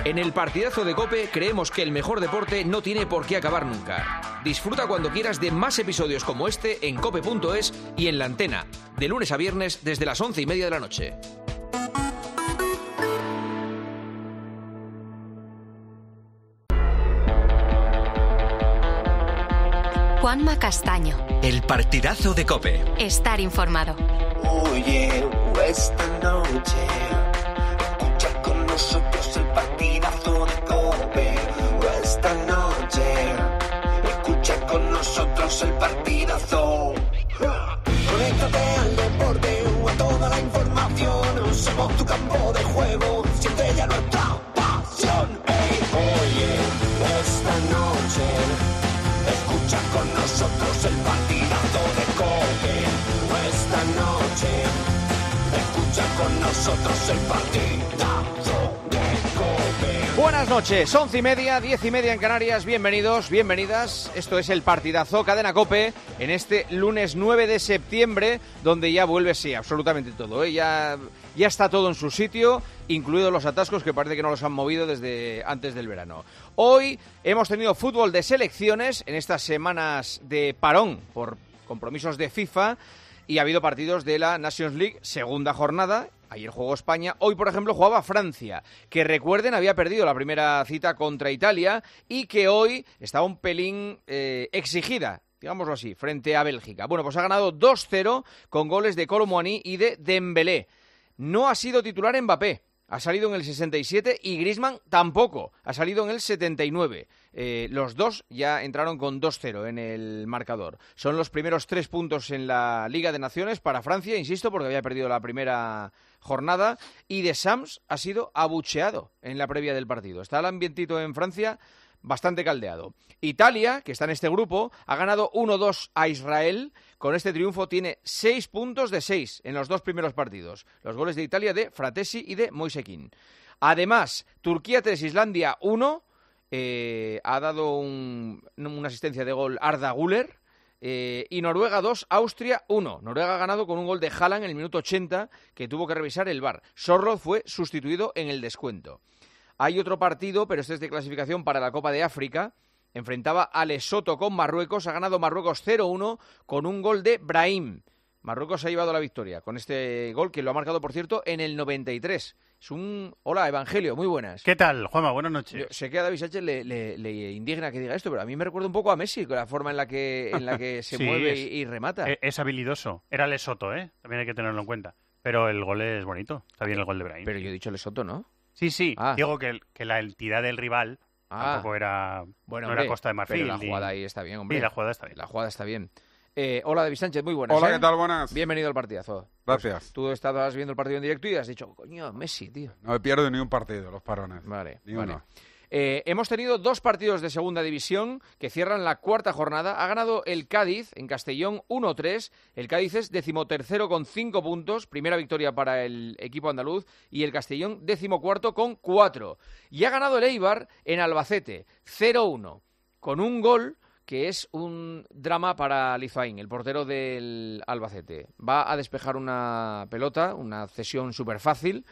En el partidazo de COPE creemos que el mejor deporte no tiene por qué acabar nunca. Disfruta cuando quieras de más episodios como este en cope.es y en la antena, de lunes a viernes desde las 11:30 de la noche. Juanma Castaño. El partidazo de COPE. Estar informado. Oye, esta noche escucha con nosotros el partidazo de COPE. Esta noche escucha con nosotros el partidazo. Conéctate al deporte o a toda la información. Somos tu campo de juego, siente ya nuestra pasión. Hey, oye, esta noche escucha con nosotros el partidazo de COPE. Esta noche escucha con nosotros el partidazo de COPE. Buenas noches, 11:30, 10:30 en Canarias. Bienvenidos, bienvenidas. Esto es el partidazo Cadena COPE en este lunes 9 de septiembre, donde ya vuelve, sí, absolutamente todo, ¿eh? Ya está todo en su sitio, incluidos los atascos que parece que no los han movido desde antes del verano. Hoy hemos tenido fútbol de selecciones en estas semanas de parón por compromisos de FIFA y ha habido partidos de la Nations League, segunda jornada. Ayer jugó España, hoy por ejemplo jugaba Francia, que recuerden había perdido la primera cita contra Italia y que hoy estaba un pelín exigida, digámoslo así, frente a Bélgica. Bueno, pues ha ganado 2-0 con goles de Kolo Muani y de Dembélé. No ha sido titular Mbappé, ha salido en el 67 y Griezmann tampoco, ha salido en el 79. Los dos ya entraron con 2-0 en el marcador. Son los primeros 3 puntos en la Liga de Naciones para Francia, insisto, porque había perdido la primera jornada, y Deschamps ha sido abucheado en la previa del partido. Está el ambientito en Francia bastante caldeado. Italia, que está en este grupo, ha ganado 1-2 a Israel. Con este triunfo tiene 6 puntos de 6 en los dos primeros partidos. Los goles de Italia de Fratesi y de Moise Kean. Además, Turquía 3, Islandia 1. Ha dado una asistencia de gol Arda Güler. Y Noruega 2, Austria 1. Noruega ha ganado con un gol de Haaland en el minuto 80, que tuvo que revisar el VAR. Sorloth fue sustituido en el descuento. Hay otro partido, pero este es de clasificación para la Copa de África. Enfrentaba a Lesoto con Marruecos. Ha ganado Marruecos 0-1 con un gol de Brahim. Marruecos ha llevado la victoria con este gol, que lo ha marcado, por cierto, en el 93. Es un... Hola, Evangelio, muy buenas. ¿Qué tal, Juanma? Buenas noches. Yo sé que a David Sánchez le indigna que diga esto, pero a mí me recuerda un poco a Messi, con la forma en la que se sí, mueve y remata. Es habilidoso. Era Lesoto, ¿eh? También hay que tenerlo en cuenta. Pero el gol es bonito. Está bien el gol de Brahim. Pero yo he dicho Lesoto, ¿no? Sí. Digo que la entidad del rival tampoco era... Bueno, no hombre, era Costa de Marfil. Pero la jugada ahí está bien, hombre. Sí, la jugada está bien. La jugada está bien. Hola, David Sánchez, muy buenas. Hola, ¿qué tal? Buenas. Bienvenido al partidazo. Gracias. Pues, tú estabas viendo el partido en directo y has dicho, coño, Messi, tío. No me pierdo ni un partido, los parones. Vale. Ni uno. Hemos tenido 2 partidos de segunda división que cierran la cuarta jornada. Ha ganado el Cádiz en Castellón 1-3. El Cádiz es 13º con 5 puntos. Primera victoria para el equipo andaluz. Y el Castellón 14º con 4. Y ha ganado el Eibar en Albacete 0-1 con un gol que es un drama para Lizaín, el portero del Albacete. Va a despejar una pelota, una cesión súper fácil,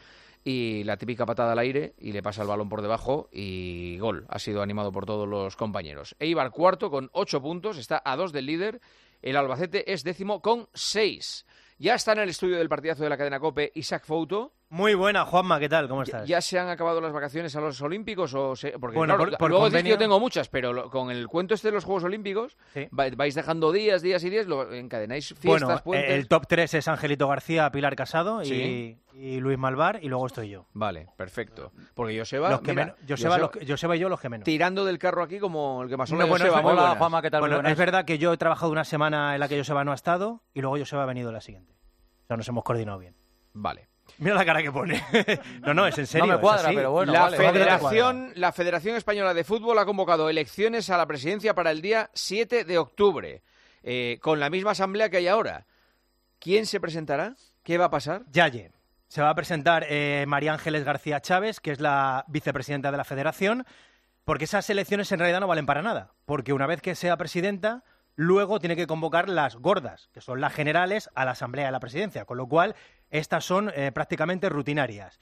y la típica patada al aire, y le pasa el balón por debajo, y gol. Ha sido animado por todos los compañeros. Eibar cuarto con 8 puntos, está a 2 del líder. El Albacete es 10º con 6. Ya está en el estudio del partidazo de la cadena COPE Isaac Fouto. Muy buena, Juanma, ¿qué tal? ¿Cómo estás? ¿Ya se han acabado las vacaciones a los Olímpicos? Porque bueno, claro, por luego convenio... yo tengo muchas, pero con el cuento este de los Juegos Olímpicos, sí, vais dejando días y días, encadenáis fiestas, puentes... El top 3 es Angelito García, Pilar Casado, ¿sí?, y Luis Malvar, y luego estoy yo. Vale, perfecto. Porque Joseba... Joseba y yo los que menos. Tirando del carro aquí como el que más o menos... Hola, Juanma, ¿qué tal? Bueno, es verdad que yo he trabajado una semana en la que Joseba no ha estado, y luego Joseba ha venido la siguiente. O sea, nos hemos coordinado bien. Vale. Mira la cara que pone. No, es en serio. No me cuadra, pero bueno. La Federación Española de Fútbol ha convocado elecciones a la presidencia para el día 7 de octubre, con la misma asamblea que hay ahora. ¿Quién se presentará? ¿Qué va a pasar? Yaye. Se va a presentar María Ángeles García Chávez, que es la vicepresidenta de la Federación, porque esas elecciones en realidad no valen para nada, porque una vez que sea presidenta, luego tiene que convocar las gordas, que son las generales, a la asamblea de la presidencia, con lo cual estas son prácticamente rutinarias.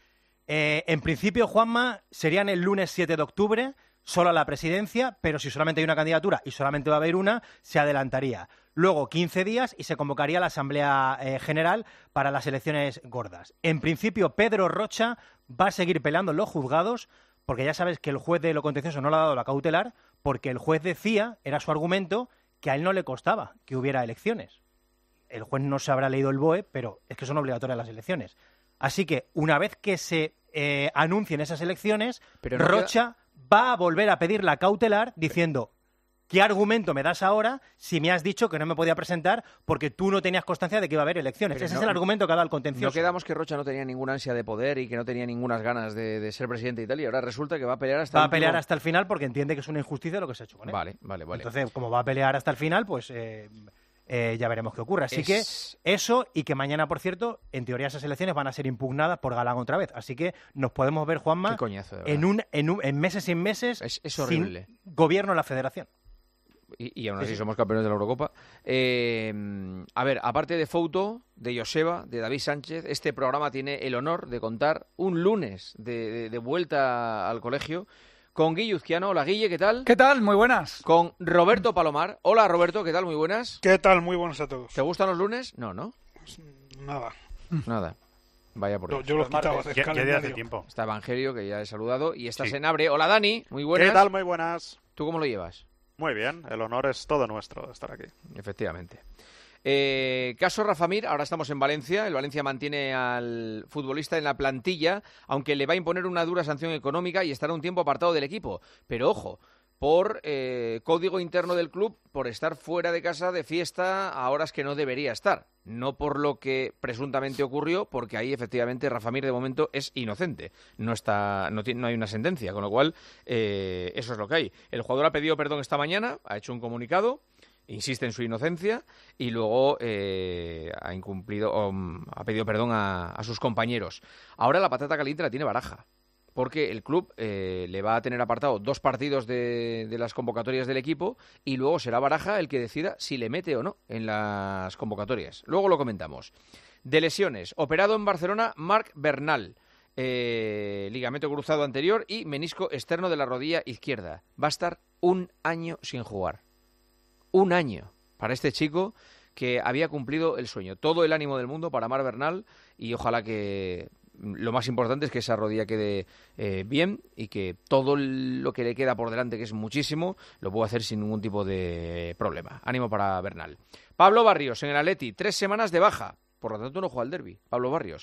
En principio, Juanma, serían el lunes 7 de octubre, solo a la presidencia, pero si solamente hay una candidatura y solamente va a haber una, se adelantaría. Luego 15 días y se convocaría la Asamblea General para las elecciones gordas. En principio, Pedro Rocha va a seguir peleando en los juzgados, porque ya sabes que el juez de lo contencioso no le ha dado la cautelar, porque el juez decía, era su argumento, que a él no le costaba que hubiera elecciones. El juez no se habrá leído el BOE, pero es que son obligatorias las elecciones. Así que una vez que se anuncien esas elecciones, Pero no Rocha va a volver a pedir la cautelar diciendo ¿qué argumento me das ahora si me has dicho que no me podía presentar porque tú no tenías constancia de que iba a haber elecciones? Pero Ese no- es el argumento que ha dado el contencioso. No quedamos que Rocha no tenía ninguna ansia de poder y que no tenía ninguna ganas de ser presidente y tal, y ahora resulta que va a pelear hasta Va a el último- pelear hasta el final porque entiende que es una injusticia lo que se ha hecho con él. Vale. Entonces, como va a pelear hasta el final, pues ya veremos qué ocurre. Así que eso, y que mañana, por cierto, en teoría esas elecciones van a ser impugnadas por Galán otra vez. Así que nos podemos ver, Juanma, Qué coñazo, de verdad. en meses y meses Es horrible. sin gobierno en la federación. Y aún así Sí, sí. somos campeones de la Eurocopa. A ver, aparte de Fouto, de Joseba, de David Sánchez, este programa tiene el honor de contar un lunes de vuelta al colegio con Guille Uzquiano. Hola, Guille, ¿qué tal? ¿Qué tal? Muy buenas. Con Roberto Palomar. Hola, Roberto, ¿qué tal? Muy buenas. ¿Qué tal? Muy buenas a todos. ¿Te gustan los lunes? No. Nada. Nada. Vaya por Dios. Yo los quitaba del ¿Qué día hace calendario. tiempo? Está Evangelio, que ya he saludado, y estás Sí. en Abre. Hola, Dani, muy buenas. ¿Qué tal? Muy buenas. ¿Tú cómo lo llevas? Muy bien, el honor es todo nuestro de estar aquí. Efectivamente. Caso Rafa Mir, ahora estamos en Valencia. El Valencia mantiene al futbolista en la plantilla, aunque le va a imponer una dura sanción económica y estará un tiempo apartado del equipo. Pero ojo, por código interno del club, por estar fuera de casa de fiesta a horas que no debería estar. No por lo que presuntamente ocurrió, porque ahí efectivamente Rafa Mir de momento es inocente. No hay una sentencia, con lo cual eso es lo que hay. El jugador ha pedido perdón esta mañana, ha hecho un comunicado, insiste en su inocencia y luego ha incumplido, ha pedido perdón a sus compañeros. Ahora la patata caliente la tiene Baraja, porque el club le va a tener apartado 2 partidos de las convocatorias del equipo y luego será Baraja el que decida si le mete o no en las convocatorias. Luego lo comentamos. De lesiones, operado en Barcelona Marc Bernal, ligamento cruzado anterior y menisco externo de la rodilla izquierda. Va a estar 1 año sin jugar. 1 año para este chico que había cumplido el sueño. Todo el ánimo del mundo para Marc Bernal y ojalá que lo más importante es que esa rodilla quede bien y que todo lo que le queda por delante, que es muchísimo, lo pueda hacer sin ningún tipo de problema. Ánimo para Bernal. Pablo Barrios en el Atleti, 3 semanas de baja. Por lo tanto, no juega al derbi, Pablo Barrios.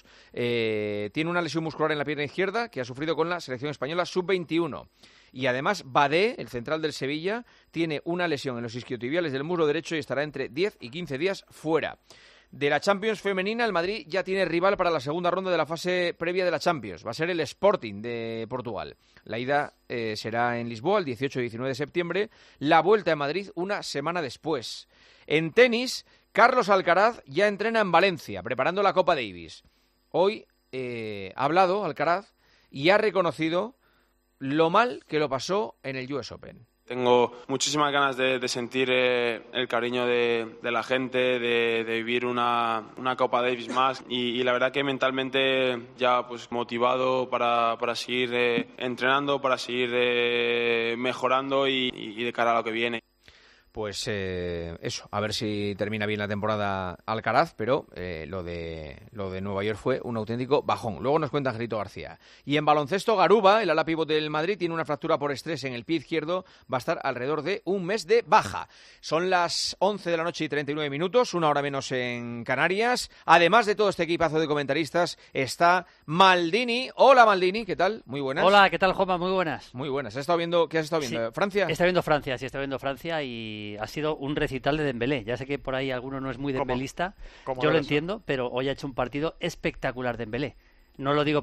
Tiene una lesión muscular en la pierna izquierda que ha sufrido con la selección española sub-21. Y además, Badé, el central del Sevilla, tiene una lesión en los isquiotibiales del muslo derecho y estará entre 10 y 15 días fuera. De la Champions femenina, el Madrid ya tiene rival para la segunda ronda de la fase previa de la Champions. Va a ser el Sporting de Portugal. La ida será en Lisboa el 18 y 19 de septiembre. La vuelta en Madrid una semana después. En tenis, Carlos Alcaraz ya entrena en Valencia, preparando la Copa Davis. Hoy ha hablado Alcaraz y ha reconocido lo mal que lo pasó en el US Open. Tengo muchísimas ganas de sentir el cariño de la gente, de vivir una Copa Davis más y la verdad que mentalmente ya pues motivado para seguir entrenando, para seguir mejorando y de cara a lo que viene. Pues eso, a ver si termina bien la temporada Alcaraz, pero lo de Nueva York fue un auténtico bajón. Luego nos cuenta Angelito García. Y en baloncesto, Garuba, el ala pívot del Madrid, tiene una fractura por estrés en el pie izquierdo, va a estar alrededor de un mes de baja. Son las 11 de la noche y 39 minutos, 1 hora menos en Canarias. Además de todo este equipazo de comentaristas, está Maldini. Hola Maldini, ¿qué tal? Muy buenas. Hola, ¿qué tal, Juanma? Muy buenas. Muy buenas. ¿Qué has estado viendo Sí, ¿Francia? Está viendo Francia y ha sido un recital de Dembélé. Ya sé que por ahí alguno no es muy dembelista, yo lo entiendo, pero hoy ha hecho un partido espectacular Dembélé. No lo digo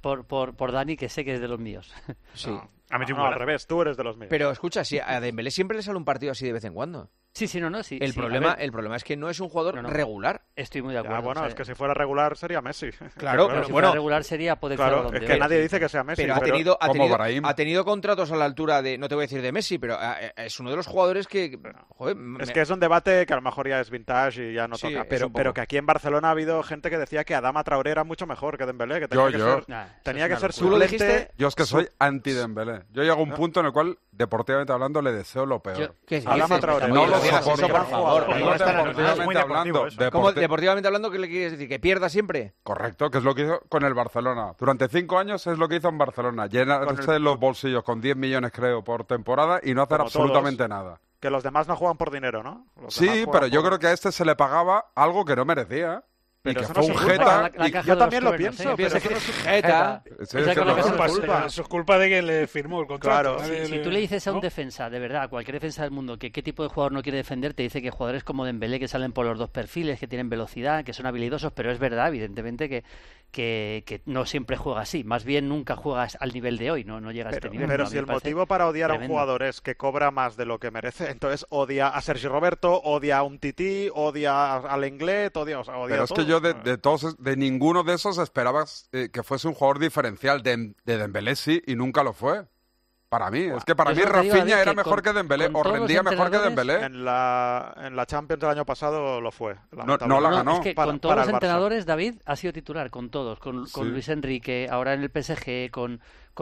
por Dani, que sé que es de los míos. Sí. No, al revés, tú eres de los míos. Pero escucha, si a Dembélé siempre le sale un partido así de vez en cuando. Sí, sí, no, sí. El problema es que no es un jugador regular. Estoy muy de acuerdo. Bueno, es que si fuera regular sería Messi. Claro, pero si fuera regular sería potencial. Claro, es que nadie dice que sea Messi. Pero ha tenido contratos a la altura de, no te voy a decir de Messi, pero es uno de los jugadores que... Joder, es que es un debate que a lo mejor ya es vintage y ya no toca. Pero que aquí en Barcelona ha habido gente que decía que Adama Traoré era mucho mejor que Dembélé, que tenía que ser suplente. Yo es que soy anti-Dembélé. Yo llego a un punto en el cual, deportivamente hablando, le deseo lo peor. Adama Traoré. No lo digas eso, por favor. Deportivamente hablando, ¿qué le quieres decir? ¿Que pierda siempre? Correcto, que es lo que hizo con el Barcelona. Durante 5 años es lo que hizo en Barcelona. Llenarse los bolsillos con 10 millones, creo, por temporada y no hacer absolutamente nada. Que los demás no juegan por dinero, ¿no? Sí, pero yo creo que a este se le pagaba algo que no merecía. Pero y que fue un jeta. Yo también lo pienso, pero eso no es un jeta. Eso es culpa de que le firmó el contrato. Claro. Si tú le dices a un defensa, de verdad, a cualquier defensa del mundo, que qué tipo de jugador no quiere defender, te dice que jugadores como Dembélé, que salen por los dos perfiles, que tienen velocidad, que son habilidosos, pero es verdad, evidentemente, que no siempre juega así. Más bien nunca juegas al nivel de hoy, no llega a este nivel. Pero si el motivo para odiar a un jugador es que cobra más de lo que merece, entonces odia a Sergi Roberto, odia a un Tití, odia al Lenglet, odia a pero es que yo de ninguno de esos esperabas que fuese un jugador diferencial. De Dembélé sí, y nunca lo fue. Para mí, es que para mí Rafinha era mejor que Dembélé, o rendía mejor que Dembélé. En la Champions del año pasado lo fue. No la ganó. Es que con todos los entrenadores, David ha sido titular, con todos. Con Luis Enrique, ahora en el PSG, con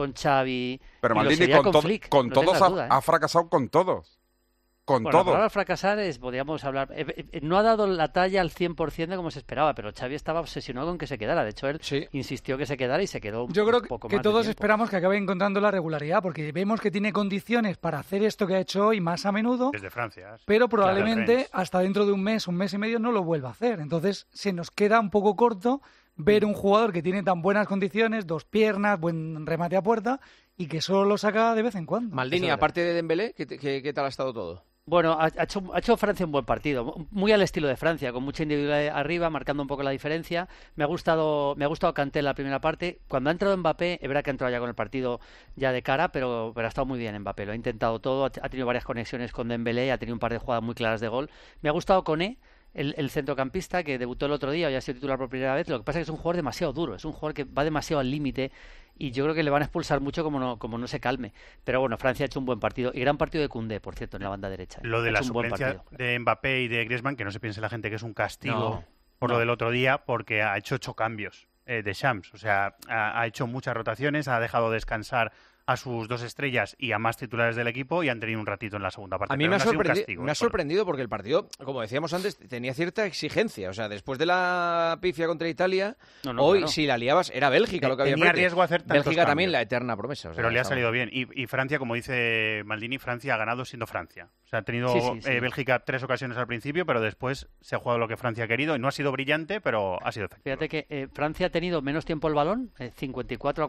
Xavi. Pero Maldini con todos ha fracasado con todos. Con todo. La palabra fracasar podríamos hablar. No ha dado la talla al 100% de como se esperaba, pero Xavi estaba obsesionado con que se quedara. De hecho, él insistió que se quedara y se quedó un poco más. Yo creo que todos esperamos que acabe encontrando la regularidad, porque vemos que tiene condiciones para hacer esto que ha hecho hoy más a menudo. Desde Francia. Pero probablemente hasta dentro de un mes y medio no lo vuelva a hacer. Entonces se nos queda un poco corto ver un jugador que tiene tan buenas condiciones, 2 piernas, buen remate a puerta, y que solo lo saca de vez en cuando. Maldini, aparte de Dembélé, ¿qué tal ha estado todo? Bueno, ha hecho Francia un buen partido, muy al estilo de Francia, con mucha individualidad arriba, marcando un poco la diferencia. Me ha gustado Kanté en la primera parte. Cuando ha entrado Mbappé, es verdad que ha entrado ya con el partido ya de cara, pero ha estado muy bien Mbappé. Lo ha intentado todo, ha tenido varias conexiones con Dembélé, ha tenido un par de jugadas muy claras de gol. Me ha gustado Koné, el centrocampista que debutó el otro día, ya ha sido titular por primera vez. Lo que pasa es que es un jugador demasiado duro, es un jugador que va demasiado al límite y yo creo que le van a expulsar mucho como no se calme. Pero bueno, Francia ha hecho un buen partido y gran partido de Koundé, por cierto, en la banda derecha. Lo de la suplencia de Mbappé y de Griezmann, que no se piense la gente que es un castigo por lo del otro día, porque ha hecho 8 cambios de Shams. O sea, ha hecho muchas rotaciones, ha dejado descansar a sus 2 estrellas y a más titulares del equipo y han tenido un ratito en la segunda parte. A mí me ha sorprendido porque el partido, como decíamos antes, tenía cierta exigencia. O sea, después de la pifia contra Italia, si la liabas, era Bélgica lo que había tenía riesgo hacer tantos Bélgica cambios. También la eterna promesa. O sea, pero le ha salido bien. Y Francia, como dice Maldini, Francia ha ganado siendo Francia. O sea, ha tenido Bélgica 3 ocasiones al principio, pero después se ha jugado lo que Francia ha querido y no ha sido brillante, pero ha sido efectivo. Fíjate que Francia ha tenido menos tiempo el balón, 54 a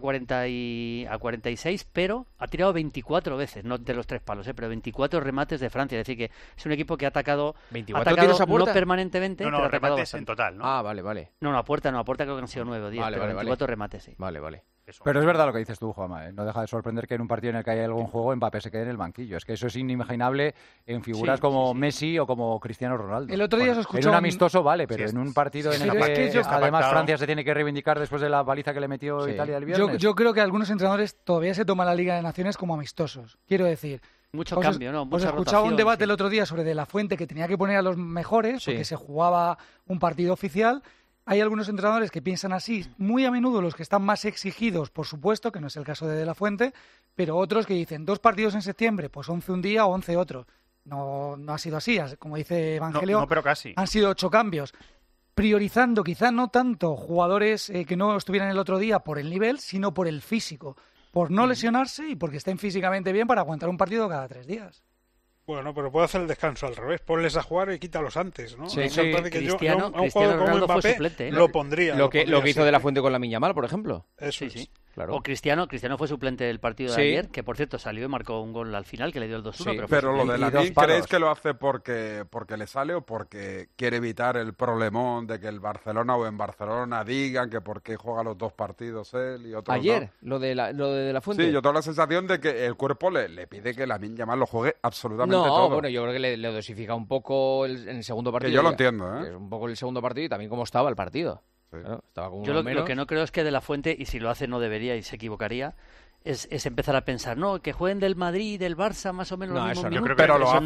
46, pero ha tirado 24 veces, no de los 3 palos, pero 24 remates de Francia. Es decir, que es un equipo que ha atacado, no permanentemente, pero ha atacado remates en total, ¿no? Ah, vale. No, a puerta creo que han sido 9 o 10, pero 24 remates, sí. Vale. Pero es verdad lo que dices tú, Juanma, No deja de sorprender que en un partido en el que haya algún juego Mbappé se quede en el banquillo. Es que eso es inimaginable en figuras como Messi o como Cristiano Ronaldo. El otro día se escuchó en un amistoso, vale, pero en un partido en el que además Francia se tiene que reivindicar después de la paliza que le metió Italia el viernes. Yo creo que algunos entrenadores todavía se toman la Liga de Naciones como amistosos. Quiero decir... Mucho cambio, ¿no? Os escuchaba un debate el otro día sobre De La Fuente que tenía que poner a los mejores porque se jugaba un partido oficial. Hay algunos entrenadores que piensan así, muy a menudo los que están más exigidos, por supuesto, que no es el caso de La Fuente, pero otros que dicen 2 partidos en septiembre, pues 11 un día o 11 otro. No ha sido así, como dice Evangelio, no, pero casi. Han sido 8 cambios. Priorizando quizá no tanto jugadores que no estuvieran el otro día por el nivel, sino por el físico, por no lesionarse y porque estén físicamente bien para aguantar un partido cada 3 días. Bueno, pero puede hacer el descanso al revés. Ponles a jugar y quítalos antes, ¿no? Sí. Cristiano Ronaldo como Mbappé fue suplente, lo pondría. Lo que hizo De La Fuente con Lamine Yamal, por ejemplo. Eso es. O Cristiano fue suplente del partido de ayer, que por cierto salió y marcó un gol al final que le dio el 2-1. Pero lo de Lamine, ¿creéis que lo hace porque le sale o porque quiere evitar el problemón de que el Barcelona o en Barcelona digan que por qué juega los 2 partidos él y otros ayer, no? lo de la Fuente. Sí, yo tengo la sensación de que el cuerpo le pide que Lamine Yamal lo juegue absolutamente todo. No, bueno, yo creo que le dosifica un poco en el segundo partido. Que yo lo entiendo, Es un poco el segundo partido y también cómo estaba el partido. Claro, estaba con yo lo que no creo es que De La Fuente, y si lo hace no debería y se equivocaría, es empezar a pensar, no, que jueguen del Madrid y del Barça más o menos los mismos minutos. Pero lo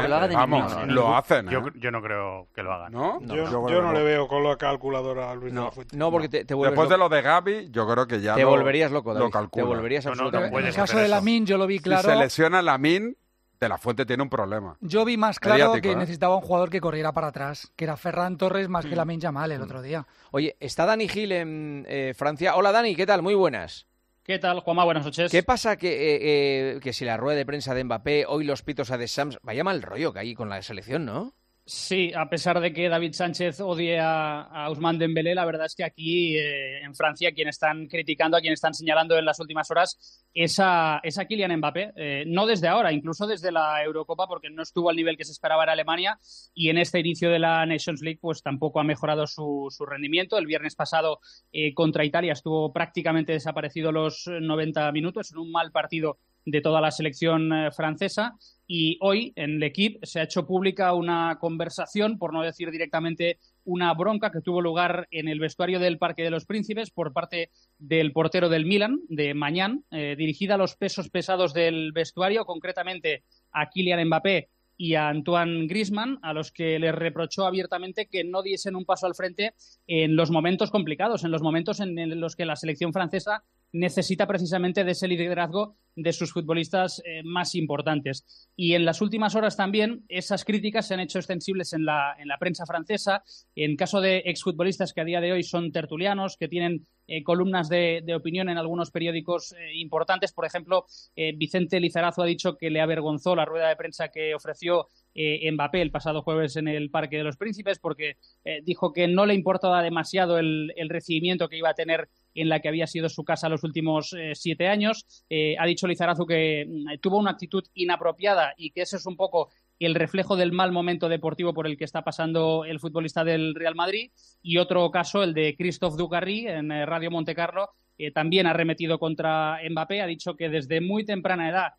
hacen, lo hacen. Yo no creo que lo hagan. ¿No? Yo no le veo con la calculadora a Luis De La Fuente. No, porque te vuelves después de lo de Gavi, yo creo que ya te volverías loco, David. Lo calcula. Te volverías absolutamente. En el caso de Lamine yo lo vi claro. Si se lesiona Lamine, De La Fuente tiene un problema. Yo vi más claro que necesitaba un jugador que corriera para atrás, que era Ferran Torres más que Lamine Yamal el otro día. Oye, está Dani Gil en Francia. Hola Dani, ¿qué tal? Muy buenas. ¿Qué tal, Juanma? Buenas noches. ¿Qué pasa que si la rueda de prensa de Mbappé, hoy los pitos a Deschamps, vaya mal rollo que hay con la selección, ¿no? Sí, a pesar de que David Sánchez odie a Ousmane Dembélé, la verdad es que aquí en Francia quien están criticando, a quien están señalando en las últimas horas es a Kylian Mbappé. No desde ahora, incluso desde la Eurocopa, porque no estuvo al nivel que se esperaba en Alemania y en este inicio de la Nations League pues tampoco ha mejorado su rendimiento. El viernes pasado contra Italia estuvo prácticamente desaparecido los 90 minutos en un mal partido de toda la selección francesa, y hoy en l'Equipe se ha hecho pública una conversación, por no decir directamente una bronca, que tuvo lugar en el vestuario del Parque de los Príncipes por parte del portero del Milan, de Mañán, dirigida a los pesos pesados del vestuario, concretamente a Kylian Mbappé y a Antoine Griezmann, a los que les reprochó abiertamente que no diesen un paso al frente en los momentos complicados, en los momentos en los que la selección francesa necesita precisamente de ese liderazgo de sus futbolistas más importantes. Y en las últimas horas también esas críticas se han hecho extensibles en la prensa francesa, en caso de exfutbolistas que a día de hoy son tertulianos, que tienen columnas de opinión en algunos periódicos importantes. Por ejemplo, Vicente Lizarazu ha dicho que le avergonzó la rueda de prensa que ofreció Mbappé el pasado jueves en el Parque de los Príncipes, porque dijo que no le importaba demasiado el recibimiento que iba a tener en la que había sido su casa los últimos 7 años. Ha dicho Lizarazu que tuvo una actitud inapropiada y que ese es un poco el reflejo del mal momento deportivo por el que está pasando el futbolista del Real Madrid. Y otro caso, el de Christophe Dugarry en Radio Montecarlo, también ha arremetido contra Mbappé. Ha dicho que desde muy temprana edad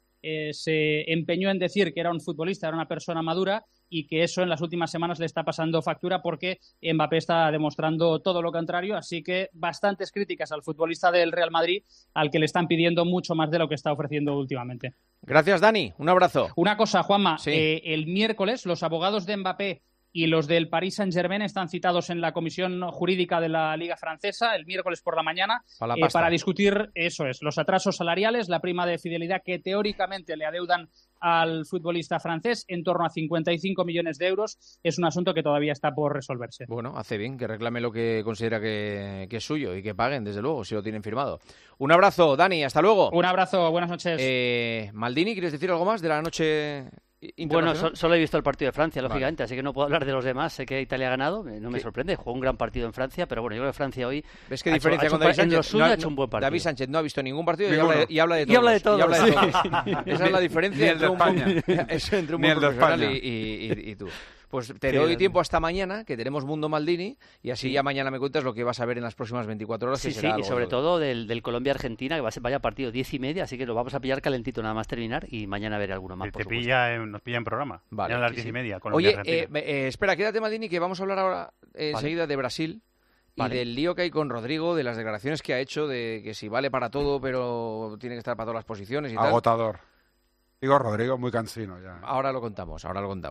se empeñó en decir que era un futbolista, era una persona madura, y que eso en las últimas semanas le está pasando factura porque Mbappé está demostrando todo lo contrario. Así que bastantes críticas al futbolista del Real Madrid, al que le están pidiendo mucho más de lo que está ofreciendo últimamente. Gracias, Dani. Un abrazo. Una cosa, Juanma. Sí. El miércoles los abogados de Mbappé y los del Paris Saint-Germain están citados en la comisión jurídica de la Liga Francesa el miércoles por la mañana para discutir, eso es, los atrasos salariales, la prima de fidelidad que teóricamente le adeudan al futbolista francés, en torno a 55 millones de euros. Es un asunto que todavía está por resolverse. Bueno, hace bien que reclame lo que considera que es suyo y que paguen, desde luego, si lo tienen firmado. Un abrazo, Dani, hasta luego. Un abrazo, buenas noches. Maldini, ¿quieres decir algo más de la noche? Bueno, solo he visto el partido de Francia, lógicamente, así que no puedo hablar de los demás. Sé que Italia ha ganado, no me sorprende, jugó un gran partido en Francia, pero bueno, yo creo que Francia hoy ¿ves qué diferencia con David Sánchez? En lo suyo ha hecho un buen partido. David Sánchez no ha visto ningún partido y habla de todos. Esa es la diferencia entre un buen profesional y tú. Pues te doy tiempo hasta mañana, que tenemos Mundo Maldini, y así ya mañana me cuentas lo que vas a ver en las próximas 24 horas. Sí, y sobre todo del Colombia-Argentina, que va a ser vaya partido 10:30, así que lo vamos a pillar calentito nada más terminar, y mañana veré alguno más. Nos pilla en programa, vale, ya a las 10:30. Oye, espera, quédate, Maldini, que vamos a hablar ahora enseguida de Brasil. Y del lío que hay con Rodrigo, de las declaraciones que ha hecho, de que si vale para todo, pero tiene que estar para todas las posiciones y agotador. Digo, Rodrigo muy cansino ya. Ahora lo contamos.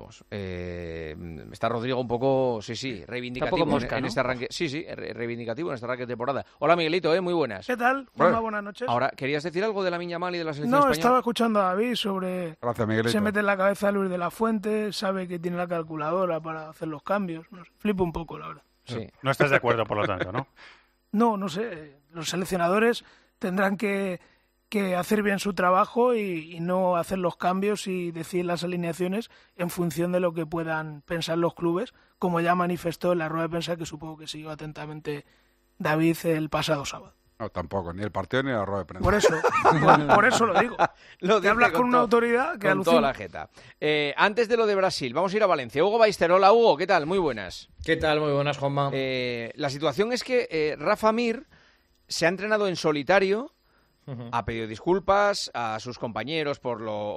Está Rodrigo un poco, reivindicativo mosca, en este arranque. Reivindicativo en este arranque de temporada. Hola, Miguelito, muy buenas. ¿Qué tal? Buenas noches. Ahora, ¿querías decir algo de Lamine Yamal y de la selección española? No, estaba escuchando a David sobre... Gracias, Miguelito. Se mete en la cabeza a Luis de la Fuente, sabe que tiene la calculadora para hacer los cambios. No sé, flipo un poco, la verdad. Sí. No estás de acuerdo, por lo tanto, ¿no? No sé. Los seleccionadores tendrán que hacer bien su trabajo y no hacer los cambios y decir las alineaciones en función de lo que puedan pensar los clubes, como ya manifestó en la rueda de prensa que supongo que siguió atentamente David el pasado sábado. No, tampoco, ni el partido ni la rueda de prensa. Por eso lo digo. Te hablas con una autoridad que alucina. Con toda la jeta. Antes de lo de Brasil, vamos a ir a Valencia. Hugo Ballester, hola Hugo, ¿qué tal? Muy buenas. ¿Qué tal? Muy buenas, Juanma. La situación es que Rafa Mir se ha entrenado en solitario, ha pedido disculpas a sus compañeros por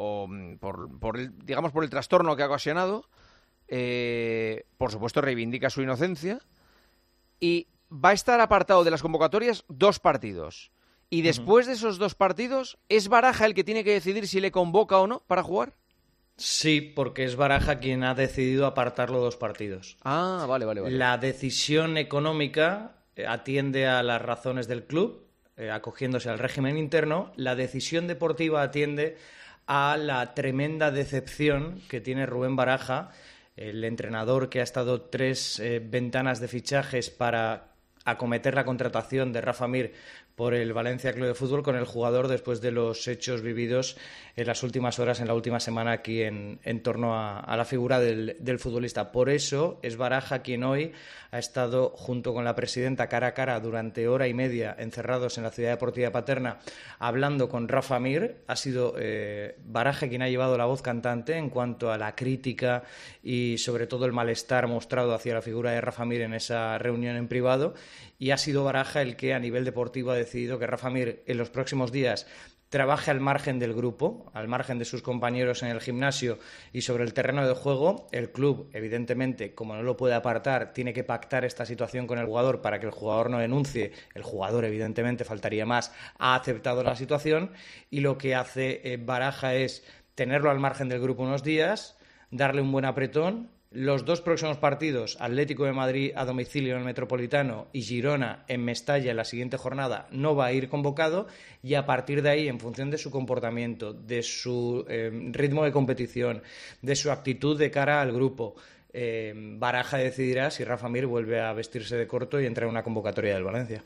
el trastorno que ha ocasionado. Por supuesto, reivindica su inocencia y va a estar apartado de las convocatorias 2 partidos. Y después de esos 2 partidos, ¿es Baraja el que tiene que decidir si le convoca o no para jugar? Sí, porque es Baraja quien ha decidido apartarlo 2 partidos. Ah, vale. La decisión económica atiende a las razones del club, acogiéndose al régimen interno. La decisión deportiva atiende a la tremenda decepción que tiene Rubén Baraja, el entrenador que ha estado 3 ventanas de fichajes para acometer la contratación de Rafa Mir por el Valencia Club de Fútbol con el jugador después de los hechos vividos en las últimas horas, en la última semana aquí en torno a la figura del futbolista. Por eso es Baraja quien hoy ha estado junto con la presidenta cara a cara durante hora y media encerrados en la Ciudad Deportiva Paterna hablando con Rafa Mir. Ha sido Baraja quien ha llevado la voz cantante en cuanto a la crítica y sobre todo el malestar mostrado hacia la figura de Rafa Mir en esa reunión en privado, y ha sido Baraja el que a nivel deportivo ha decidido que Rafa Mir en los próximos días trabaje al margen del grupo, al margen de sus compañeros en el gimnasio y sobre el terreno de juego. El club, evidentemente, como no lo puede apartar, tiene que pactar esta situación con el jugador para que el jugador no denuncie. El jugador, evidentemente, faltaría más, ha aceptado la situación, y lo que hace Baraja es tenerlo al margen del grupo unos días, darle un buen apretón. Los 2 próximos partidos, Atlético de Madrid a domicilio en el Metropolitano y Girona en Mestalla en la siguiente jornada, no va a ir convocado, y a partir de ahí, en función de su comportamiento, de su ritmo de competición, de su actitud de cara al grupo, Baraja decidirá si Rafa Mir vuelve a vestirse de corto y entra en una convocatoria del Valencia.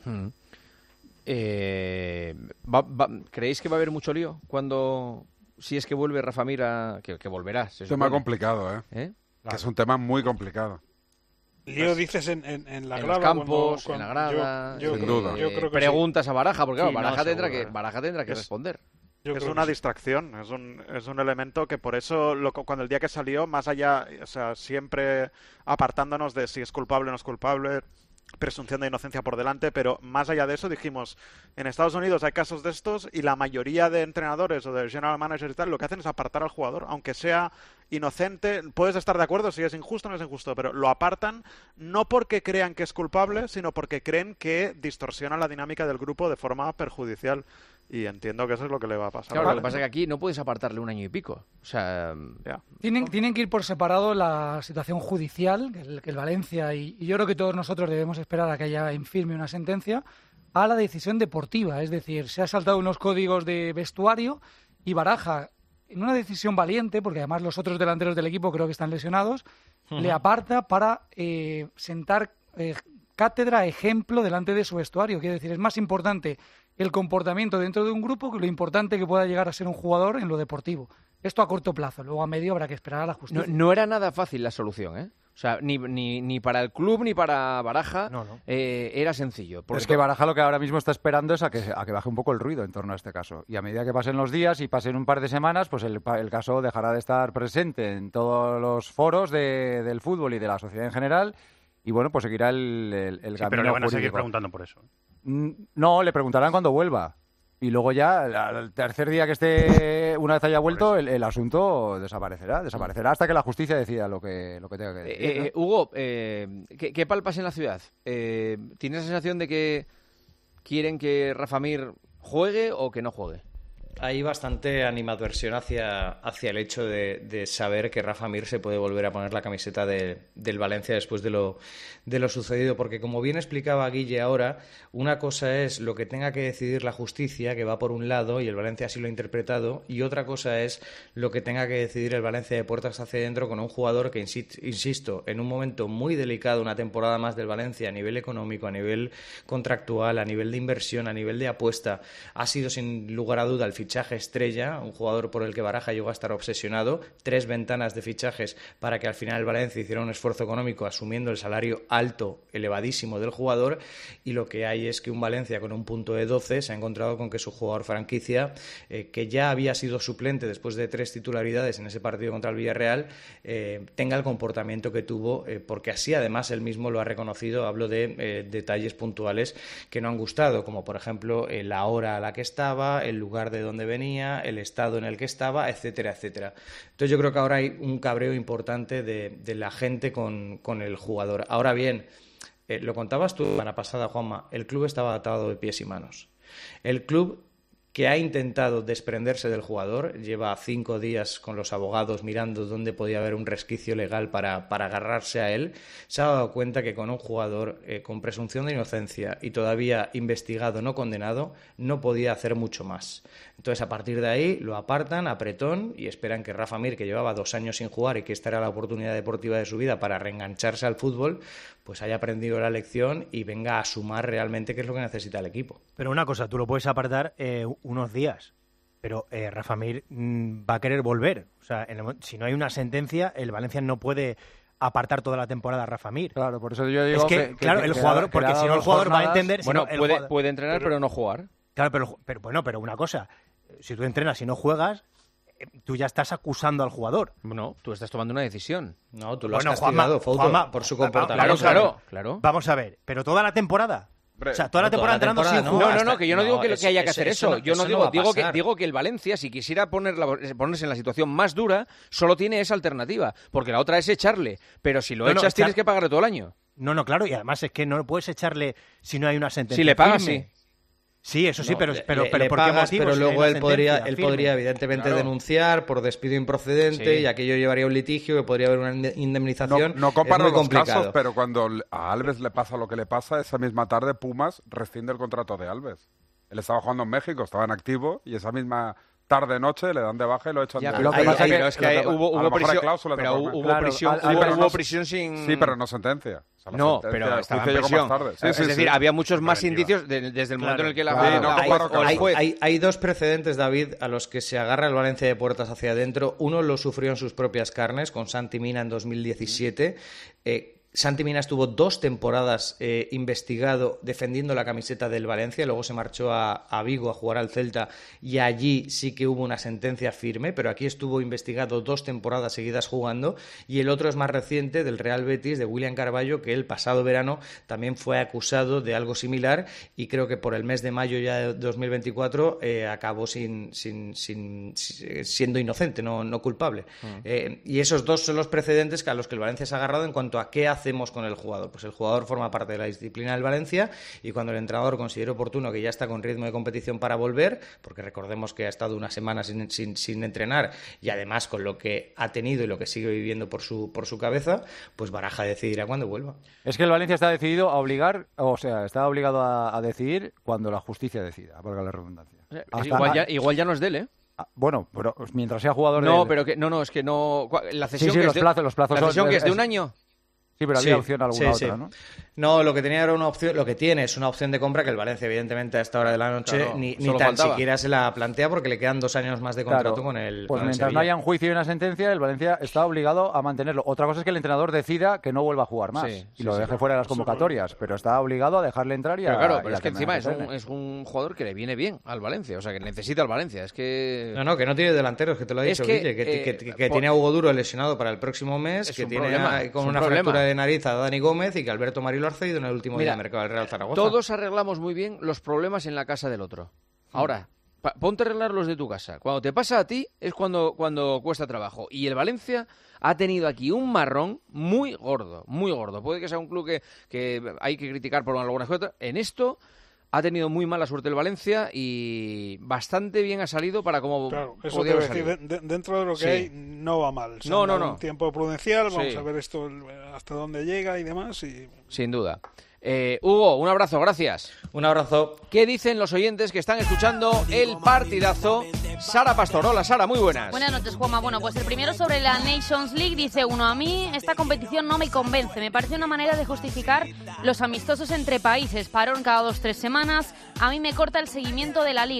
¿Creéis que va a haber mucho lío si es que vuelve Rafa Mir que volverá? Es un tema complicado, ¿eh? Que es un tema muy complicado. Lío dices en la grada, los campos, en la grada, sin duda. Yo creo que preguntas a Baraja, porque claro, Baraja tendrá que responder. Es una distracción, es un elemento que por eso cuando el día que salió, más allá, o sea, siempre apartándonos de si es culpable o no es culpable, presunción de inocencia por delante, pero más allá de eso dijimos, en Estados Unidos hay casos de estos y la mayoría de entrenadores o de general managers y tal, lo que hacen es apartar al jugador, aunque sea inocente. Puedes estar de acuerdo si es injusto o no es injusto, pero lo apartan no porque crean que es culpable, sino porque creen que distorsiona la dinámica del grupo de forma perjudicial. Y entiendo que eso es lo que le va a pasar. Claro, lo que pasa es que aquí no puedes apartarle 1 año y pico. O sea, tienen que ir por separado la situación judicial, que el Valencia, y yo creo que todos nosotros debemos esperar a que haya en firme una sentencia, a la decisión deportiva. Es decir, se ha saltado unos códigos de vestuario y Baraja, en una decisión valiente, porque además los otros delanteros del equipo creo que están lesionados, le aparta para sentar cátedra, ejemplo delante de su vestuario. Quiero decir, es más importante el comportamiento dentro de un grupo que lo importante que pueda llegar a ser un jugador en lo deportivo. Esto a corto plazo, luego a medio habrá que esperar a la justicia. No era nada fácil la solución, ¿eh? O sea, ni para el club ni para Baraja era sencillo. Es que Baraja lo que ahora mismo está esperando es a que baje un poco el ruido en torno a este caso. Y a medida que pasen los días y pasen un par de semanas, pues el caso dejará de estar presente en todos los foros del fútbol y de la sociedad en general. Y bueno, pues seguirá el camino pero le van a seguir jurídico. preguntando por eso. No, le preguntarán cuando vuelva. Y luego ya, al tercer día que esté, una vez haya vuelto, el asunto desaparecerá hasta que la justicia decida lo que tenga que decir. ¿no? Hugo, ¿qué palpas en la ciudad? ¿Tienes la sensación de que quieren que Rafa Mir juegue o que no juegue? Hay bastante animadversión hacia el hecho de saber que Rafa Mir se puede volver a poner la camiseta del Valencia después de lo sucedido, porque como bien explicaba Guille ahora, una cosa es lo que tenga que decidir la justicia, que va por un lado y el Valencia así lo ha interpretado, y otra cosa es lo que tenga que decidir el Valencia de puertas hacia adentro con un jugador que, insisto, en un momento muy delicado, una temporada más del Valencia a nivel económico, a nivel contractual, a nivel de inversión, a nivel de apuesta, ha sido sin lugar a duda el fichaje estrella, un jugador por el que Baraja llegó a estar obsesionado, 3 ventanas de fichajes para que al final el Valencia hiciera un esfuerzo económico asumiendo el salario alto, elevadísimo del jugador, y lo que hay es que un Valencia con un punto de 12 se ha encontrado con que su jugador franquicia, que ya había sido suplente después de 3 titularidades en ese partido contra el Villarreal, tenga el comportamiento que tuvo, porque así además él mismo lo ha reconocido. Hablo de detalles puntuales que no han gustado, como por ejemplo la hora a la que estaba, el lugar de donde venía, el estado en el que estaba, etcétera, etcétera. Entonces yo creo que ahora hay un cabreo importante de la gente con el jugador. Ahora bien, lo contabas tú la semana pasada, Juanma, el club estaba atado de pies y manos. El club, que ha intentado desprenderse del jugador, lleva 5 días con los abogados mirando dónde podía haber un resquicio legal para agarrarse a él, se ha dado cuenta que con un jugador con presunción de inocencia y todavía investigado, no condenado, no podía hacer mucho más. Entonces, a partir de ahí, lo apartan, apretón, y esperan que Rafa Mir, que llevaba 2 años sin jugar y que esta era la oportunidad deportiva de su vida para reengancharse al fútbol, pues haya aprendido la lección y venga a sumar realmente qué es lo que necesita el equipo. Pero una cosa, tú lo puedes apartar unos días, pero Rafa Mir va a querer volver. O sea, si no hay una sentencia, el Valencia no puede apartar toda la temporada a Rafa Mir. Claro, por eso yo digo claro, el jugador, porque si no el jugador va a entender... Bueno, puede entrenar pero no jugar. Claro, pero una cosa, si tú entrenas y no juegas, tú ya estás acusando al jugador. No, tú estás tomando una decisión. No, tú lo has castigado, Juanma, por su comportamiento. Claro. Vamos a ver, pero toda la temporada... O sea, toda la temporada entrenando sin jugar. No, que yo no digo que haya que hacer eso. Yo no digo que el Valencia, si quisiera ponerse en la situación más dura, solo tiene esa alternativa. Porque la otra es echarle. Pero si lo echas, tienes que pagarle todo el año. No, claro. Y además es que no puedes echarle si no hay una sentencia. Si le pagas, firme. Sí, eso sí, pero le ¿por qué pagas, motivo? Pero si luego él podría firme. evidentemente denunciar por despido improcedente, y aquello llevaría a un litigio, que podría haber una indemnización. No comparo es muy los complicado. casos, pero cuando a Alves le pasa lo que le pasa, esa misma tarde Pumas rescinde el contrato de Alves. Él estaba jugando en México, estaba en activo, y esa misma tarde-noche le dan de baja y lo echan de Lo que pasa es que hubo prisión sin... Sí, pero no sentencia. O sea, no, pero estaba en prisión. Es decir, había muchos más indicios desde el momento en el que hay 2 precedentes, David, a los que se agarra el Valencia de puertas hacia adentro. Uno lo sufrió en sus propias carnes con Santi Mina en 2017. Santi Mina estuvo 2 temporadas investigado defendiendo la camiseta del Valencia, luego se marchó a Vigo a jugar al Celta y allí sí que hubo una sentencia firme, pero aquí estuvo investigado 2 temporadas seguidas jugando. Y el otro es más reciente, del Real Betis, de William Carballo, que el pasado verano también fue acusado de algo similar y creo que por el mes de mayo ya de 2024 acabó siendo inocente, no culpable. Y esos 2 son los precedentes a los que el Valencia se ha agarrado en cuanto a qué hacemos con el jugador. Pues el jugador forma parte de la disciplina del Valencia, y cuando el entrenador considere oportuno que ya está con ritmo de competición para volver, porque recordemos que ha estado una semana sin entrenar, y además con lo que ha tenido y lo que sigue viviendo por su cabeza, pues Baraja decidirá cuando vuelva. Es que el Valencia está decidido a obligar, está obligado a decidir cuando la justicia decida, valga la redundancia. Igual ya no es de él, ¿eh? Bueno, pero mientras sea jugador es que no... La cesión los plazos ¿La cesión que es de un año? Sí, pero había opción alguna otra, ¿no? No, lo que tenía era una opción, lo que tiene es una opción de compra que el Valencia, evidentemente, a esta hora de la noche ni tan siquiera se la plantea, porque le quedan 2 años más de contrato con el. Pues mientras no haya un juicio y una sentencia, el Valencia está obligado a mantenerlo. Otra cosa es que el entrenador decida que no vuelva a jugar más y lo deje fuera de las convocatorias, pero está obligado a dejarle entrar y pero es que encima es un jugador que le viene bien al Valencia, o sea, que necesita al Valencia. Es que que no tiene delanteros, que te lo he dicho, Guille, que tiene a Hugo Duro lesionado para el próximo mes, que tiene con una fractura de nariz a Dani Gómez y que Alberto Marí lo ha cedido en el último día de mercado del Real Zaragoza. Todos arreglamos muy bien los problemas en la casa del otro. Ahora, ponte a arreglar los de tu casa. Cuando te pasa a ti es cuando cuesta trabajo. Y el Valencia ha tenido aquí un marrón muy gordo, muy gordo. Puede que sea un club que hay que criticar por algunas cosas. En esto ha tenido muy mala suerte el Valencia y bastante bien ha salido para como eso te voy a decir, dentro de lo que hay no va mal. No. Un tiempo prudencial, vamos a ver esto hasta dónde llega y demás. Sin duda. Hugo, un abrazo, gracias. Un abrazo. ¿Qué dicen los oyentes que están escuchando el partidazo? Sara Pastor, hola Sara, muy buenas. Buenas noches, Juanma. Bueno, pues el primero sobre la Nations League, dice uno: a mí esta competición no me convence, me parece una manera de justificar los amistosos entre países, parón cada 2-3 semanas, a mí me corta el seguimiento de la liga.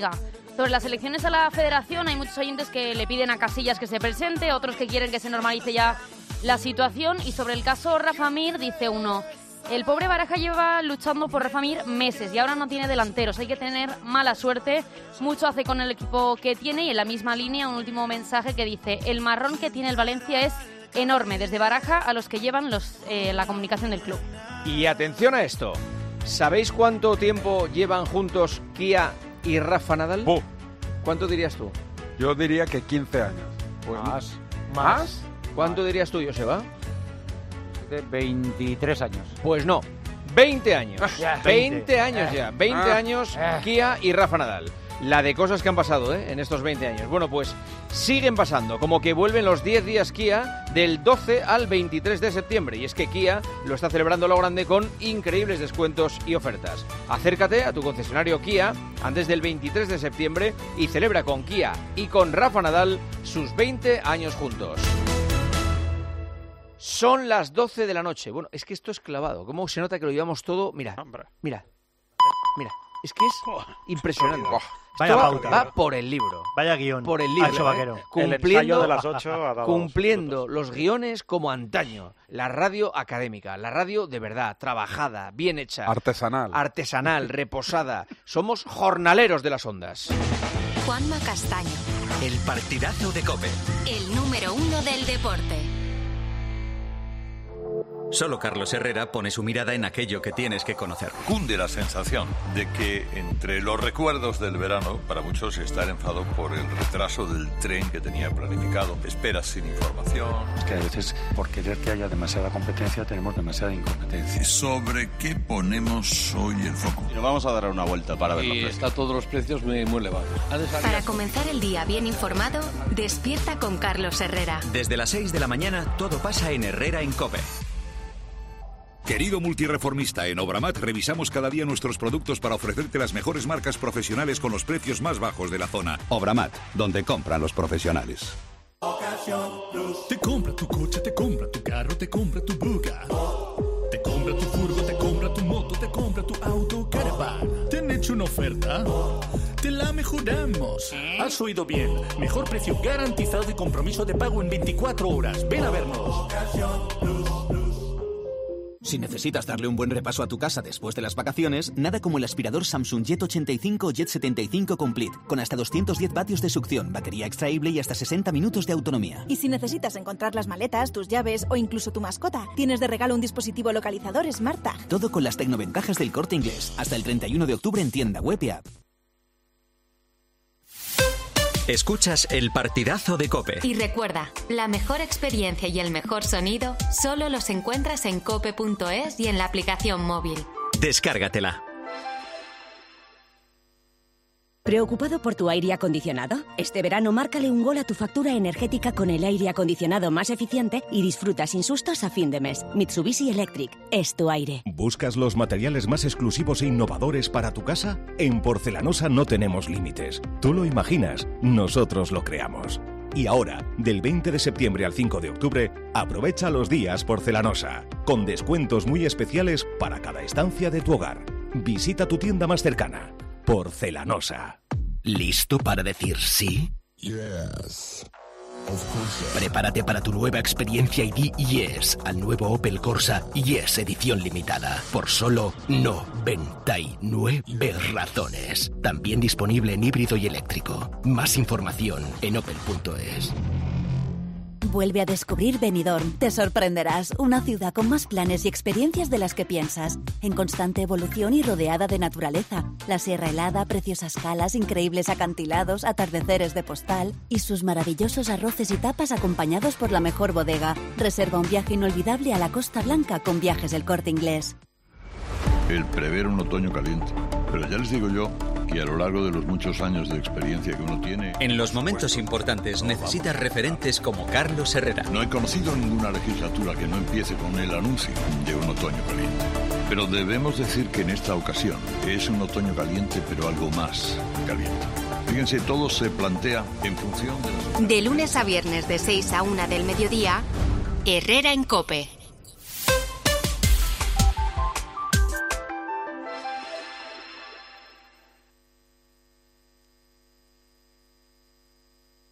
Sobre las elecciones a la Federación hay muchos oyentes que le piden a Casillas que se presente, otros que quieren que se normalice ya la situación. Y sobre el caso Rafa Mir dice uno: el pobre Baraja lleva luchando por Rafa Mir meses y ahora no tiene delanteros. Hay que tener mala suerte. Mucho hace con el equipo que tiene. Y en la misma línea un último mensaje que dice: el marrón que tiene el Valencia es enorme, desde Baraja a los que llevan la comunicación del club. Y atención a esto. ¿Sabéis cuánto tiempo llevan juntos Kia y Rafa Nadal? ¿Cuánto dirías tú? Yo diría que 15 años. Pues ¿Más? ¿Cuánto dirías tú, Joseba? De 23 años. Pues no, 20 años. 20 20 años ya. 20 años Kia y Rafa Nadal. La de cosas que han pasado en estos 20 años. Bueno, pues siguen pasando, como que vuelven los 10 días Kia del 12 al 23 de septiembre. Y es que Kia lo está celebrando a lo grande con increíbles descuentos y ofertas. Acércate a tu concesionario Kia antes del 23 de septiembre y celebra con Kia y con Rafa Nadal sus 20 años juntos. Son las 12 de la noche. Bueno, es que esto es clavado. ¿Cómo se nota que lo llevamos todo? Mira. Es que es impresionante. Vaya pauta. Va por el libro. Vaya guión. Por el libro. Ancho Vaquero. Cumpliendo, el ensayo de las 8 ha dado cumpliendo los guiones como antaño. La radio académica, la radio de verdad, trabajada, bien hecha. Artesanal, reposada. Somos jornaleros de las ondas. Juanma Castaño. El partidazo de COPE. El número 1 del deporte. Solo Carlos Herrera pone su mirada en aquello que tienes que conocer. Cunde la sensación de que entre los recuerdos del verano, para muchos está el enfado por el retraso del tren que tenía planificado, esperas sin información. Que a veces, por querer que haya demasiada competencia, tenemos demasiada incompetencia. ¿Sobre qué ponemos hoy el foco? Y nos vamos a dar una vuelta para verlo. Y está todos los precios muy elevados. Para comenzar el día bien informado, despierta con Carlos Herrera. Desde las 6 de la mañana, todo pasa en Herrera en COPE. Querido multireformista, en Obramat revisamos cada día nuestros productos para ofrecerte las mejores marcas profesionales con los precios más bajos de la zona. Obramat, donde compran los profesionales. Te compra tu coche, te compra tu carro, te compra tu buga. Te compra tu furgo, te compra tu moto, te compra tu auto Caravan. ¿Te han hecho una oferta? Te la mejoramos. Has oído bien. Mejor precio garantizado y compromiso de pago en 24 horas. Ven a vernos. Si necesitas darle un buen repaso a tu casa después de las vacaciones, nada como el aspirador Samsung Jet 85 o Jet 75 Complete, con hasta 210 vatios de succión, batería extraíble y hasta 60 minutos de autonomía. Y si necesitas encontrar las maletas, tus llaves o incluso tu mascota, tienes de regalo un dispositivo localizador SmartTag. Todo con las tecnoventajas del Corte Inglés. Hasta el 31 de octubre en tienda web y app. Escuchas el partidazo de COPE. Y recuerda, la mejor experiencia y el mejor sonido solo los encuentras en cope.es y en la aplicación móvil. Descárgatela. ¿Preocupado por tu aire acondicionado? Este verano márcale un gol a tu factura energética con el aire acondicionado más eficiente y disfruta sin sustos a fin de mes. Mitsubishi Electric es tu aire. ¿Buscas los materiales más exclusivos e innovadores para tu casa? En Porcelanosa no tenemos límites. Tú lo imaginas, nosotros lo creamos. Y ahora, del 20 de septiembre al 5 de octubre, aprovecha los días Porcelanosa, con descuentos muy especiales para cada estancia de tu hogar. Visita tu tienda más cercana. Porcelanosa. ¿Listo para decir sí? Yes. Prepárate para tu nueva experiencia y di yes al nuevo Opel Corsa Yes edición limitada por solo 99 razones. También disponible en híbrido y eléctrico. Más información en opel.es. Vuelve a descubrir Benidorm. Te sorprenderás. Una ciudad con más planes y experiencias de las que piensas. En constante evolución y rodeada de naturaleza. La sierra helada, preciosas calas, increíbles acantilados, atardeceres de postal y sus maravillosos arroces y tapas acompañados por la mejor bodega. Reserva un viaje inolvidable a la Costa Blanca con Viajes del Corte Inglés. El prever un otoño caliente. Pero ya les digo yo que a lo largo de los muchos años de experiencia que uno tiene... En los momentos importantes necesitas referentes como Carlos Herrera. No he conocido ninguna legislatura que no empiece con el anuncio de un otoño caliente. Pero debemos decir que en esta ocasión es un otoño caliente, pero algo más caliente. Fíjense, todo se plantea en función de... De lunes a viernes de 6 a 1 del mediodía, Herrera en COPE.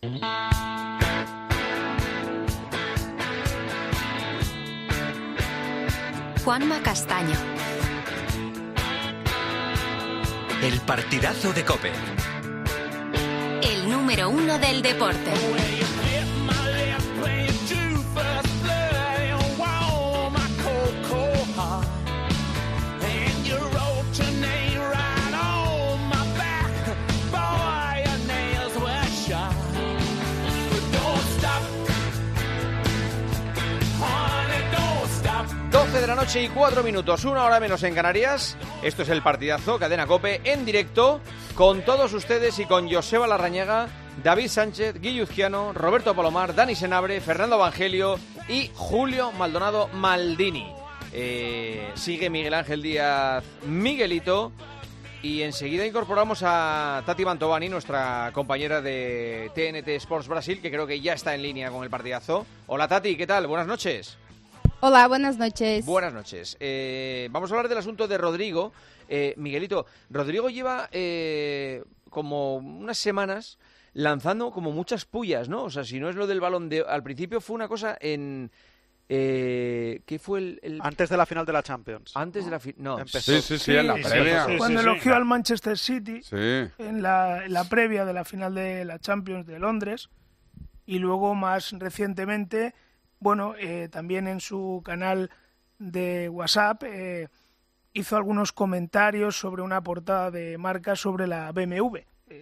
Juanma Castaño. El partidazo de COPE. El número 1 del deporte. De la noche y 4 minutos, 1 hora menos en Canarias. Esto es el partidazo, Cadena COPE, en directo, con todos ustedes y con Joseba Larrañaga, David Sánchez, Guillo Uzquiano, Roberto Palomar, Dani Senabre, Fernando Evangelio y Julio Maldonado Maldini. Sigue Miguel Ángel Díaz Miguelito y enseguida incorporamos a Tati Mantovani, nuestra compañera de TNT Sports Brasil, que creo que ya está en línea con el partidazo. Hola Tati, ¿qué tal? Buenas noches. Hola, buenas noches. Buenas noches. Vamos a hablar del asunto de Rodrigo. Miguelito, Rodrigo lleva como unas semanas lanzando como muchas pullas, ¿no? O sea, si no es lo del Balón de... Al principio fue una cosa en... ¿Qué fue el...? Antes de la final de la Champions. Antes de la final... No. Empezó. Sí, en la previa. Cuando elogió al Manchester City en la previa de la final de la Champions de Londres y luego más recientemente... Bueno, también en su canal de WhatsApp hizo algunos comentarios sobre una portada de marca sobre la BMW.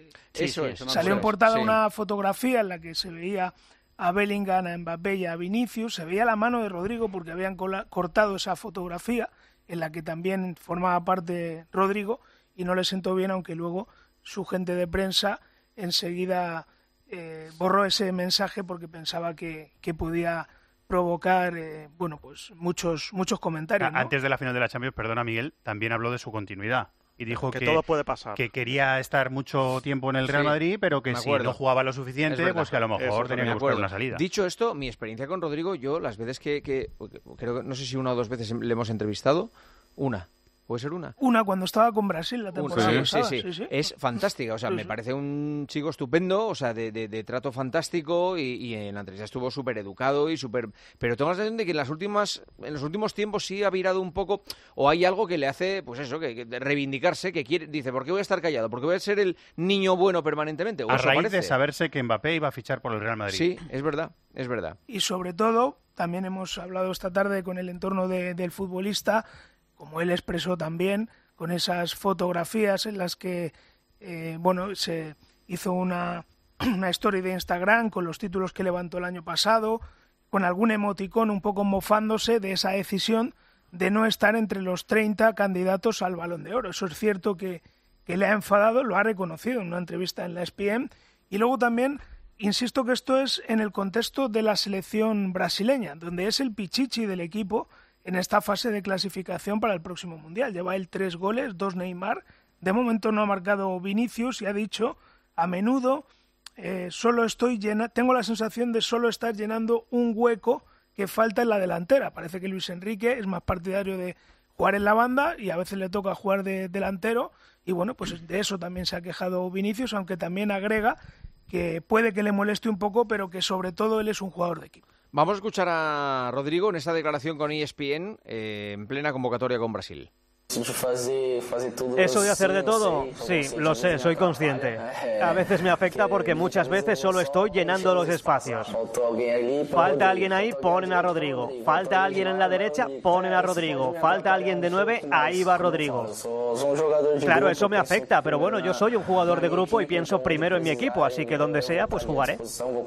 Salió en portada una fotografía en la que se veía a Bellingham, a Mbappé y a Vinicius. Se veía la mano de Rodrigo porque habían cortado esa fotografía en la que también formaba parte Rodrigo y no le sentó bien, aunque luego su gente de prensa enseguida borró ese mensaje porque pensaba que podía provocar pues muchos comentarios, ¿no? Antes de la final de la Champions, perdona Miguel, también habló de su continuidad y dijo que todo puede pasar, que quería estar mucho tiempo en el Real Madrid, pero que si no jugaba lo suficiente, pues que a lo mejor tenía que buscar una salida. Dicho esto, mi experiencia con Rodrigo, yo las veces que creo que no sé si 1 o 2 veces le hemos entrevistado, una. ¿Puede ser una? Una, cuando estaba con Brasil la temporada pasada. Sí. Es fantástica, o sea, me parece un chico estupendo, o sea, de trato fantástico y en la entrevista estuvo súper educado y súper... Pero tengo la sensación de que en los últimos tiempos sí ha virado un poco, o hay algo que le hace, pues eso, que reivindicarse, que quiere, dice, ¿por qué voy a estar callado? ¿Por qué voy a ser el niño bueno permanentemente? A raíz de saberse que Mbappé iba a fichar por el Real Madrid. Sí, es verdad. Y sobre todo, también hemos hablado esta tarde con el entorno del futbolista, como él expresó también, con esas fotografías en las que se hizo una story de Instagram con los títulos que levantó el año pasado, con algún emoticón un poco mofándose de esa decisión de no estar entre los 30 candidatos al Balón de Oro. Eso es cierto que le ha enfadado, lo ha reconocido en una entrevista en la ESPN. Y luego también, insisto que esto es en el contexto de la selección brasileña, donde es el pichichi del equipo en esta fase de clasificación para el próximo Mundial. Lleva él 3 goles, 2 Neymar. De momento no ha marcado Vinicius y ha dicho, a menudo, tengo la sensación de solo estar llenando un hueco que falta en la delantera. Parece que Luis Enrique es más partidario de jugar en la banda y a veces le toca jugar de delantero. Y bueno, pues de eso también se ha quejado Vinicius, aunque también agrega que puede que le moleste un poco, pero que sobre todo él es un jugador de equipo. Vamos a escuchar a Rodrigo en esta declaración con ESPN en plena convocatoria con Brasil. ¿Eso de hacer de todo? Sí, lo sé, soy consciente. A veces me afecta porque muchas veces solo estoy llenando los espacios. Falta alguien ahí, ponen a Rodrigo. Falta alguien en la derecha, ponen a Rodrigo. Falta alguien de 9, ahí va Rodrigo. Claro, eso me afecta, pero bueno, yo soy un jugador de grupo y pienso primero en mi equipo, así que donde sea, pues jugaré.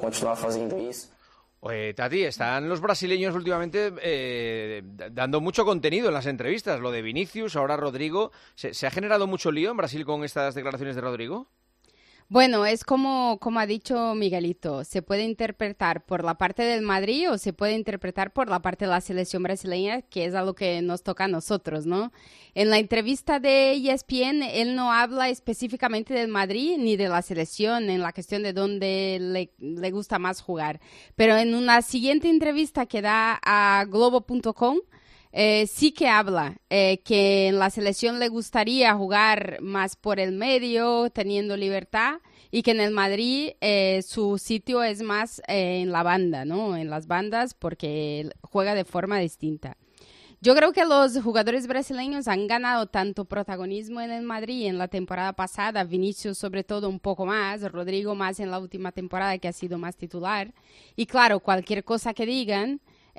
Tati, están los brasileños últimamente dando mucho contenido en las entrevistas. Lo de Vinicius, ahora Rodrigo. ¿Se ha generado mucho lío en Brasil con estas declaraciones de Rodrigo? Bueno, es como ha dicho Miguelito, se puede interpretar por la parte del Madrid o se puede interpretar por la parte de la selección brasileña, que es a lo que nos toca a nosotros, ¿no? En la entrevista de ESPN, él no habla específicamente del Madrid ni de la selección en la cuestión de dónde le gusta más jugar. Pero en una siguiente entrevista que da a Globo.com, sí que habla que en la selección le gustaría jugar más por el medio, teniendo libertad, y que en el Madrid su sitio es más en la banda, ¿no? En las bandas, porque juega de forma distinta. Yo creo que los jugadores brasileños han ganado tanto protagonismo en el Madrid en la temporada pasada, Vinicius sobre todo un poco más, Rodrigo más en la última temporada que ha sido más titular. Y claro, cualquier cosa que digan,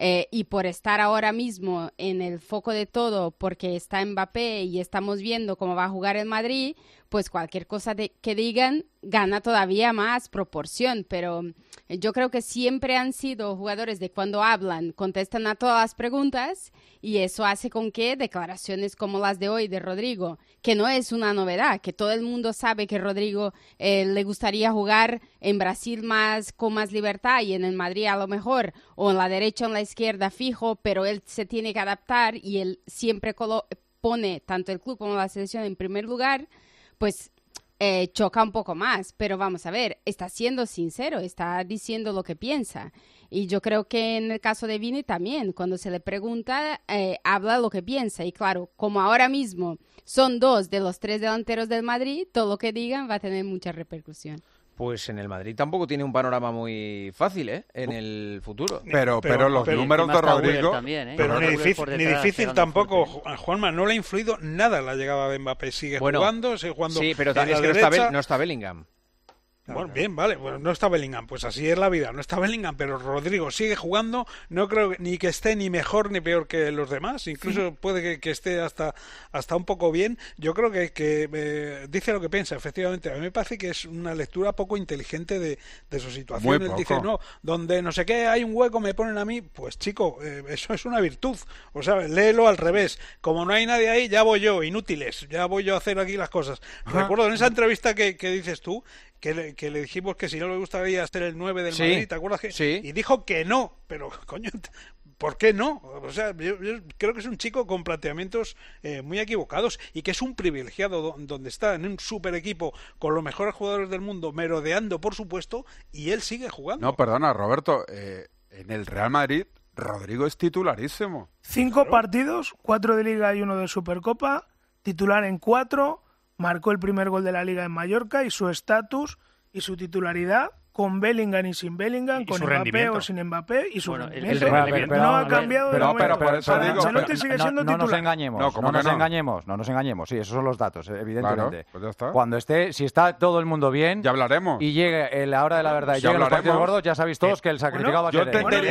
y por estar ahora mismo en el foco de todo, porque está Mbappé y estamos viendo cómo va a jugar el Madrid, pues cualquier cosa que digan gana todavía más proporción. Pero yo creo que siempre han sido jugadores de cuando hablan, contestan a todas las preguntas, y eso hace con que declaraciones como las de hoy de Rodrigo, que no es una novedad, que todo el mundo sabe que Rodrigo le gustaría jugar en Brasil con más libertad y en el Madrid a lo mejor, o en la derecha o en la izquierda fijo, pero él se tiene que adaptar y él siempre pone tanto el club como la selección en primer lugar, pues choca un poco más. Pero vamos a ver, está siendo sincero, está diciendo lo que piensa. Y yo creo que en el caso de Vini también, cuando se le pregunta, habla lo que piensa. Y claro, como ahora mismo son 2 de los 3 delanteros del Madrid, todo lo que digan va a tener mucha repercusión. Pues en el Madrid tampoco tiene un panorama muy fácil, en el futuro. Pero los números de Rodrigo... También, pero ni difícil tampoco, Juanma, no le ha influido nada la llegada de Mbappé. Sigue jugando. Sí, pero es que no está Bellingham. Bueno, bien, vale, bueno, no está Bellingham, pues así es la vida, no está Bellingham, pero Rodrigo sigue jugando, no creo ni que esté ni mejor ni peor que los demás, incluso puede que esté hasta un poco bien. Yo creo que dice lo que piensa, efectivamente. A mí me parece que es una lectura poco inteligente de su situación. Él dice, no, donde no sé qué hay un hueco me ponen a mí, pues chico, eso es una virtud, o sea, léelo al revés, como no hay nadie ahí, ya voy yo, inútiles, ya voy yo a hacer aquí las cosas. Recuerdo en esa entrevista que dices tú, que le dijimos que si no le gustaría ser el 9 del Madrid, ¿te acuerdas? Y dijo que no, pero coño, ¿por qué no? O sea, yo creo que es un chico con planteamientos muy equivocados y que es un privilegiado donde está en un super equipo con los mejores jugadores del mundo, merodeando por supuesto, y él sigue jugando. No, perdona, Roberto, en el Real Madrid Rodrigo es titularísimo. 5 partidos, 4 de Liga y 1 de Supercopa, titular en 4, marcó el primer gol de la Liga en Mallorca, y su estatus y su titularidad, con Bellingham y sin Bellingham, con Mbappé o sin Mbappé, y su rendimiento no ha cambiado de momento. Pero por eso digo, Ancelotti sigue siendo titular. No nos engañemos, sí, esos son los datos, evidentemente. Claro, pues ya está. Cuando si está todo el mundo bien, ya hablaremos. Y llegue la hora de la verdad y lleguen los partidos gordos, ya sabéis todos que el sacrificado va a ser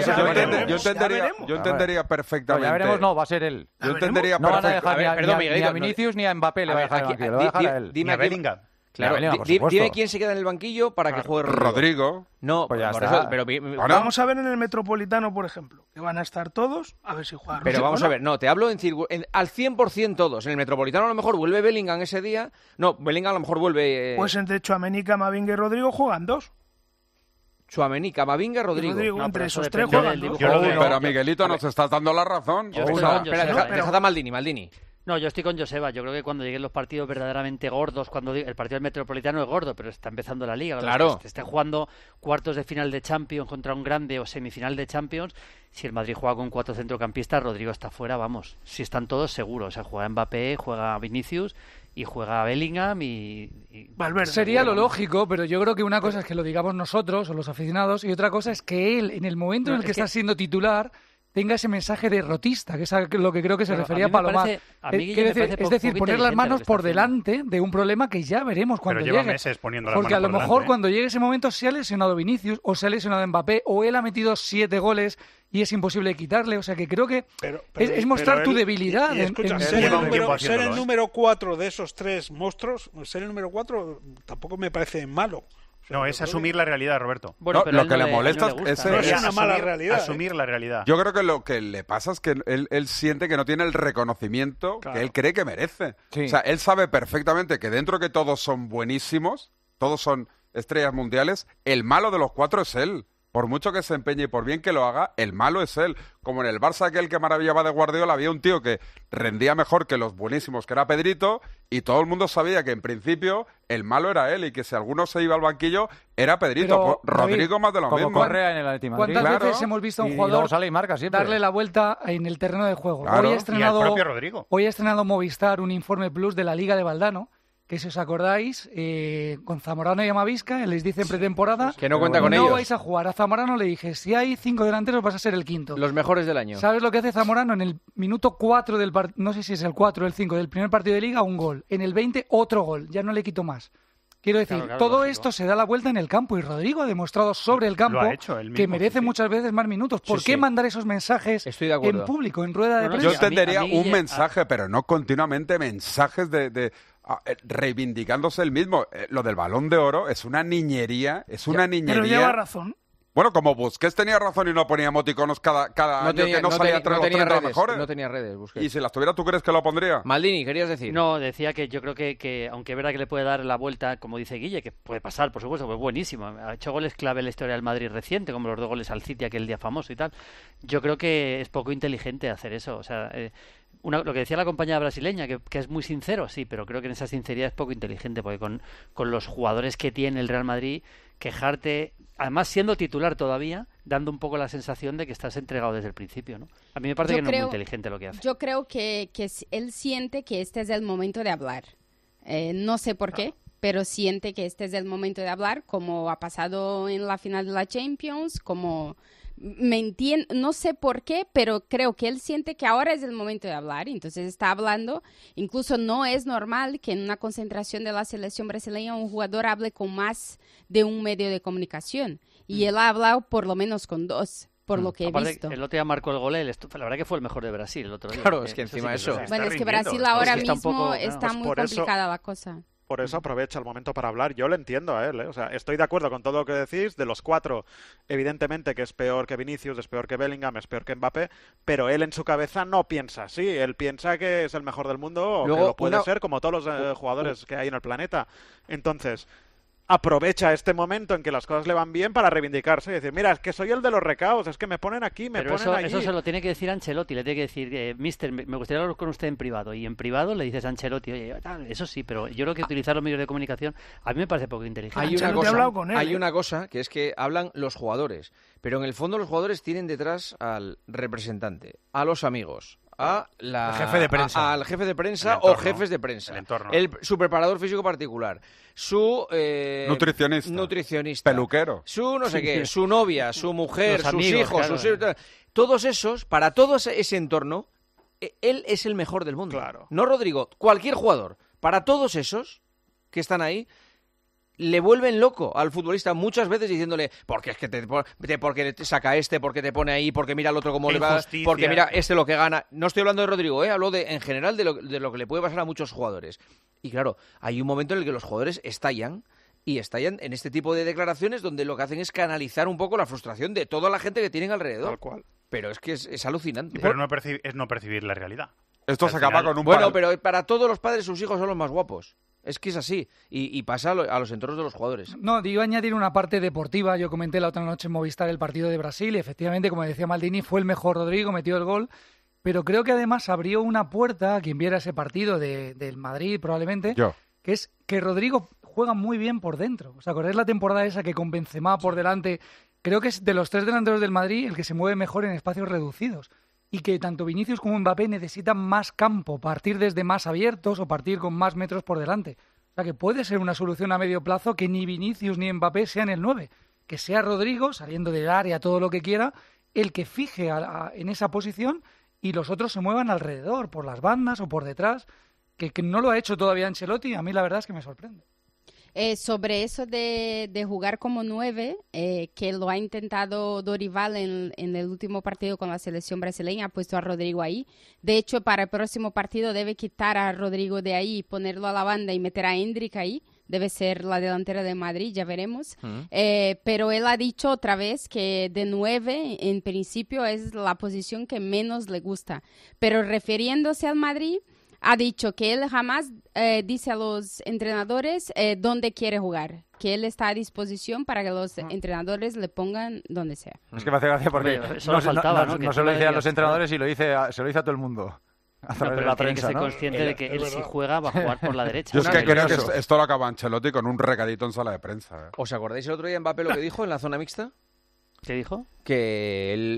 él. Yo entendería perfectamente. Ya veremos, va a ser él. Yo entendería no van a dejar ni a Vinicius ni a Mbappé, le va a dejar aquí, le va a dejar a él. Ni a Bellingham. Claro, dime quién se queda en el banquillo para que juegue Rodrigo. No, pues ya por está. eso, pero vamos a ver en el Metropolitano, por ejemplo, que van a estar todos, a ver si juegan. Pero vamos a ver, te hablo al 100% todos. En el Metropolitano a lo mejor vuelve Bellingham ese día. No, Bellingham a lo mejor vuelve... Pues entre Tchouaméni, Camavinga y Rodrigo juegan 2. Tchouaméni, Camavinga, Rodrigo. Entre esos 3 juegan 2. Pero Miguelito, nos estás dando la razón. Deja a Maldini. No, yo estoy con Joseba. Yo creo que cuando lleguen los partidos verdaderamente gordos, cuando el partido del Metropolitano es gordo, pero está empezando la Liga. Claro. Que esté jugando cuartos de final de Champions contra un grande o semifinal de Champions, si el Madrid juega con 4 centrocampistas, Rodrigo está fuera, vamos. Si están todos seguros. O sea, juega Mbappé, juega Vinicius y juega Bellingham y Valverde. Sería lo lógico, pero yo creo que una cosa es que lo digamos nosotros o los aficionados y otra cosa es que él, en el momento en el que está siendo titular, tenga ese mensaje derrotista, que es a lo que creo que se refería Palomar. Es decir, poner las manos por delante de un problema que ya veremos cuando llegue. Pero lleva meses poniendo las manos porque a lo por mejor delante, cuando llegue ese momento se ha lesionado Vinicius o se ha lesionado Mbappé o él ha metido 7 goles y es imposible quitarle. O sea que creo que es mostrar tu debilidad. Escucha, ser el número 4 de esos 3 monstruos, ser el número 4 tampoco me parece malo. No, es asumir la realidad, Roberto. Bueno, lo que le molesta es una mala realidad. Asumir la realidad. Yo creo que lo que le pasa es que él siente que no tiene el reconocimiento que él cree que merece. Sí. O sea, él sabe perfectamente que dentro que todos son buenísimos, todos son estrellas mundiales, el malo de los 4 es él. Por mucho que se empeñe y por bien que lo haga, el malo es él. Como en el Barça aquel que maravillaba de Guardiola, había un tío que rendía mejor que los buenísimos, que era Pedrito, y todo el mundo sabía que en principio el malo era él y que si alguno se iba al banquillo era Pedrito. Pero, Rodrigo más de lo mismo. Correa en el Atlético de Madrid. ¿Cuántas veces hemos visto a un jugador darle la vuelta en el terreno de juego? Claro. Hoy ha estrenado Movistar un informe Plus de la Liga de Valdano que si os acordáis, con Zamorano y Amavisca, les dice en pretemporada que no cuenta con ellos. No vais a jugar. A Zamorano le dije, si hay 5 delanteros vas a ser el quinto. Los mejores del año. ¿Sabes lo que hace Zamorano? En el minuto 4 del partido, no sé si es el 4 o el 5 del primer partido de Liga, un gol. En el 20, otro gol. Ya no le quito más. Quiero decir, todo esto se da la vuelta en el campo y Rodrigo ha demostrado sobre el campo que merece muchas veces más minutos. ¿Por qué mandar esos mensajes en público, en rueda de prensa? Yo entendería un mensaje, pero no continuamente mensajes reivindicándose el mismo. Lo del Balón de Oro es una niñería, Pero lleva razón. Bueno, como Busquets tenía razón y no ponía emoticonos cada año que no salía entre los 30 mejores. No tenía redes, Busquets. Y si las tuviera, ¿tú crees que lo pondría? Maldini, ¿querías decir? No, decía que yo creo que aunque es verdad que le puede dar la vuelta, como dice Guille, que puede pasar, por supuesto, pues buenísimo. Ha hecho goles clave en la historia del Madrid reciente, como los 2 goles al City aquel día famoso y tal. Yo creo que es poco inteligente hacer eso. O sea, lo que decía la compañera brasileña, que es muy sincero, sí, pero creo que en esa sinceridad es poco inteligente, porque con los jugadores que tiene el Real Madrid, quejarte, además siendo titular todavía, dando un poco la sensación de que estás entregado desde el principio, ¿no? A mí me parece que no es muy inteligente lo que hace. Yo creo que él siente que este es el momento de hablar. No sé por qué, pero siente que este es el momento de hablar, como ha pasado en la final de la Champions, como... no sé por qué, pero creo que él siente que ahora es el momento de hablar, entonces está hablando. Incluso no es normal que en una concentración de la selección brasileña un jugador hable con más de un medio de comunicación, y él ha hablado por lo menos con 2. Por lo que he visto. El otro día marcó el gol, la verdad que fue el mejor de Brasil el otro día. Claro, es que encima eso. Bueno, es que Brasil ahora mismo está muy complicada la cosa. Por eso aprovecha el momento para hablar. Yo lo entiendo a él, ¿eh? O sea, estoy de acuerdo con todo lo que decís. De los 4, evidentemente que es peor que Vinicius, es peor que Bellingham, es peor que Mbappé, pero él en su cabeza no piensa así. Él piensa que es el mejor del mundo o que lo puede ser, como todos los jugadores que hay en el planeta. Entonces, aprovecha este momento en que las cosas le van bien para reivindicarse y decir, mira, es que soy el de los recaos, es que me ponen aquí, me ponen allí. Eso se lo tiene que decir Ancelotti, le tiene que decir, mister, me gustaría hablar con usted en privado, y en privado le dices a Ancelotti, oye, eso sí, pero yo creo que utilizar los medios de comunicación a mí me parece poco inteligente. Hay una cosa que es que hablan los jugadores, pero en el fondo los jugadores tienen detrás al representante, a los amigos, al jefe de prensa o jefes de prensa, su preparador físico particular, su nutricionista, peluquero, su no sé qué, su novia, su mujer, sus hijos, todos esos, para todo ese entorno, él es el mejor del mundo. Claro. No Rodrigo, cualquier jugador, para todos esos que están ahí, le vuelven loco al futbolista muchas veces diciéndole, porque es que porque te saca porque te pone ahí, porque mira al otro cómo le va, porque mira lo que gana. No estoy hablando de Rodrigo, hablo en general de lo que le puede pasar a muchos jugadores. Y claro, hay un momento en el que los jugadores estallan en este tipo de declaraciones donde lo que hacen es canalizar un poco la frustración de toda la gente que tienen alrededor. Tal cual. Pero es que es alucinante. Pero es no percibir la realidad. Esto se acaba con un pero para todos los padres sus hijos son los más guapos. Es que es así, y pasa a los entornos de los jugadores. No, iba a añadir una parte deportiva. Yo comenté la otra noche en Movistar el partido de Brasil y efectivamente, como decía Maldini, fue el mejor Rodrigo, metió el gol, pero creo que además abrió una puerta a quien viera ese partido del Madrid probablemente, que es que Rodrigo juega muy bien por dentro. ¿Os acordáis la temporada esa que con Benzema por delante? Creo que es de los 3 delanteros del Madrid el que se mueve mejor en espacios reducidos. Y que tanto Vinicius como Mbappé necesitan más campo, partir desde más abiertos o partir con más metros por delante. O sea que puede ser una solución a medio plazo que ni Vinicius ni Mbappé sean el 9. Que sea Rodrigo, saliendo del área, todo lo que quiera, el que fije en esa posición y los otros se muevan alrededor, por las bandas o por detrás, que no lo ha hecho todavía Ancelotti. A mí la verdad es que me sorprende. Sobre eso de jugar como 9, que lo ha intentado Dorival en el último partido con la selección brasileña, ha puesto a Rodrigo ahí. De hecho, para el próximo partido debe quitar a Rodrigo de ahí, ponerlo a la banda y meter a Endrick ahí. Debe ser la delantera de Madrid, ya veremos. Pero él ha dicho otra vez que de 9, en principio, es la posición que menos le gusta. Pero refiriéndose al Madrid, ha dicho que él jamás dice a los entrenadores dónde quiere jugar, que él está a disposición para que los entrenadores le pongan donde sea. Es que me hace gracia porque no se lo dice a los entrenadores y se lo dice a todo el mundo. A través de la tiene prensa, que ser consciente de que él si juega va a jugar por la derecha. Yo es que creo que esto lo acaba Ancelotti con un recadito en sala de prensa. ¿Os acordáis el otro día Mbappé lo que dijo en la zona mixta? ¿Qué dijo? Que él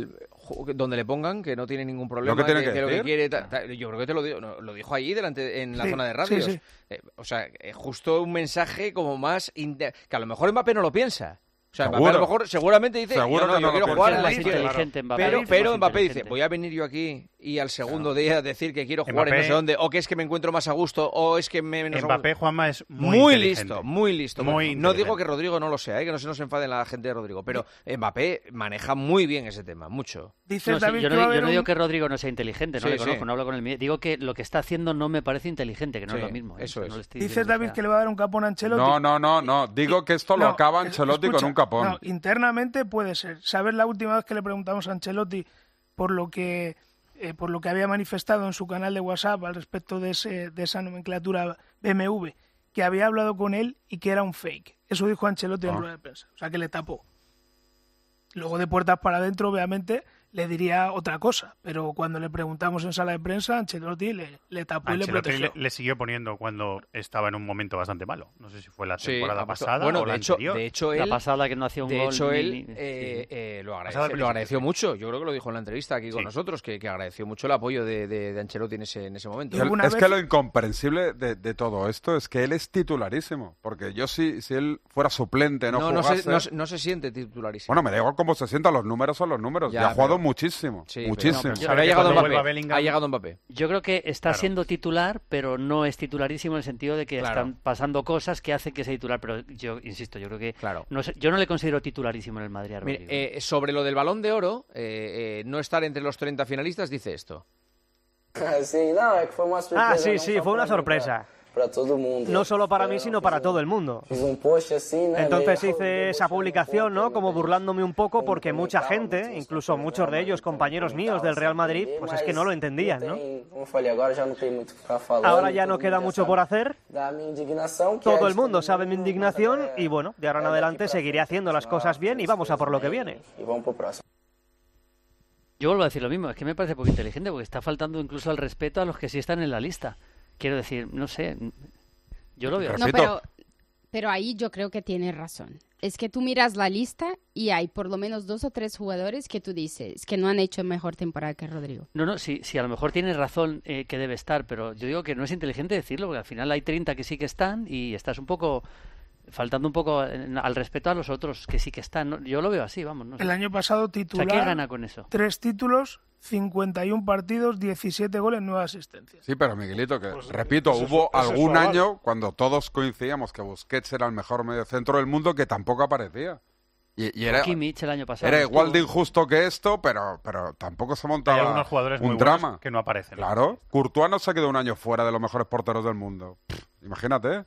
donde le pongan, que no tiene ningún problema, ¿Lo que tiene que lo que decir? quiere, yo creo que te lo dijo allí en la zona de radios. Sí. O sea, justo un mensaje como más que a lo mejor Mbappé no lo piensa. O sea, Seguro. Mbappé a lo mejor seguramente dice, Seguro que yo no quiero lo jugar piensa. en la Es izquierda. inteligente Mbappé. Pero Mbappé dice, voy a venir yo aquí y al segundo día decir que quiero jugar en no sé dónde, o que es que me encuentro más a gusto, o es que Mbappé, Juanma, es muy inteligente. listo. Muy No digo que Rodrigo no lo sea, que no se nos enfade la gente de Rodrigo, pero Mbappé maneja muy bien ese tema, mucho. Yo no digo que Rodrigo no sea inteligente, no le conozco, no hablo con él. Digo que lo que está haciendo no me parece inteligente, que no es lo mismo. Eso es. Dices, David, que le va a dar un capón a Ancelotti. No. Digo que esto lo acaba Ancelotti con un capón. No, internamente puede ser. ¿Sabes la última vez que le preguntamos a Ancelotti por lo que había manifestado en su canal de WhatsApp al respecto de esa nomenclatura BMW, que había hablado con él y que era un fake? Eso dijo Ancelotti en rueda de prensa. O sea, que le tapó. Luego, de puertas para adentro, obviamente, le diría otra cosa, pero cuando le preguntamos en sala de prensa, Ancelotti le tapó y le protegió. Le siguió poniendo cuando estaba en un momento bastante malo. No sé si fue la temporada pasada bueno, o la anterior. De hecho, él, la pasada que no hacía un gol. De hecho, él lo agradeció mucho. Yo creo que lo dijo en la entrevista aquí con nosotros, que agradeció mucho el apoyo de Ancelotti en ese momento. Es que lo incomprensible de todo esto es que él es titularísimo. Porque yo, si él fuera suplente, no jugase... No se siente titularísimo. Bueno, me da igual cómo se sienta, los números son los números. Ya ha jugado muchísimo. Muchísimo. Pero ha llegado Mbappé. Yo creo que está siendo titular, pero no es titularísimo en el sentido de que están pasando cosas que hacen que sea titular. Pero yo insisto, yo creo que yo no le considero titularísimo en el Madrid. Mire, sobre lo del Balón de Oro, no estar entre los 30 finalistas, dice esto. Sí, fue una sorpresa. No solo para mí, sino para todo el mundo. Entonces hice esa publicación, ¿no? Como burlándome un poco, porque mucha gente, incluso muchos de ellos compañeros míos del Real Madrid, pues es que no lo entendían, ¿no? Ahora ya no queda mucho por hacer. Todo el mundo sabe mi indignación y bueno, de ahora en adelante seguiré haciendo las cosas bien y vamos a por lo que viene. Yo vuelvo a decir lo mismo, es que me parece poco inteligente porque está faltando incluso al respeto a los que sí están en la lista. Quiero decir, no sé, yo lo veo. No, pero ahí yo creo que tienes razón. Es que tú miras la lista y hay por lo menos 2 o 3 jugadores que tú dices que no han hecho mejor temporada que Rodrigo. No, sí, a lo mejor tienes razón que debe estar, pero yo digo que no es inteligente decirlo, porque al final hay 30 que sí que están y estás un poco... faltando un poco al respeto a los otros que sí que están. ¿No? Yo lo veo así, vamos. No sé. El año pasado titular, ¿qué gana con eso? 3 títulos, 51 partidos, 17 goles, 9 asistencias. Sí, pero Miguelito, que repito, hubo algún año cuando todos coincidíamos que Busquets era el mejor mediocentro del mundo que tampoco aparecía. Y era Kimmich el año pasado. Era igual de injusto que esto, pero tampoco se montaba hay algunos jugadores un muy drama que no aparecen. Claro, Courtois no se quedó un año fuera de los mejores porteros del mundo. Imagínate.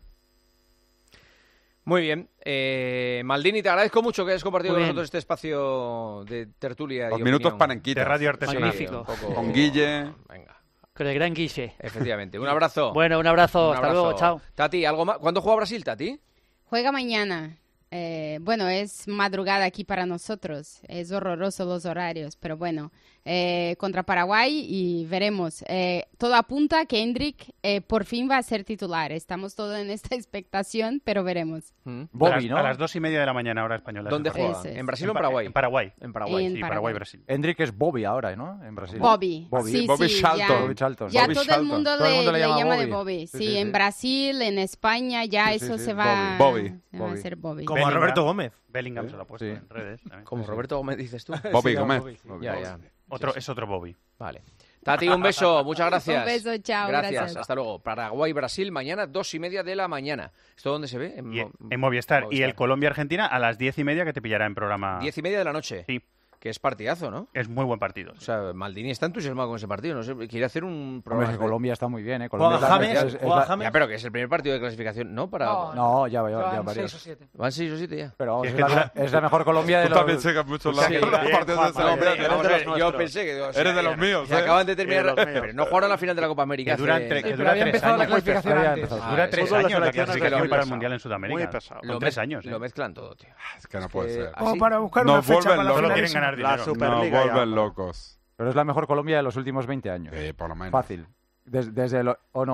Muy bien. Maldini, te agradezco mucho que hayas compartido con nosotros este espacio de tertulia. Los minutos panenquitas. De radio artesanal. Magnífico. Con Guille. Venga. Con el gran Guille. Efectivamente. Un abrazo. Bueno, un abrazo. Hasta luego. Chao. Tati, ¿algo más? ¿Cuándo juega Brasil, Tati? Juega mañana. Bueno, es madrugada aquí para nosotros. Es horroroso los horarios, pero bueno. Contra Paraguay y veremos. Todo apunta que Endrick por fin va a ser titular. Estamos todos en esta expectación, pero veremos. Bobby, ¿no? A las 2:30 de la mañana, hora española. ¿Dónde juega? ¿En Brasil o en Paraguay? En Paraguay. En Paraguay. Sí, Paraguay-Brasil. Endrick es Bobby ahora, ¿no? En Brasil. Bobby. Sí, Bobby Charlton. Bobby Charlton. Ya Bobby todo Charlton. el mundo le llama de Bobby. Sí, en Brasil, en España, ya eso se va a hacer Bobby. Como a Roberto Gómez. Bellingham se lo ha puesto en redes. Como Roberto Gómez dices tú. Bobby Gómez. Ya. Es otro Bobby. Vale. Tati, un beso, muchas gracias. Un beso, chao. Gracias, hasta luego. Paraguay-Brasil, mañana 2:30 de la mañana. ¿Esto dónde se ve? En Movistar. Y el Colombia-Argentina a las 10:30, que te pillará en programa. 10:30 de la noche. Sí. Que es partidazo, ¿no? Es muy buen partido. O sea, Maldini está entusiasmado con ese partido. No sé, quiere hacer un programa. Hombre, Colombia está muy bien, ¿eh? Juega James. Ya, pero que es el primer partido de clasificación, ¿no? No, ya van varios. 6 o 7. Van 6 o 7 ya. Pero es la mejor Colombia de los... Tú también llegas mucho los partidos de selección. Yo pensé que... Eres de los míos, acaban de terminar... Pero no jugaron la final de la Copa América. Que dura 3 años. Dura 3 años la clasificación para el Mundial en Sudamérica. Muy pesado. Son 3 años. Lo mezclan todo, tío. Es que no puede ser. Como para buscar una fecha para la Solo quieren ganar dinero. Vuelven locos. Pero es la mejor Colombia de los últimos 20 años. Por lo menos. Fácil. Desde ¿o no?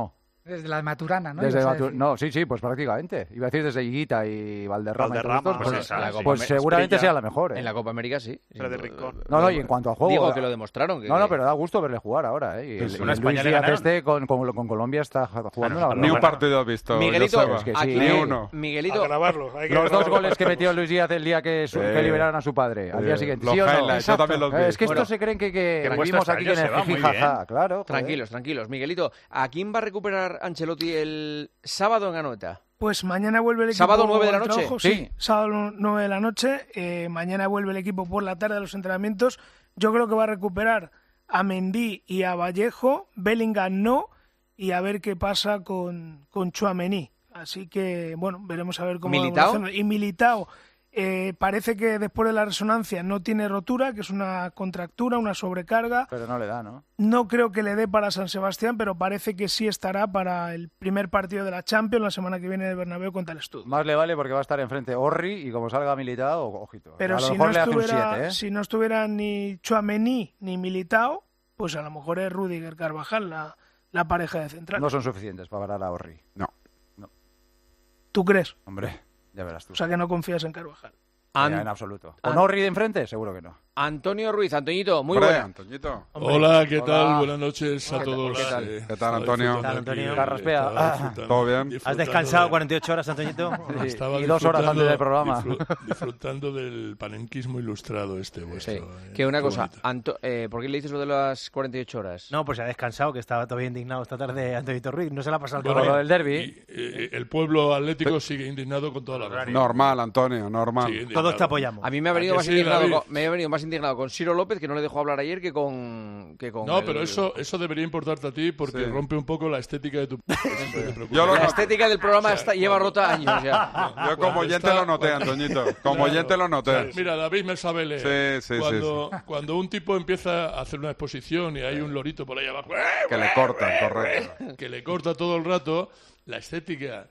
Desde la Maturana, ¿no? No, sí, pues prácticamente. Iba a decir desde Higuita y Valderrama. Pues seguramente sea la mejor. En la Copa América sí. No, y en cuanto a juego... Digo que lo demostraron. No, pero da gusto verle jugar ahora. Y Luis Díaz con Colombia está jugando... Ni un partido has visto. Miguelito, ni uno. Miguelito, a grabarlo. Los 2 goles que metió Luis Díaz el día que liberaron a su padre. Al día siguiente. ¿Sí o no? Yo también los vi. Es que estos se creen que vivimos aquí en el jijijaja. Claro. Tranquilos. Miguelito, ¿a quién va a recuperar Ancelotti el sábado en Anoeta? Pues mañana vuelve el equipo. ¿Sábado 9 de la noche? Trabajo, sí, sábado 9 de la noche. Mañana vuelve el equipo por la tarde a los entrenamientos. Yo creo que va a recuperar a Mendy y a Vallejo. Bellingham no. Y a ver qué pasa con Tchouaméni. Así que, bueno, veremos a ver cómo... ¿Militao? Y Militao parece que después de la resonancia no tiene rotura, que es una contractura, una sobrecarga. Pero no le da, ¿no? No creo que le dé para San Sebastián, pero parece que sí estará para el primer partido de la Champions la semana que viene en el Bernabéu contra el Stud. Más le vale porque va a estar enfrente Orri y como salga Militao, ojito. Pero si no estuviera ni Tchouaméni ni Militao, pues a lo mejor es Rüdiger Carvajal la pareja de central. No son suficientes para parar a Orri. No. ¿Tú crees? Hombre, ya verás tú. O sea que no confías en Carvajal. En absoluto. ¿Con Orri de enfrente? Seguro que no. Antonio Ruiz, Antoñito, muy buena. Antoñito. Hola, ¿qué tal? Buenas noches a todos. ¿Qué tal, Antonio? Carraspea. ¿Todo bien? ¿Has descansado 48 horas, Antoñito? Y 2 horas antes del programa. Disfrutando del panenquismo ilustrado vuestro. Sí. Que una cosa, ¿por qué le dices lo de las 48 horas? No, pues ha descansado, que estaba todavía indignado esta tarde Antoñito Ruiz. No se la ha pasado por lo del derbi. El pueblo atlético sigue indignado con toda la razón. Normal, Antonio, normal. Todos te apoyamos. A mí me ha venido más indignado con Ciro López, que no le dejó hablar ayer, que con No, pero eso debería importarte a ti porque rompe un poco la estética de tu... La estética del programa lleva rota años ya. Yo como oyente lo noté, Antoñito. Como oyente lo noté. Mira, David me sabe leer. Sí. Cuando un tipo empieza a hacer una exposición y hay un lorito por ahí abajo... Que le cortan, correcto. Que le corta todo el rato, la estética...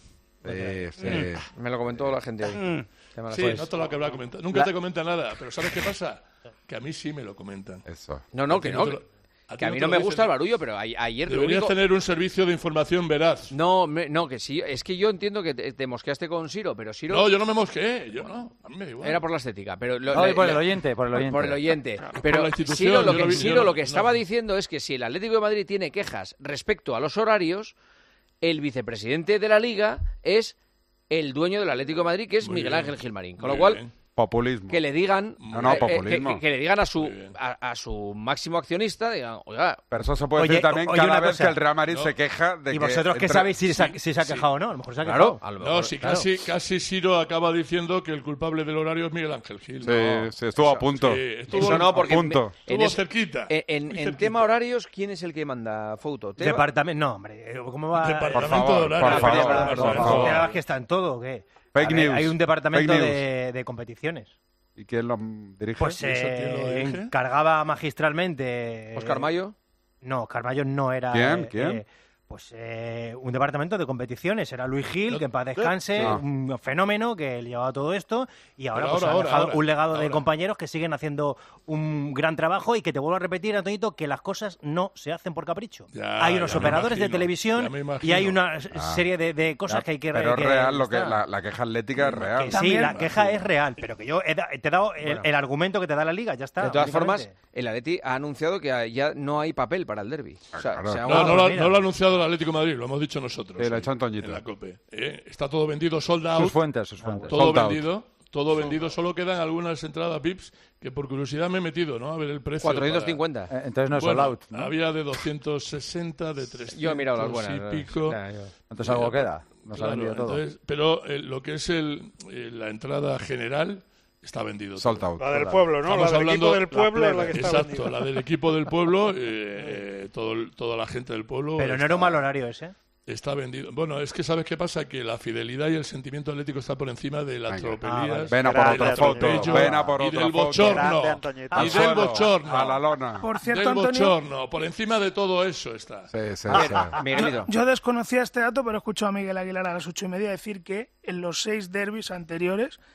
Sí. Me lo comentó la gente hoy. Sí, no te lo habrá comentado. Nunca te comenta nada, pero ¿sabes qué pasa? Que a mí sí me lo comentan. Eso. Que a mí no me gusta el barullo, pero ayer... Deberías tener un servicio de información veraz. No, que sí. Es que yo entiendo que te mosqueaste con Ciro, pero Ciro... No, yo no me mosqueé. Yo no. A mí me da igual. Era por la estética, pero... por el oyente. Por el oyente. Pero Ciro lo que estaba diciendo es que si el Atlético de Madrid tiene quejas respecto a los horarios, el vicepresidente de la Liga es el dueño del Atlético de Madrid, que es Miguel Ángel Gilmarín. Con lo cual... Populismo. Que le digan populismo. Que le digan a su máximo accionista, digan, oiga... Pero eso se puede decir también cada vez que el Real Madrid se queja de que... ¿Y vosotros qué sabéis si se ha quejado o no? A lo mejor se ha quejado. Casi Ciro acaba diciendo que el culpable del horario es Miguel Ángel Gil. Sí, estuvo a punto. Eso no, porque... Estuvo cerquita. En tema horarios, ¿quién es el que manda foto? Departamento... No, hombre, ¿cómo va? Departamento de horarios. Por favor. ¿Que está en todo o qué? Fake news. Hay un departamento de competiciones. ¿Y quién lo dirige? Pues encargaba magistralmente... ¿Oscar Mayo? No, Oscar Mayo no era... ¿Quién? Un departamento de competiciones. Era Luis Gil, que en paz descanse, un fenómeno que llevaba todo esto, y ahora ha dejado un legado de compañeros que siguen haciendo un gran trabajo, y que te vuelvo a repetir, Antonito, que las cosas no se hacen por capricho. Hay unos operadores de televisión y hay una serie de cosas que hay que... Pero es real, la queja atlética es real. Sí, la queja es real, pero que yo te he dado el argumento que te da la Liga, ya está. De todas formas, el Atleti ha anunciado que ya no hay papel para el derbi. No lo ha anunciado el Atlético de Madrid, lo hemos dicho nosotros. Sí, lo ha hecho Antoñito. En la COPE. Está todo vendido, sold out. Sus fuentes. Todo vendido. Solo quedan algunas entradas VIPs que por curiosidad me he metido, ¿no? A ver el precio. 450. Entonces no es sold out, ¿no? Había de 260, de 300 Yo he mirado las buenas. y pico. Entonces algo queda. Nos ha vendido todo. Pero lo que es la entrada general... Está vendido. Sold out. La del pueblo, ¿no? Estamos la del equipo del pueblo es la que está Exacto, vendida. la del equipo del pueblo, toda la gente del pueblo... Pero no era un mal horario ese. Está vendido. Bueno, es que ¿sabes qué pasa? Que la fidelidad y el sentimiento atlético está por encima de las tropelías. Ven a por otra foto. Ven a por otra foto. Y del bochorno. A la lona. Por cierto, del Antonio, bochorno. Por encima de todo eso está. Sí. Yo desconocía este dato, pero escucho a Miguel Aguilar a las 8:30 decir que en los 6 derbis anteriores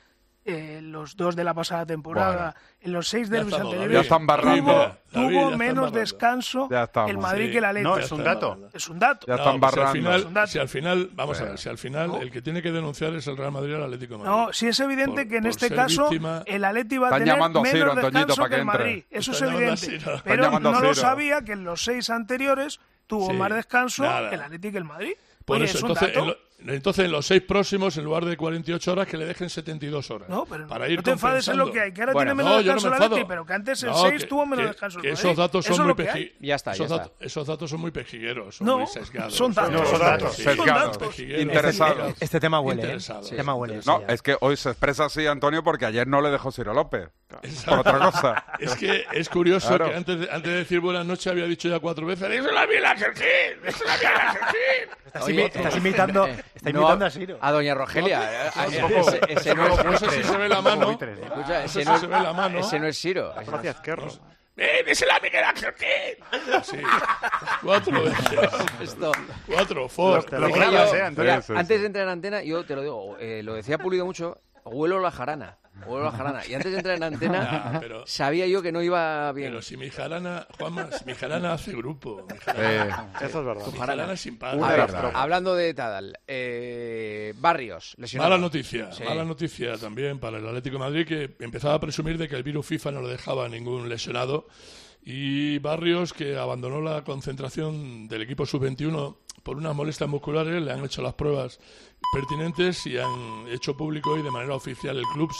los 2 de la pasada temporada, en los 6 derbis anteriores, ya están barrando. tuvo menos descanso el Madrid que el Atleti. No, es un dato. Es un dato. Ya están barrando. Si al final, vamos a ver, si al final el que tiene que denunciar es el Real Madrid al Atlético de Madrid. No, sí es evidente que en este caso el Atleti va a tener menos descanso que el Madrid. Eso es evidente. Pero no lo sabía que en los 6 anteriores tuvo más descanso el Atlético que el Madrid. Por eso, entonces en los 6 próximos, en lugar de 48 horas, que le dejen 72 horas. No, pero para ir no te enfades en lo que hay, que ahora tiene menos descanso el Atlético, pero que antes el 6 tuvo menos descanso el Madrid. Esos datos son muy Esos datos son muy pejigueros, son muy sesgados. Son datos. Sesgados. Interesados. Este tema huele, No, es que hoy se expresa así, Antonio, porque ayer no le dejó Ciro López. Por otra cosa. Es que es curioso que antes de decir buenas noches había dicho ya 4 veces ¡dísela bien a Sergín! ¡dísela bien a Sergín! Estás imitando a Ciro. A doña Rogelia. Ese no se ve la mano. Ese no es Ciro. ¡dísela Miguel Ángel Gil! Sí. 4 veces. 4, antes de entrar en antena, yo te lo digo, lo decía Pulido mucho, huelo la jarana. Y antes de entrar en antena, sabía yo que no iba bien. Pero si mi jarana, Juanma, hace grupo. Eso es verdad. Mi jarana es sin padre. Hablando de Tadal, Barrios, lesionado. Mala noticia también para el Atlético de Madrid, que empezaba a presumir de que el virus FIFA no le dejaba ningún lesionado. Y Barrios, que abandonó la concentración del equipo sub-21 por unas molestias musculares, le han hecho las pruebas pertinentes y han hecho público hoy de manera oficial el club,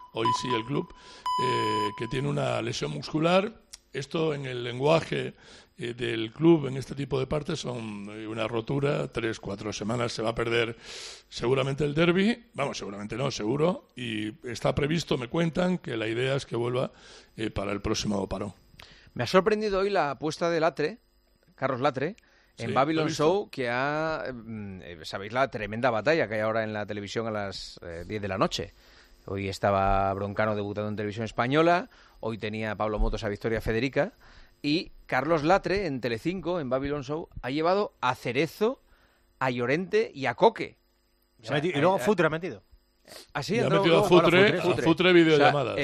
que tiene una lesión muscular. Esto en el lenguaje del club en este tipo de partes son una rotura, 3-4 semanas, se va a perder seguramente el derbi, seguramente no, seguro, y está previsto, me cuentan, que la idea es que vuelva para el próximo parón. Me ha sorprendido hoy la apuesta de Latre, Carlos Latre, en Babylon Show, que sabéis la tremenda batalla que hay ahora en la televisión a las 10 de la noche. Hoy estaba Broncano debutando en televisión española, hoy tenía Pablo Motos a Victoria Federica, y Carlos Latre, en Telecinco, en Babylon Show, ha llevado a Cerezo, a Llorente y a Coque. Y luego Futre ha metido. Así ha metido a Futre videollamadas.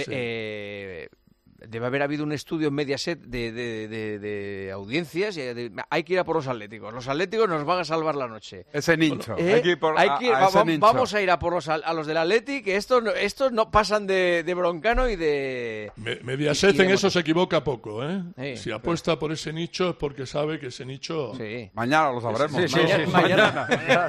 Debe haber habido un estudio en Mediaset de audiencias y hay que ir a por los atléticos. Los atléticos nos van a salvar la noche. Ese nicho. Vamos a ir a por a los del Atleti, que estos no pasan de Broncano y de... Mediaset en eso se equivoca poco, ¿eh? Si apuesta por ese nicho es porque sabe que ese nicho... Mañana lo sabremos. Mañana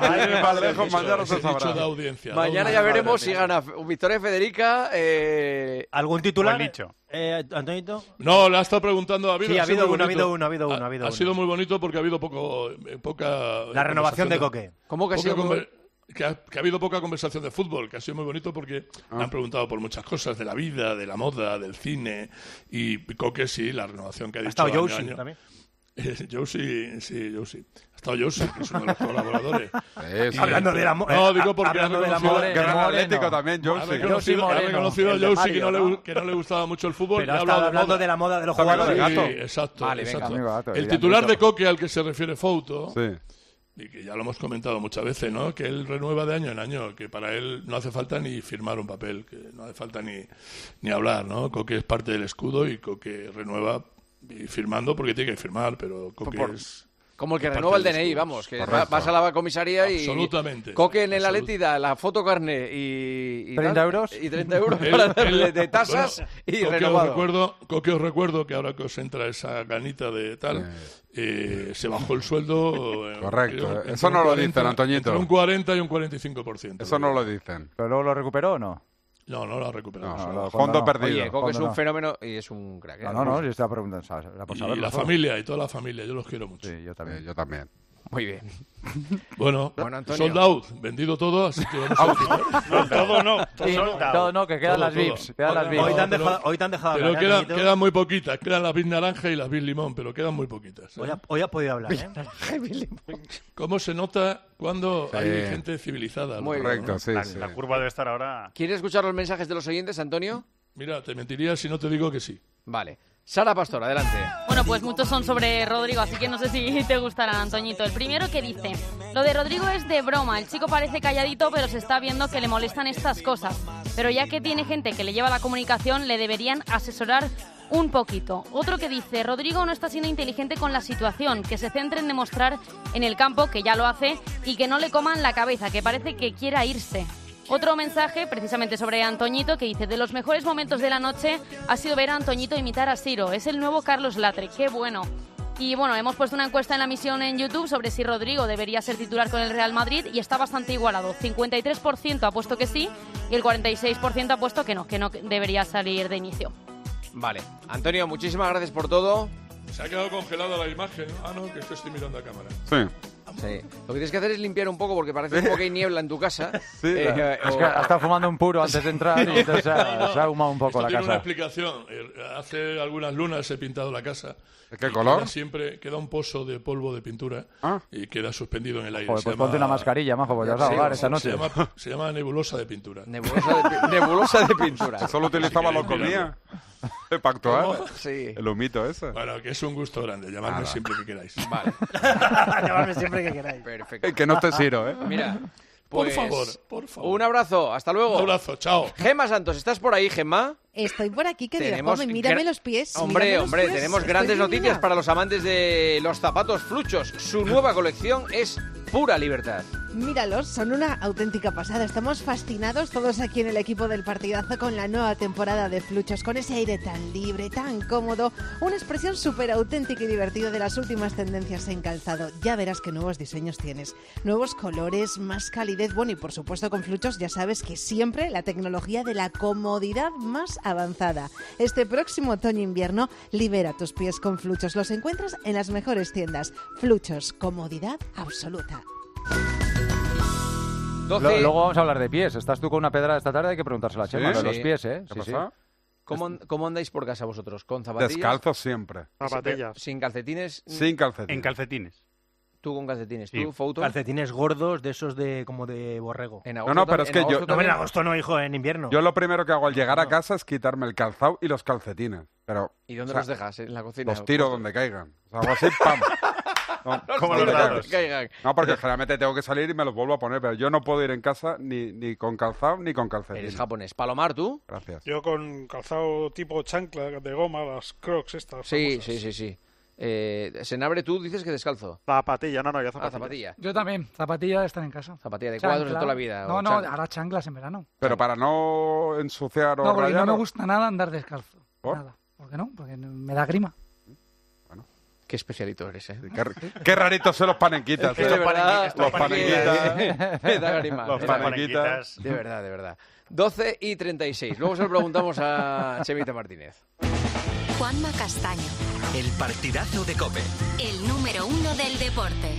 se sabrá. Nicho de audiencia. Mañana ya veremos si gana Victoria Federica. ¿Algún titular? Buen nicho. ¿Antonito? No, le ha estado preguntando a David. Sí, ha habido uno. Ha sido muy bonito porque ha habido poca... La renovación de Coque. ¿Cómo que ha sido? Que ha habido poca conversación de fútbol, que ha sido muy bonito porque le han preguntado por muchas cosas, de la vida, de la moda, del cine, y Coque sí, la renovación que ha dicho. ¿Ha estado Josie también? Josie. Ha estado Josie, que es uno de los colaboradores. Hablando del amor. No, digo porque ha Atlético también, Josie. Ha reconocido a Josie que no le gustaba mucho el fútbol. Pero ha estado hablando de la moda de los jugadores. Sí, exacto. El titular de Coque al que se refiere Fouto, y que ya lo hemos comentado muchas veces, ¿no? Que él renueva de año en año, que para él no hace falta ni firmar un papel, que no hace falta ni hablar, ¿no? Coque es parte del escudo y Coque renueva y firmando porque tiene que firmar, pero Coque es... Como el que renueva el DNI, vamos, que vas a la comisaría y... Absolutamente. Coque en el Atleti da la fotocarné y 30 euros. Y 30 euros para darle de tasas y renovado. Coque, os recuerdo que ahora que os entra esa ganita de tal, se bajó el sueldo... Correcto. Eso no lo dicen, Antoñito. Entre un 40 y un 45%. Eso no lo dicen. ¿Pero luego lo recuperó o no? No lo ha recuperado. Fondo perdido. Oye, Coque es un fenómeno y es un crack. No, yo estaba preguntando. Y la familia, y toda la familia, yo los quiero mucho. Sí, yo también. Muy bien. Bueno, Antonio. sold out, vendido todo, así que vamos a Todo no, que quedan las VIPs. Hoy te han dejado pero hablar. quedan muy poquitas. Quedan las VIPs naranja y las VIPs limón, pero quedan muy poquitas. Hoy has podido hablar, ¿eh? ¿Cómo se nota cuando hay gente civilizada? Muy correcto, La curva debe estar ahora... ¿Quieres escuchar los mensajes de los oyentes, Antonio? Mira, te mentiría si no te digo que sí. Vale. Sara Pastor, adelante. Bueno, pues muchos son sobre Rodrigo, así que no sé si te gustarán, Antoñito. El primero que dice: lo de Rodrigo es de broma, el chico parece calladito, pero se está viendo que le molestan estas cosas. pero ya que tiene gente que le lleva la comunicación, le deberían asesorar un poquito. Otro que dice, Rodrigo no está siendo inteligente con la situación, que se centre en demostrar en el campo, que ya lo hace, y que no le coman la cabeza, que parece que quiera irse. Otro mensaje, precisamente sobre Antoñito, que dice, de los mejores momentos de la noche ha sido ver a Antoñito imitar a Ciro. Es el nuevo Carlos Latre, qué bueno. Y bueno, hemos puesto una encuesta en la misión en YouTube sobre si Rodrigo debería ser titular con el Real Madrid y está bastante igualado. 53% ha puesto que sí y el 46% ha puesto que no debería salir de inicio. Vale. Antonio, muchísimas gracias por todo. Se ha quedado congelada la imagen. Ah, no, que estoy mirando a cámara. Sí. Lo que tienes que hacer es limpiar un poco porque parece como que hay niebla en tu casa. Sí, es que ha estado fumando un puro antes de entrar y entonces se ha ahumado un poco Esto la tiene casa. Una explicación. Hace algunas lunas he pintado la casa. ¿De qué color? Queda un pozo de polvo de pintura y queda suspendido en el aire. Joder, pues ponte una mascarilla, majo, porque te vas a ahogar esta noche. Se llama nebulosa de pintura. Nebulosa de pintura. Eso lo utilizaba lo comía. Para actuar. Sí. El humito ese. Bueno, que es un gusto grande. Llamadme siempre que queráis. Vale. Llamadme siempre que queráis. Perfecto. Que no te siro, ¿eh? Mira. Por Pues, favor. Un abrazo. Hasta luego. Un abrazo. Chao. Gemma Santos, ¿estás por ahí, Gemma? Estoy por aquí, querido joven, mírame los pies. Hombre, tenemos grandes noticias para los amantes de los zapatos fluchos. Su nueva colección es pura libertad. Míralos, son una auténtica pasada. Estamos fascinados todos aquí en el equipo del Partidazo con la nueva temporada de Fluchos, con ese aire tan libre, tan cómodo, una expresión súper auténtica y divertida de las últimas tendencias en calzado. Ya verás qué nuevos diseños tienes, nuevos colores, más calidez, bueno, y por supuesto con Fluchos ya sabes que siempre la tecnología de la comodidad más avanzada. Este próximo otoño-invierno libera tus pies con Fluchos. Los encuentras en las mejores tiendas. Fluchos, comodidad absoluta. Luego vamos a hablar de pies. Estás tú con una pedrada esta tarde, hay que preguntársela a Chema, de los pies, ¿eh? ¿Qué pasa? ¿Cómo andáis por casa vosotros? ¿Con zapatillas? Descalzos siempre. Zapatillas. ¿Sin calcetines? Sin calcetines. En calcetines. Tú con calcetines. Sí. ¿Tú, Fouto? Calcetines gordos, de esos como de borrego. En agosto, pero es que yo... No, en agosto no, hijo, en invierno. Yo lo primero que hago al llegar a casa es quitarme el calzado y los calcetines. Pero, ¿y dónde los dejas? ¿En la cocina? Los tiro donde caigan. O sea, hago así, ¡pam! Como los dados. No, porque generalmente tengo que salir y me los vuelvo a poner, pero yo no puedo ir en casa ni con calzado ni con calcetines. Eres japonés. Palomar, ¿tú? Gracias. Yo con calzado tipo chancla de goma, las Crocs estas. Sí. Senabre, tú dices que descalzo. Zapatilla, no, yo zapatilla. Zapatilla. Yo también, zapatilla de estar en casa. Zapatilla de cuadros de toda la vida. No, ahora chanclas en verano. Pero para no ensuciar o no, porque rayar. No me gusta nada andar descalzo. ¿Por? Nada. ¿Por qué no? Porque me da grima. Qué especialito eres, ¿eh? Qué raritos son los panenquitas. Es que de verdad, los panenquitas. Me da grima. Los panenquitas. De verdad. 12:36. Luego se lo preguntamos a Chemita Martínez. Juanma Castaño. El partidazo de COPE. El número 1 del deporte.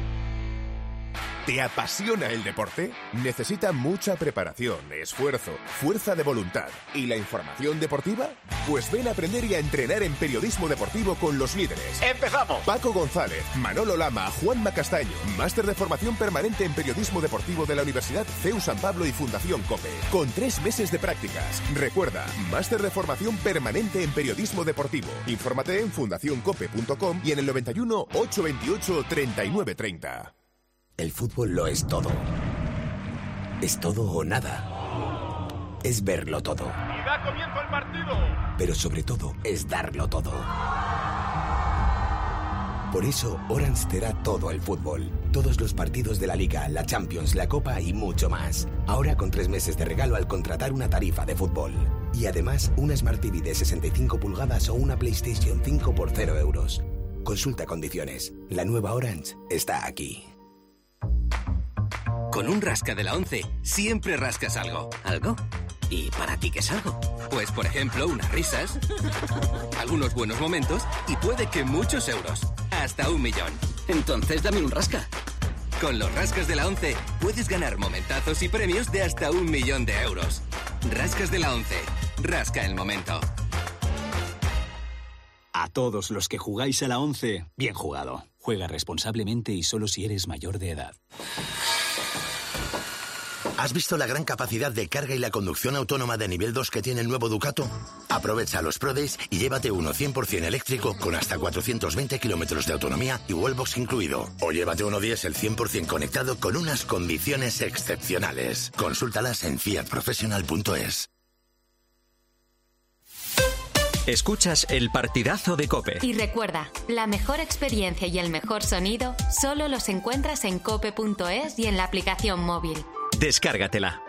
¿Te apasiona el deporte? Necesita mucha preparación, esfuerzo, fuerza de voluntad y la información deportiva. Pues ven a aprender y a entrenar en periodismo deportivo con los líderes. ¡Empezamos! Paco González, Manolo Lama, Juanma Castaño. Máster de formación permanente en periodismo deportivo de la Universidad CEU San Pablo y Fundación COPE. Con 3 meses de prácticas. Recuerda, máster de formación permanente en periodismo deportivo. Infórmate en fundacioncope.com y en el 91 828 3930. El fútbol lo es todo. Es todo o nada. Es verlo todo. ¡Y da comienzo el partido! Pero sobre todo es darlo todo. Por eso Orange te da todo el fútbol. Todos los partidos de la Liga, la Champions, la Copa y mucho más. Ahora con 3 meses de regalo al contratar una tarifa de fútbol. Y además una Smart TV de 65 pulgadas o una PlayStation 5 por 0 euros. Consulta condiciones. La nueva Orange está aquí. Con un rasca de la 11 siempre rascas algo. ¿Algo? ¿Y para ti qué es algo? Pues, por ejemplo, unas risas, algunos buenos momentos y puede que muchos euros. Hasta 1 millón. Entonces dame un rasca. Con los rascas de la 11 puedes ganar momentazos y premios de hasta 1 millón de euros. Rascas de la 11. Rasca el momento. A todos los que jugáis a la 11, bien jugado. Juega responsablemente y solo si eres mayor de edad. ¿Has visto la gran capacidad de carga y la conducción autónoma de nivel 2 que tiene el nuevo Ducato? Aprovecha los Pro Days y llévate uno 100% eléctrico con hasta 420 kilómetros de autonomía y wallbox incluido. O llévate uno diésel 100% conectado con unas condiciones excepcionales. Consúltalas en fiatprofessional.es. Escuchas el partidazo de COPE. Y recuerda, la mejor experiencia y el mejor sonido solo los encuentras en cope.es y en la aplicación móvil. Descárgatela.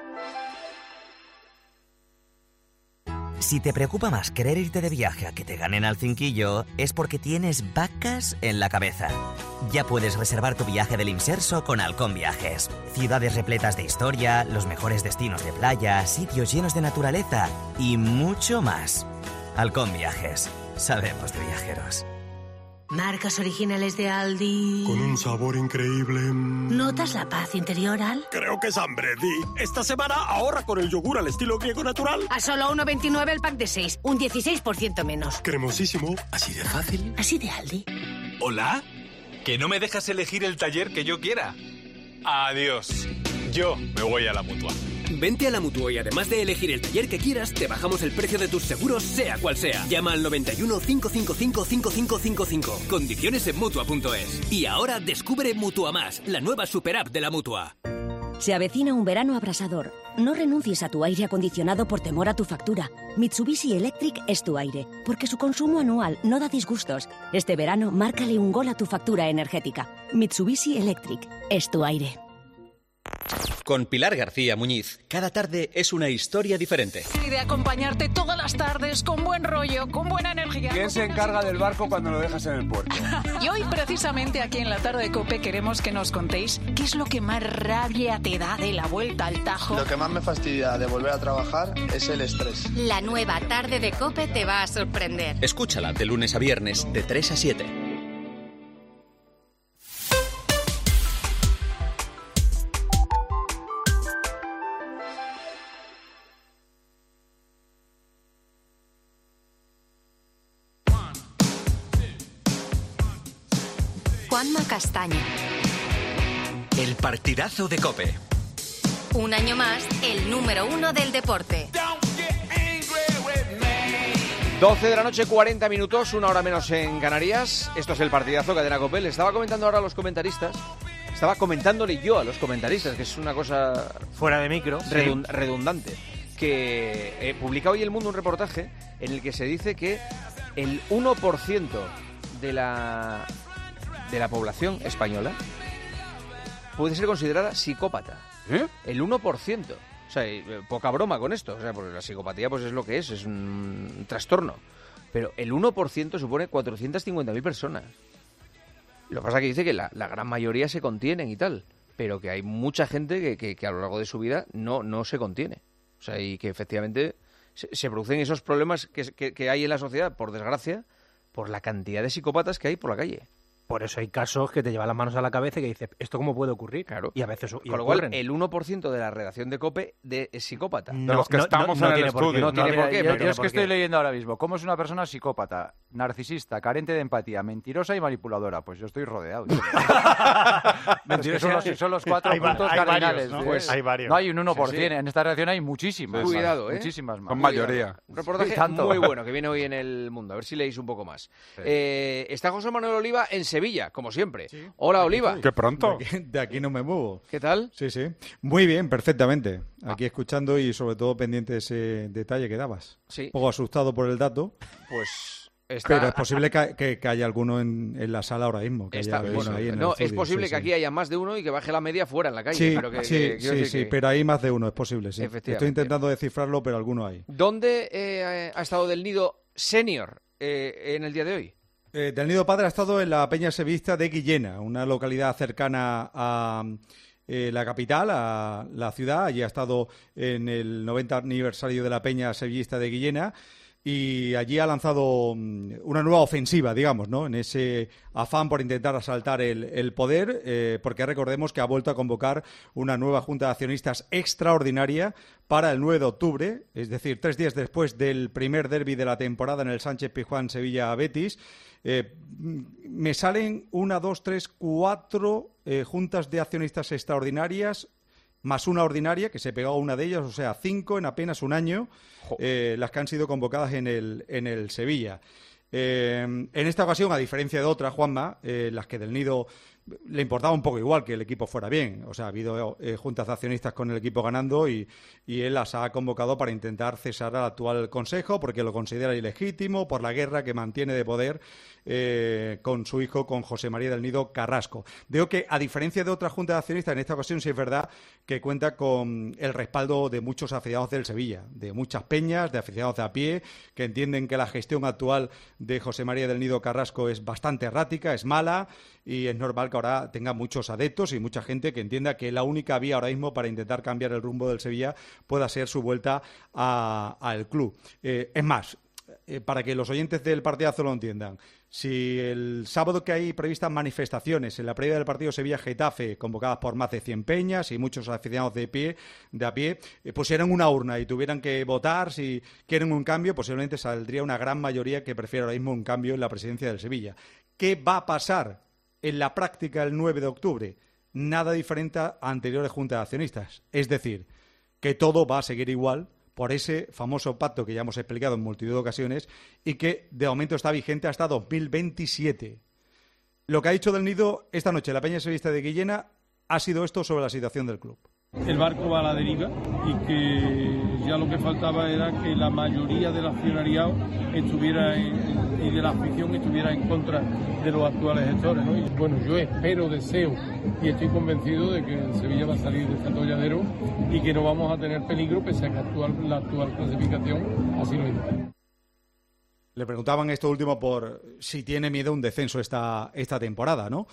Si te preocupa más querer irte de viaje a que te ganen al cinquillo, es porque tienes vacas en la cabeza. Ya puedes reservar tu viaje del Inserso con Halcón Viajes. Ciudades repletas de historia, los mejores destinos de playa, sitios llenos de naturaleza y mucho más. Halcón Viajes. Sabemos de viajeros. Marcas originales de Aldi. Con un sabor increíble. ¿Notas la paz interior, Al? Creo que es hambre, Di. Esta semana ahorra con el yogur al estilo griego natural. A solo 1,29 el pack de 6. Un 16% menos. Cremosísimo. ¿Así de fácil? Así de Aldi. ¿Hola? ¿Que no me dejas elegir el taller que yo quiera? Adiós. Yo me voy a la Mutua. Vente a la Mutua y además de elegir el taller que quieras, te bajamos el precio de tus seguros, sea cual sea. Llama al 91 555 5555. Condiciones en Mutua.es. Y ahora descubre Mutua Más, la nueva super app de la Mutua. Se avecina un verano abrasador. No renuncies a tu aire acondicionado por temor a tu factura. Mitsubishi Electric es tu aire, porque su consumo anual no da disgustos. Este verano, márcale un gol a tu factura energética. Mitsubishi Electric es tu aire. Con Pilar García Muñiz, cada tarde es una historia diferente. Y de acompañarte todas las tardes con buen rollo, con buena energía. ¿Quién se encarga del barco cuando lo dejas en el puerto? Y hoy, precisamente aquí en la tarde de COPE, queremos que nos contéis qué es lo que más rabia te da de la vuelta al Tajo. Lo que más me fastidia de volver a trabajar es el estrés. La nueva tarde de COPE te va a sorprender. Escúchala de lunes a viernes, de 3 a 7. Juanma Castaño. El partidazo de COPE. Un año más, el número 1 del deporte. 12 de la noche, 40 minutos, una hora menos en Canarias. Esto es el partidazo, Cadena COPE. Le estaba comentando ahora a los comentaristas. Estaba comentándole yo a los comentaristas, que es una cosa... Fuera de micro. Redundante. Que publica hoy El Mundo un reportaje en el que se dice que el 1% de la población española puede ser considerada psicópata. El 1%. O sea, poca broma con esto. O sea, porque la psicopatía pues es lo que es un trastorno. Pero el 1% supone 450.000 personas. Lo que pasa es que dice que la gran mayoría se contienen y tal, pero que hay mucha gente que a lo largo de su vida no se contiene. O sea, y que efectivamente se producen esos problemas que hay en la sociedad, por desgracia, por la cantidad de psicópatas que hay por la calle. Por eso hay casos que te llevan las manos a la cabeza y que dices, ¿esto cómo puede ocurrir? Claro. Y a veces Con lo cual, el 1% de la redacción de COPE es psicópata. De los que estamos en el estudio. No tiene por qué. Yo es que estoy leyendo ahora mismo. ¿Cómo es una persona psicópata? Narcisista, carente de empatía, mentirosa y manipuladora. Pues yo estoy rodeado. Son los 4 puntos cardinales. ¿No? Pues hay varios. No hay un 1%. Sí. En esta reacción hay muchísimas. Cuidado, muchísimas más. Son mayoría. Un reportaje muy bueno que viene hoy en El Mundo. A ver si leéis un poco más. Sí. Está José Manuel Oliva en Sevilla, como siempre. Sí. Hola, Oliva. ¡Qué pronto! De aquí no me muevo. ¿Qué tal? Sí. Muy bien, perfectamente. Aquí escuchando y sobre todo pendiente de ese detalle que dabas. Sí. Un poco asustado por el dato. Pues... Pero es posible que haya alguno en la sala ahora mismo. Que haya ahí en el es posible que aquí haya más de uno y que baje la media fuera en la calle. Sí, pero hay más de uno, es posible, sí. Estoy intentando descifrarlo, pero alguno hay. ¿Dónde ha estado Del Nido Senior en el día de hoy? Del Nido Padre ha estado en la Peña Sevillista de Guillena, una localidad cercana a la capital, a la ciudad. Allí ha estado en el 90 aniversario de la Peña Sevillista de Guillena. Y allí ha lanzado una nueva ofensiva, digamos, ¿no? En ese afán por intentar asaltar el poder, porque recordemos que ha vuelto a convocar una nueva Junta de Accionistas extraordinaria para el 9 de octubre, es decir, 3 días después del primer derbi de la temporada en el Sánchez Pizjuán Sevilla-Betis. Me salen 1, 2, 3, 4 juntas de accionistas extraordinarias más una ordinaria, que se pegó a una de ellas, o sea, 5 en apenas un año, las que han sido convocadas en el Sevilla. En esta ocasión, a diferencia de otras, Juanma, las que del Nido le importaba un poco igual que el equipo fuera bien. O sea, ha habido juntas de accionistas con el equipo ganando y él las ha convocado para intentar cesar al actual consejo porque lo considera ilegítimo por la guerra que mantiene de poder con su hijo, con José María del Nido Carrasco. Digo que, a diferencia de otras juntas de accionistas, en esta ocasión sí es verdad que cuenta con el respaldo de muchos aficionados del Sevilla, de muchas peñas, de aficionados de a pie, que entienden que la gestión actual de José María del Nido Carrasco es bastante errática, es mala, y es normal que ahora tenga muchos adeptos y mucha gente que entienda que la única vía ahora mismo para intentar cambiar el rumbo del Sevilla pueda ser su vuelta al club. Es más, para que los oyentes del partidazo lo entiendan, si el sábado que hay previstas manifestaciones en la previa del partido Sevilla-Getafe, convocadas por más de 100 peñas y muchos aficionados de a pie, pusieran una urna y tuvieran que votar si quieren un cambio, posiblemente saldría una gran mayoría que prefiere ahora mismo un cambio en la presidencia del Sevilla. ¿Qué va a pasar en la práctica el 9 de octubre? Nada diferente a anteriores juntas de accionistas. Es decir, que todo va a seguir igual por ese famoso pacto que ya hemos explicado en multitud de ocasiones y que de momento está vigente hasta 2027. Lo que ha dicho del Nido esta noche la Peña Sevillista de Guillena ha sido esto sobre la situación del club. El barco va a la deriva y que ya lo que faltaba era que la mayoría del accionariado estuviera y de la afición estuviera en contra de los actuales gestores, ¿no? Y bueno, yo espero, deseo y estoy convencido de que el Sevilla va a salir de este atolladero y que no vamos a tener peligro pese a que la actual clasificación así lo indica. Le preguntaban esto último por si tiene miedo a un descenso esta temporada, ¿no?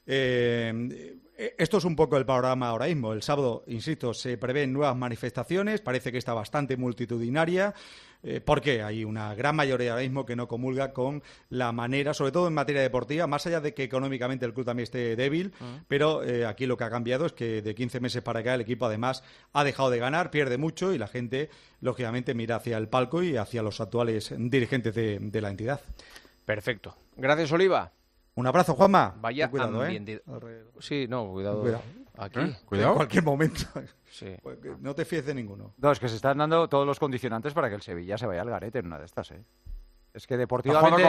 Esto es un poco el panorama ahora mismo. El sábado, insisto, se prevén nuevas manifestaciones, parece que está bastante multitudinaria, porque hay una gran mayoría ahora mismo que no comulga con la manera, sobre todo en materia deportiva, más allá de que económicamente el club también esté débil, pero aquí lo que ha cambiado es que de 15 meses para acá el equipo además ha dejado de ganar, pierde mucho y la gente, lógicamente, mira hacia el palco y hacia los actuales dirigentes de la entidad. Perfecto. Gracias, Oliva. Un abrazo, Juanma. Vaya cuidado, ambiente. Sí, no, cuidado. Aquí. Cuidado. En cualquier momento. Sí. No te fíes de ninguno. No, es que se están dando todos los condicionantes para que el Sevilla se vaya al garete en una de estas, ¿eh? Es que deportivamente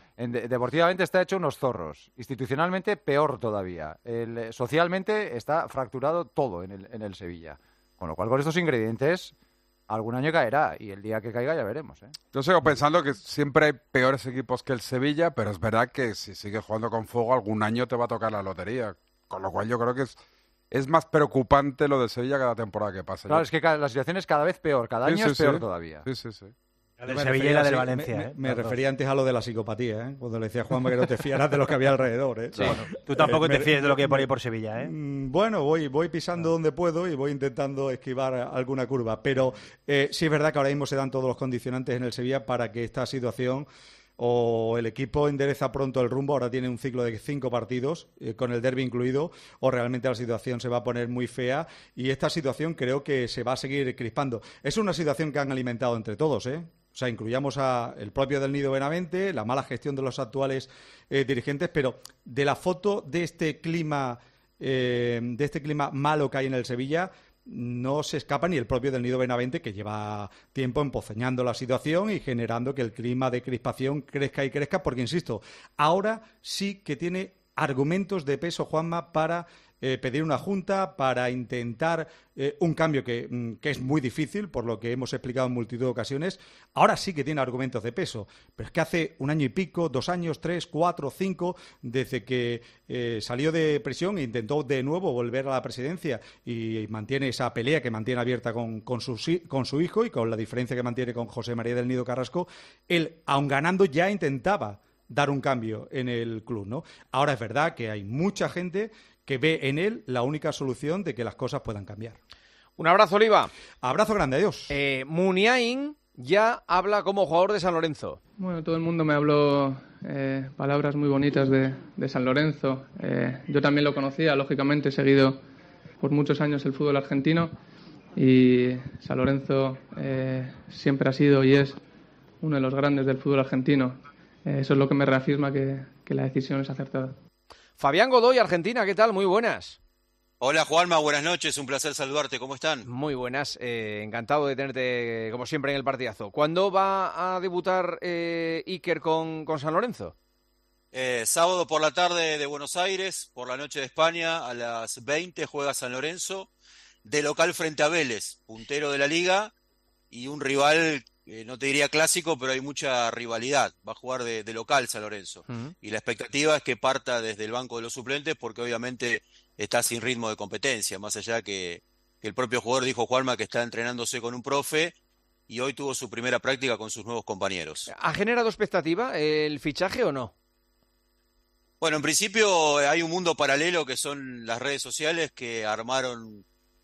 está hecho unos zorros. Institucionalmente, peor todavía. Socialmente está fracturado todo en el Sevilla. Con lo cual, con estos ingredientes, algún año caerá y el día que caiga ya veremos, ¿eh? Yo sigo pensando que siempre hay peores equipos que el Sevilla, pero es verdad que si sigues jugando con fuego algún año te va a tocar la lotería, con lo cual yo creo que es más preocupante lo de Sevilla cada temporada que pasa. Claro, es que la situación es cada vez peor, cada año es peor todavía. Sí. Del Sevilla y la del Valencia. Me refería antes a lo de la psicopatía, cuando le decía a Juanma que no te fiaras de lo que había alrededor. Sí. Bueno, tú tampoco te fíes de lo que hay por ahí por Sevilla. Bueno, voy pisando donde puedo y voy intentando esquivar alguna curva. Pero sí es verdad que ahora mismo se dan todos los condicionantes en el Sevilla para que esta situación, o el equipo endereza pronto el rumbo, ahora tiene un ciclo de 5 partidos, con el derbi incluido, o realmente la situación se va a poner muy fea y esta situación creo que se va a seguir crispando. Es una situación que han alimentado entre todos, O sea, incluyamos a el propio del Nido Benavente, la mala gestión de los actuales dirigentes, pero de la foto de este clima malo que hay en el Sevilla no se escapa ni el propio del Nido Benavente, que lleva tiempo empoceñando la situación y generando que el clima de crispación crezca y crezca, porque, insisto, ahora sí que tiene argumentos de peso, Juanma, para pedir una junta, para intentar un cambio que es muy difícil, por lo que hemos explicado en multitud de ocasiones. Ahora sí que tiene argumentos de peso, pero es que hace 1 año y pico, 2 años, 3, 4, 5, desde que salió de prisión e intentó de nuevo volver a la presidencia y mantiene esa pelea que mantiene abierta con su hijo y con la diferencia que mantiene con José María del Nido Carrasco, él, aun ganando, ya intentaba dar un cambio en el club, ¿no? Ahora es verdad que hay mucha gente que ve en él la única solución de que las cosas puedan cambiar. Un abrazo, Oliva. Abrazo grande, adiós. Muniain ya habla como jugador de San Lorenzo. Bueno, todo el mundo me habló palabras muy bonitas de San Lorenzo. Yo también lo conocía, lógicamente he seguido por muchos años el fútbol argentino y San Lorenzo siempre ha sido y es uno de los grandes del fútbol argentino. Eso es lo que me reafirma que la decisión es acertada. Fabián Godoy, Argentina, ¿qué tal? Muy buenas. Hola Juanma, buenas noches, un placer saludarte, ¿cómo están? Muy buenas, encantado de tenerte como siempre en el partidazo. ¿Cuándo va a debutar Iker con San Lorenzo? Sábado por la tarde de Buenos Aires, por la noche de España, a las 20 juega San Lorenzo, de local frente a Vélez, puntero de la liga, y un rival, no te diría clásico, pero hay mucha rivalidad, va a jugar de local San Lorenzo. Y la expectativa es que parta desde el banco de los suplentes, porque obviamente está sin ritmo de competencia, más allá que el propio jugador dijo, Juanma, que está entrenándose con un profe y hoy tuvo su primera práctica con sus nuevos compañeros. ¿Ha generado expectativa el fichaje o no? Bueno, en principio hay un mundo paralelo que son las redes sociales que armaron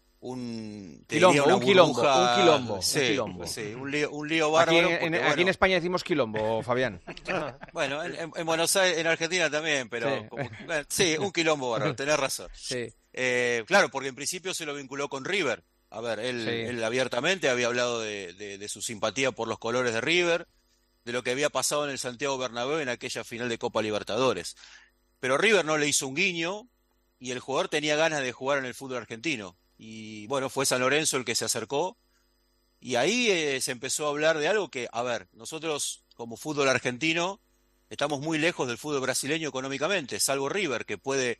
un quilombo. Sí, un lío bárbaro. Aquí en España decimos quilombo, Fabián. Bueno, en Buenos Aires, en Argentina también, pero sí, un quilombo bárbaro, tenés razón. Sí. Claro, porque en principio se lo vinculó con River. A ver, él abiertamente había hablado de su simpatía por los colores de River, de lo que había pasado en el Santiago Bernabéu en aquella final de Copa Libertadores. Pero River no le hizo un guiño y el jugador tenía ganas de jugar en el fútbol argentino. Y bueno, fue San Lorenzo el que se acercó y ahí se empezó a hablar de algo que, a ver, nosotros como fútbol argentino estamos muy lejos del fútbol brasileño económicamente, salvo River, que puede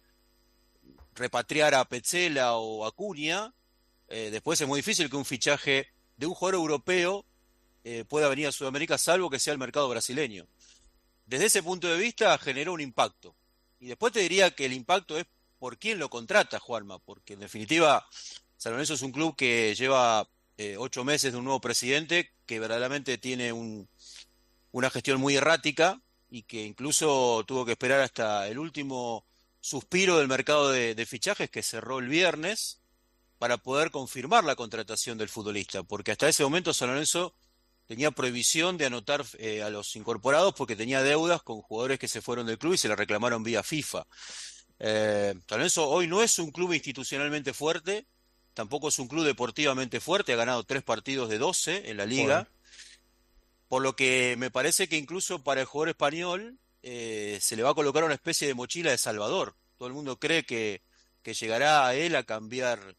repatriar a Petzela o a Cunha. Después es muy difícil que un fichaje de un jugador europeo pueda venir a Sudamérica, salvo que sea el mercado brasileño. Desde ese punto de vista generó un impacto. Y después te diría que el impacto es por quién lo contrata, Juanma, porque en definitiva San Lorenzo es un club que lleva 8 meses de un nuevo presidente que verdaderamente tiene una gestión muy errática y que incluso tuvo que esperar hasta el último suspiro del mercado de fichajes que cerró el viernes para poder confirmar la contratación del futbolista, porque hasta ese momento San Lorenzo tenía prohibición de anotar a los incorporados porque tenía deudas con jugadores que se fueron del club y se le reclamaron vía FIFA. San Lorenzo hoy no es un club institucionalmente fuerte, tampoco es un club deportivamente fuerte, ha ganado 3 partidos de 12 en la liga, por lo que me parece que incluso para el jugador español se le va a colocar una especie de mochila de salvador. Todo el mundo cree que llegará a él a cambiar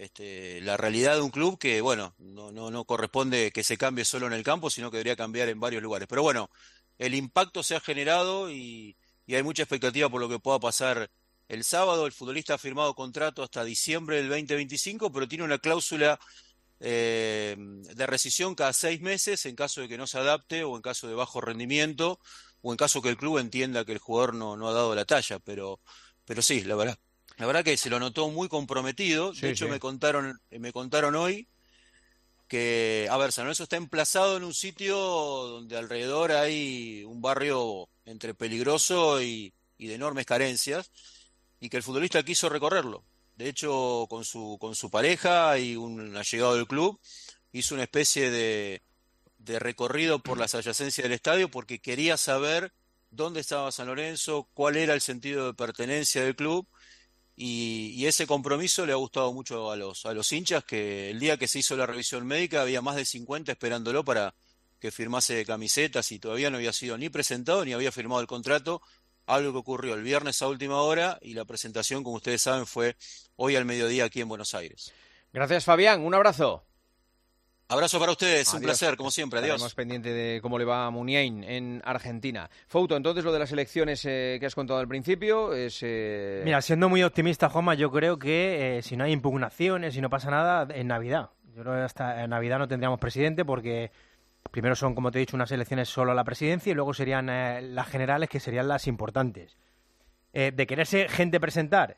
la realidad de un club que, bueno, no corresponde que se cambie solo en el campo, sino que debería cambiar en varios lugares. Pero bueno, el impacto se ha generado y hay mucha expectativa por lo que pueda pasar el sábado. El futbolista ha firmado contrato hasta diciembre del 2025, pero tiene una cláusula de rescisión cada 6 meses en caso de que no se adapte o en caso de bajo rendimiento o en caso que el club entienda que el jugador no ha dado la talla. Pero sí, la verdad que se lo notó muy comprometido. De hecho, me contaron hoy que, a ver, San Lorenzo está emplazado en un sitio donde alrededor hay un barrio entre peligroso y de enormes carencias, y que el futbolista quiso recorrerlo. De hecho, con su pareja y un allegado del club, hizo una especie de recorrido por las adyacencias del estadio porque quería saber dónde estaba San Lorenzo, cuál era el sentido de pertenencia del club, y ese compromiso le ha gustado mucho a los hinchas, que el día que se hizo la revisión médica había más de 50 esperándolo para que firmase camisetas y todavía no había sido ni presentado ni había firmado el contrato, algo que ocurrió el viernes a última hora y la presentación, como ustedes saben, fue hoy al mediodía aquí en Buenos Aires. Gracias, Fabián, un abrazo. Abrazo para ustedes, Adiós. Un placer, como siempre, adiós. Estaremos pendiente de cómo le va a Muniain en Argentina. Fouto, entonces lo de las elecciones que has contado al principio es... Mira, siendo muy optimista, Juanma, yo creo que si no hay impugnaciones, si no pasa nada, en Navidad. Yo creo que hasta en Navidad no tendríamos presidente porque primero son, como te he dicho, unas elecciones solo a la presidencia y luego serían las generales, que serían las importantes. De quererse gente presentar...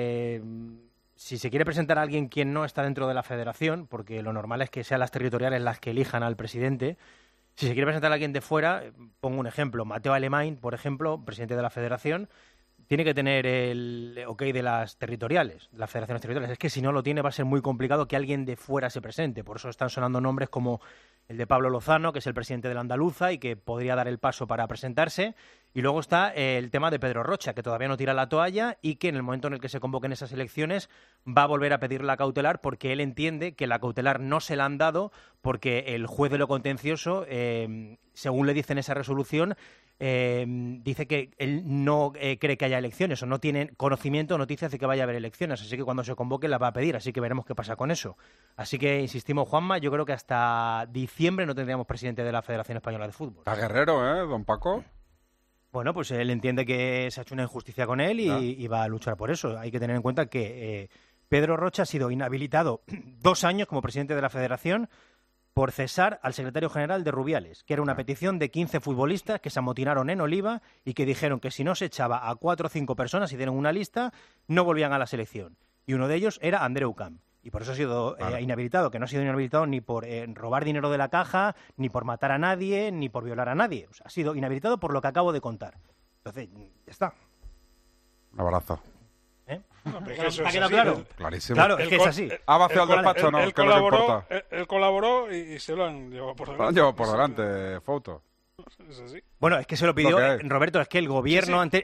si se quiere presentar a alguien quien no está dentro de la federación, porque lo normal es que sean las territoriales las que elijan al presidente, si se quiere presentar a alguien de fuera, pongo un ejemplo, Mateo Alemany, por ejemplo, presidente de la federación, tiene que tener el ok de las territoriales, de las federaciones territoriales. Es que si no lo tiene va a ser muy complicado que alguien de fuera se presente. Por eso están sonando nombres como el de Pablo Lozano, que es el presidente de la Andaluza y que podría dar el paso para presentarse, Y luego está el tema de Pedro Rocha, que todavía no tira la toalla y que en el momento en el que se convoquen esas elecciones va a volver a pedir la cautelar porque él entiende que la cautelar no se la han dado porque el juez de lo contencioso, según le dice en esa resolución, dice que él no cree que haya elecciones o no tiene conocimiento o noticias de que vaya a haber elecciones, así que cuando se convoque la va a pedir, así que veremos qué pasa con eso. Así que insistimos, Juanma, yo creo que hasta diciembre no tendríamos presidente de la Federación Española de Fútbol. Está guerrero, don Paco. Bueno, pues él entiende que se ha hecho una injusticia con él y va a luchar por eso. Hay que tener en cuenta que Pedro Rocha ha sido inhabilitado 2 años como presidente de la Federación por cesar al secretario general de Rubiales, que era una petición de 15 futbolistas que se amotinaron en Oliva y que dijeron que si no se echaba a 4 o 5 personas y dieron una lista, no volvían a la selección. Y uno de ellos era Andreu Camp. Y por eso ha sido inhabilitado, que no ha sido inhabilitado ni por robar dinero de la caja, ni por matar a nadie, ni por violar a nadie. O sea, ha sido inhabilitado por lo que acabo de contar. Entonces, ya está. Un abrazo. ¿Ha quedado claro? Clarísimo. Claro, es que es así. ¿Ha vaciado el despacho o no? ¿Qué es lo que importa? Él colaboró y se lo han llevado por delante. Lo han llevado por delante, Foto. Es así. Bueno, es que se lo pidió Roberto, es que el gobierno, el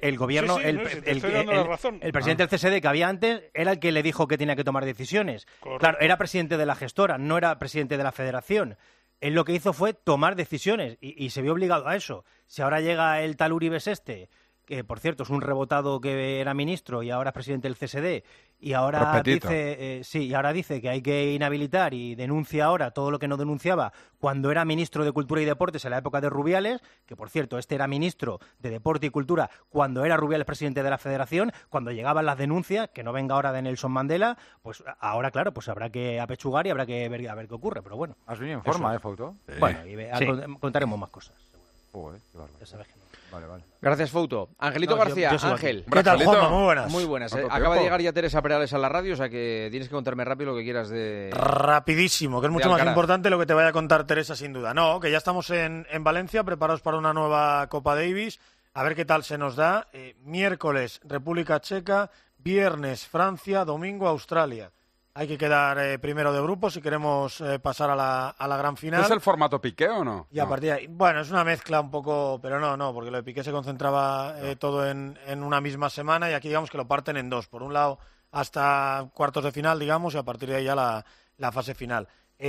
presidente del CSD que había antes era el que le dijo que tenía que tomar decisiones. Correcto. Claro, era presidente de la gestora, no era presidente de la federación. Él lo que hizo fue tomar decisiones y se vio obligado a eso. Si ahora llega el tal Uribes que por cierto es un rebotado que era ministro y ahora es presidente del CSD, y ahora dice que hay que inhabilitar y denuncia ahora todo lo que no denunciaba cuando era ministro de Cultura y Deportes en la época de Rubiales, que por cierto este era ministro de Deporte y Cultura cuando era Rubiales presidente de la Federación, cuando llegaban las denuncias, que no venga ahora de Nelson Mandela, pues ahora claro, pues habrá que apechugar y habrá que ver a ver qué ocurre, pero bueno. Has venido en forma, Fouto. Bueno, contaremos más cosas. Joder, qué bárbaro. Ya sabes que no. Vale. Gracias, Fouto. Angelito García, Ángel. ¿Qué tal, Juanma? Muy buenas. Muy buenas. Acaba de llegar ya Teresa Perales a la radio, o sea que tienes que contarme rápido lo que quieras de... Rapidísimo, que es mucho más importante lo que te vaya a contar Teresa, sin duda. No, que ya estamos en Valencia, preparados para una nueva Copa Davis. A ver qué tal se nos da. Miércoles, República Checa. Viernes, Francia. Domingo, Australia. Hay que quedar primero de grupo si queremos pasar a la gran final. ¿Es el formato Piqué o no? Y a partir de ahí, bueno, es una mezcla un poco, pero no, porque lo de Piqué se concentraba todo en una misma semana y aquí digamos que lo parten en 2. Por un lado hasta cuartos de final, digamos, y a partir de ahí ya la fase final.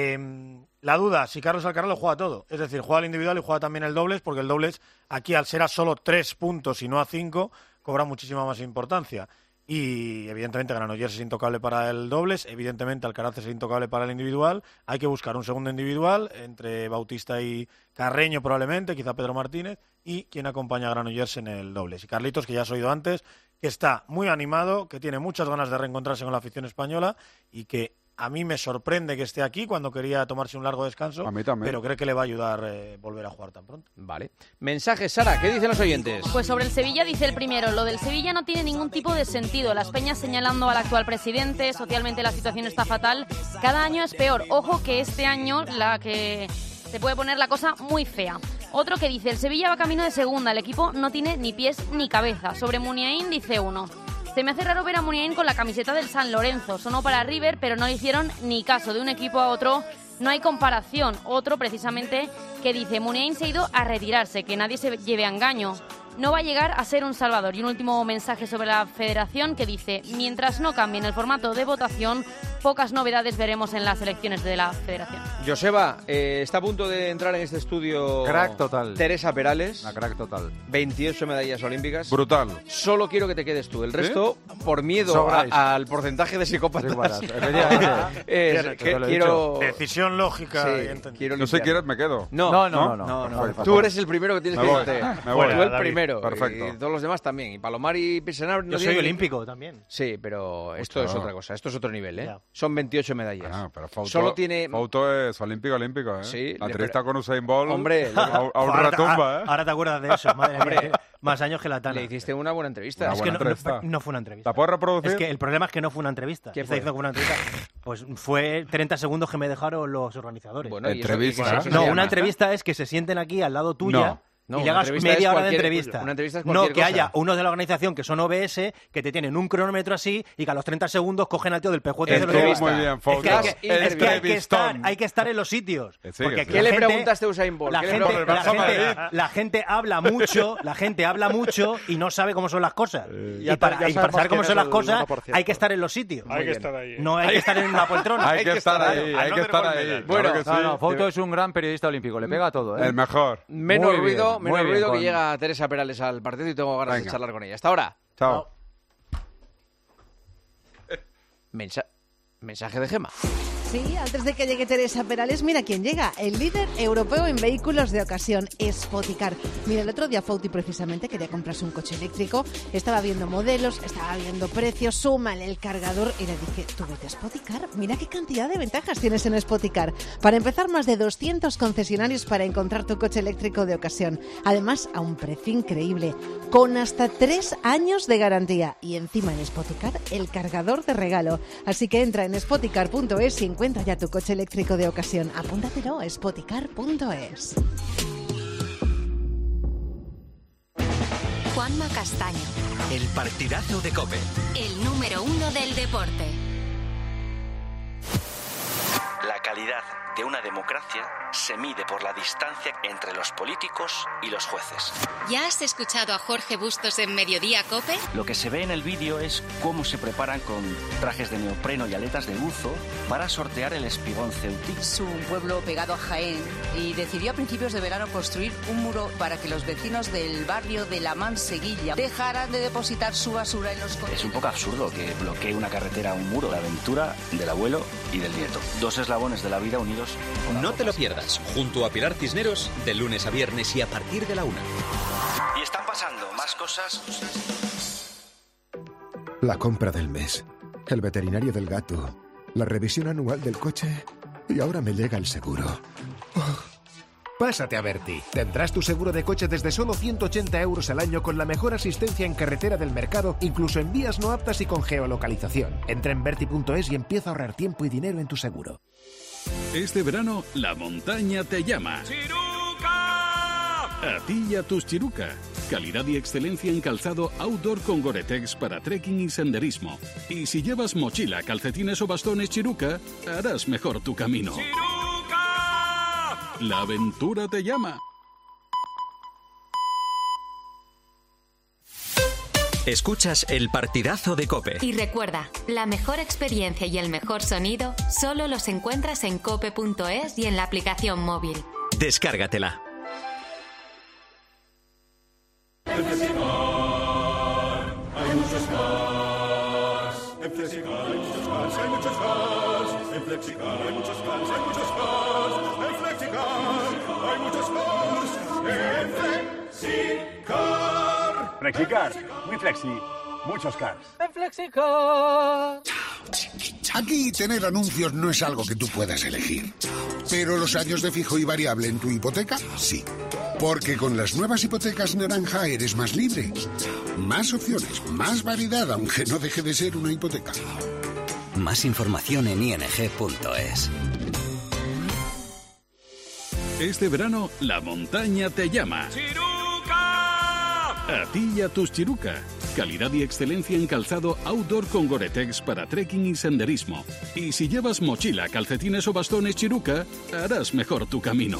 La duda, si Carlos Alcaraz lo juega todo, es decir, juega el individual y juega también el dobles, porque el dobles aquí al ser a solo 3 puntos y no a 5, cobra muchísima más importancia. Y evidentemente Granollers es intocable para el dobles, evidentemente Alcaraz es intocable para el individual. Hay que buscar un segundo individual entre Bautista y Carreño probablemente, quizá Pedro Martínez, y quien acompaña a Granollers en el dobles. Y Carlitos, que ya has oído antes, que está muy animado, que tiene muchas ganas de reencontrarse con la afición española y que a mí me sorprende que esté aquí cuando quería tomarse un largo descanso, a mí también, pero cree que le va a ayudar volver a jugar tan pronto. Vale. Mensajes, Sara, ¿qué dicen los oyentes? Pues sobre el Sevilla dice el primero, lo del Sevilla no tiene ningún tipo de sentido. Las peñas señalando al actual presidente, socialmente la situación está fatal. Cada año es peor. Ojo que este año la que se puede poner la cosa muy fea. Otro que dice, el Sevilla va camino de segunda, el equipo no tiene ni pies ni cabeza. Sobre Muniain dice uno, se me hace raro ver a Muniain con la camiseta del San Lorenzo. Sonó para River, pero no le hicieron ni caso. De un equipo a otro no hay comparación. Otro, precisamente, que dice, Muniain se ha ido a retirarse, que nadie se lleve a engaño. No va a llegar a ser un salvador. Y un último mensaje sobre la federación que dice, mientras no cambien el formato de votación, pocas novedades veremos en las elecciones de la federación. Joseba, está a punto de entrar en este estudio crack total. Teresa Perales. Una crack total. 28 medallas olímpicas. Brutal. Solo quiero que te quedes tú. El resto, por miedo al porcentaje de psicópatas. Quiero... Decisión lógica. Sí, yo si quieres me quedo. No. Tú eres el primero que tienes que irte. Me voy. Tú el primero. Perfecto. Y todos los demás también. Y Palomar y Pisenar... Yo soy olímpico también. Sí, pero esto es otra cosa. Esto es otro nivel, ¿eh? Ya. Son 28 medallas. Pero Fouto, solo tiene... Fouto es olímpico, ¿eh? Sí. La entrevista con Usain Bolt. Hombre. A un retumba, ¿eh? Ahora te acuerdas de eso, madre mía. Más años que la Tana. Le hiciste una buena entrevista. No fue una entrevista. ¿La puedes reproducir? Es que el problema es que no fue una entrevista. ¿Qué fue? Hizo una entrevista. Pues fue 30 segundos que me dejaron los organizadores. Bueno, entrevista. No, una entrevista es que se sienten aquí al lado tuya. No, y le hagas media hora de entrevista. Una entrevista es no, cualquier que cosa. haya unos de la organización que son OBS, que te tienen un cronómetro así y que a los 30 segundos cogen al tío del pejuete. Muy bien, Fouto. Es que hay que estar en los sitios. Porque ¿Qué le preguntaste a Usain Bolt? La gente habla mucho, y no sabe cómo son las cosas. Y para saber cómo son las cosas hay que estar en los sitios. Hay que estar ahí. No hay que estar en una poltrona. Hay que estar ahí. Bueno, Fouto es un gran periodista olímpico, le pega todo. El mejor. Menos ruido que llega Teresa Perales al partido y tengo ganas de charlar con ella. Hasta ahora. Chao. Mensaje de Gemma. Sí, antes de que llegue Teresa Perales, mira quién llega, el líder europeo en vehículos de ocasión, Spoticar. Mira, el otro día Fouti precisamente quería comprarse un coche eléctrico, estaba viendo modelos, estaba viendo precios, súmale el cargador y le dije, ¿tú vete a Spoticar? Mira qué cantidad de ventajas tienes en Spoticar. Para empezar, más de 200 concesionarios para encontrar tu coche eléctrico de ocasión. Además, a un precio increíble, con hasta 3 años de garantía. Y encima en Spoticar, el cargador de regalo. Así que entra en spoticar.es y encuentra ya tu coche eléctrico de ocasión. Apúntatelo, spoticar.es. Juanma Castaño, El partidazo de COPE. el número 1 del deporte. La calidad de una democracia se mide por la distancia entre los políticos y los jueces. ¿Ya has escuchado a Jorge Bustos en Mediodía COPE? Lo que se ve en el vídeo es cómo se preparan con trajes de neopreno y aletas de buzo para sortear el espigón ceutí. Es un pueblo pegado a Jaén y decidió a principios de verano construir un muro para que los vecinos del barrio de La Manseguilla dejaran de depositar su basura en los contenedores. Es un poco absurdo que bloquee una carretera un muro, la aventura del abuelo y del nieto. 2 eslabones de la vida unidos. No te lo pierdas, junto a Pilar Cisneros, de lunes a viernes y a partir de la 1. Y están pasando más cosas. La compra del mes, el veterinario del gato, la revisión anual del coche y ahora me llega el seguro. Pásate a Berti. Tendrás tu seguro de coche desde solo 180 euros al año con la mejor asistencia en carretera del mercado, incluso en vías no aptas y con geolocalización. Entra en berti.es y empieza a ahorrar tiempo y dinero en tu seguro. Este verano, la montaña te llama. A ti y a tus Chiruca. Calidad y excelencia en calzado outdoor con Gore-Tex para trekking y senderismo. Y si llevas mochila, calcetines o bastones Chiruca, harás mejor tu camino. La aventura te llama. Escuchas el partidazo de COPE. Y recuerda, la mejor experiencia y el mejor sonido solo los encuentras en cope.es y en la aplicación móvil. Descárgatela. En Flexicar hay muchos cars. En Flexicar hay muchos cars, hay muchos cars. En Flexicar hay muchos cars, hay muchos cars. En Flexicar hay muchos cars. En Flexicar. Flexicar, muy flexi, muchos cars. En Flexicar. Aquí tener anuncios no es algo que tú puedas elegir. Pero los años de fijo y variable en tu hipoteca, sí. Porque con las nuevas hipotecas naranja eres más libre. Más opciones, más variedad, aunque no deje de ser una hipoteca. Más información en ing.es. Este verano, la montaña te llama. A ti y a tus Chiruca. Calidad y excelencia en calzado outdoor con Gore-Tex para trekking y senderismo. Y si llevas mochila, calcetines o bastones Chiruca, harás mejor tu camino.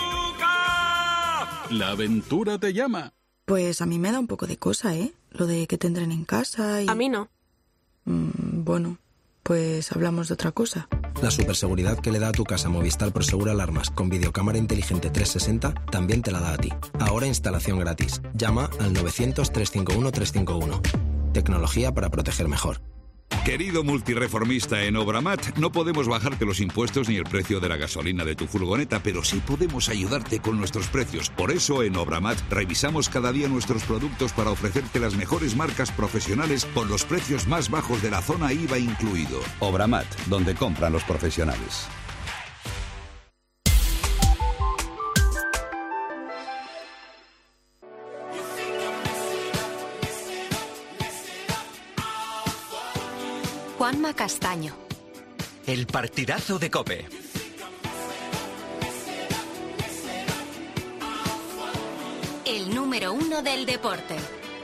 La aventura te llama. Pues a mí me da un poco de cosa, ¿eh? Lo de que te entren en casa y... A mí no. Bueno, pues hablamos de otra cosa. La superseguridad que le da a tu casa Movistar Prosegur Alarmas con videocámara inteligente 360 también te la da a ti. Ahora instalación gratis. Llama al 900-351-351. Tecnología para proteger mejor. Querido multireformista en Obramat, no podemos bajarte los impuestos ni el precio de la gasolina de tu furgoneta, pero sí podemos ayudarte con nuestros precios. Por eso en Obramat revisamos cada día nuestros productos para ofrecerte las mejores marcas profesionales con los precios más bajos de la zona IVA incluido. Obramat, donde compran los profesionales. Juanma Castaño. El partidazo de COPE. número 1 del deporte.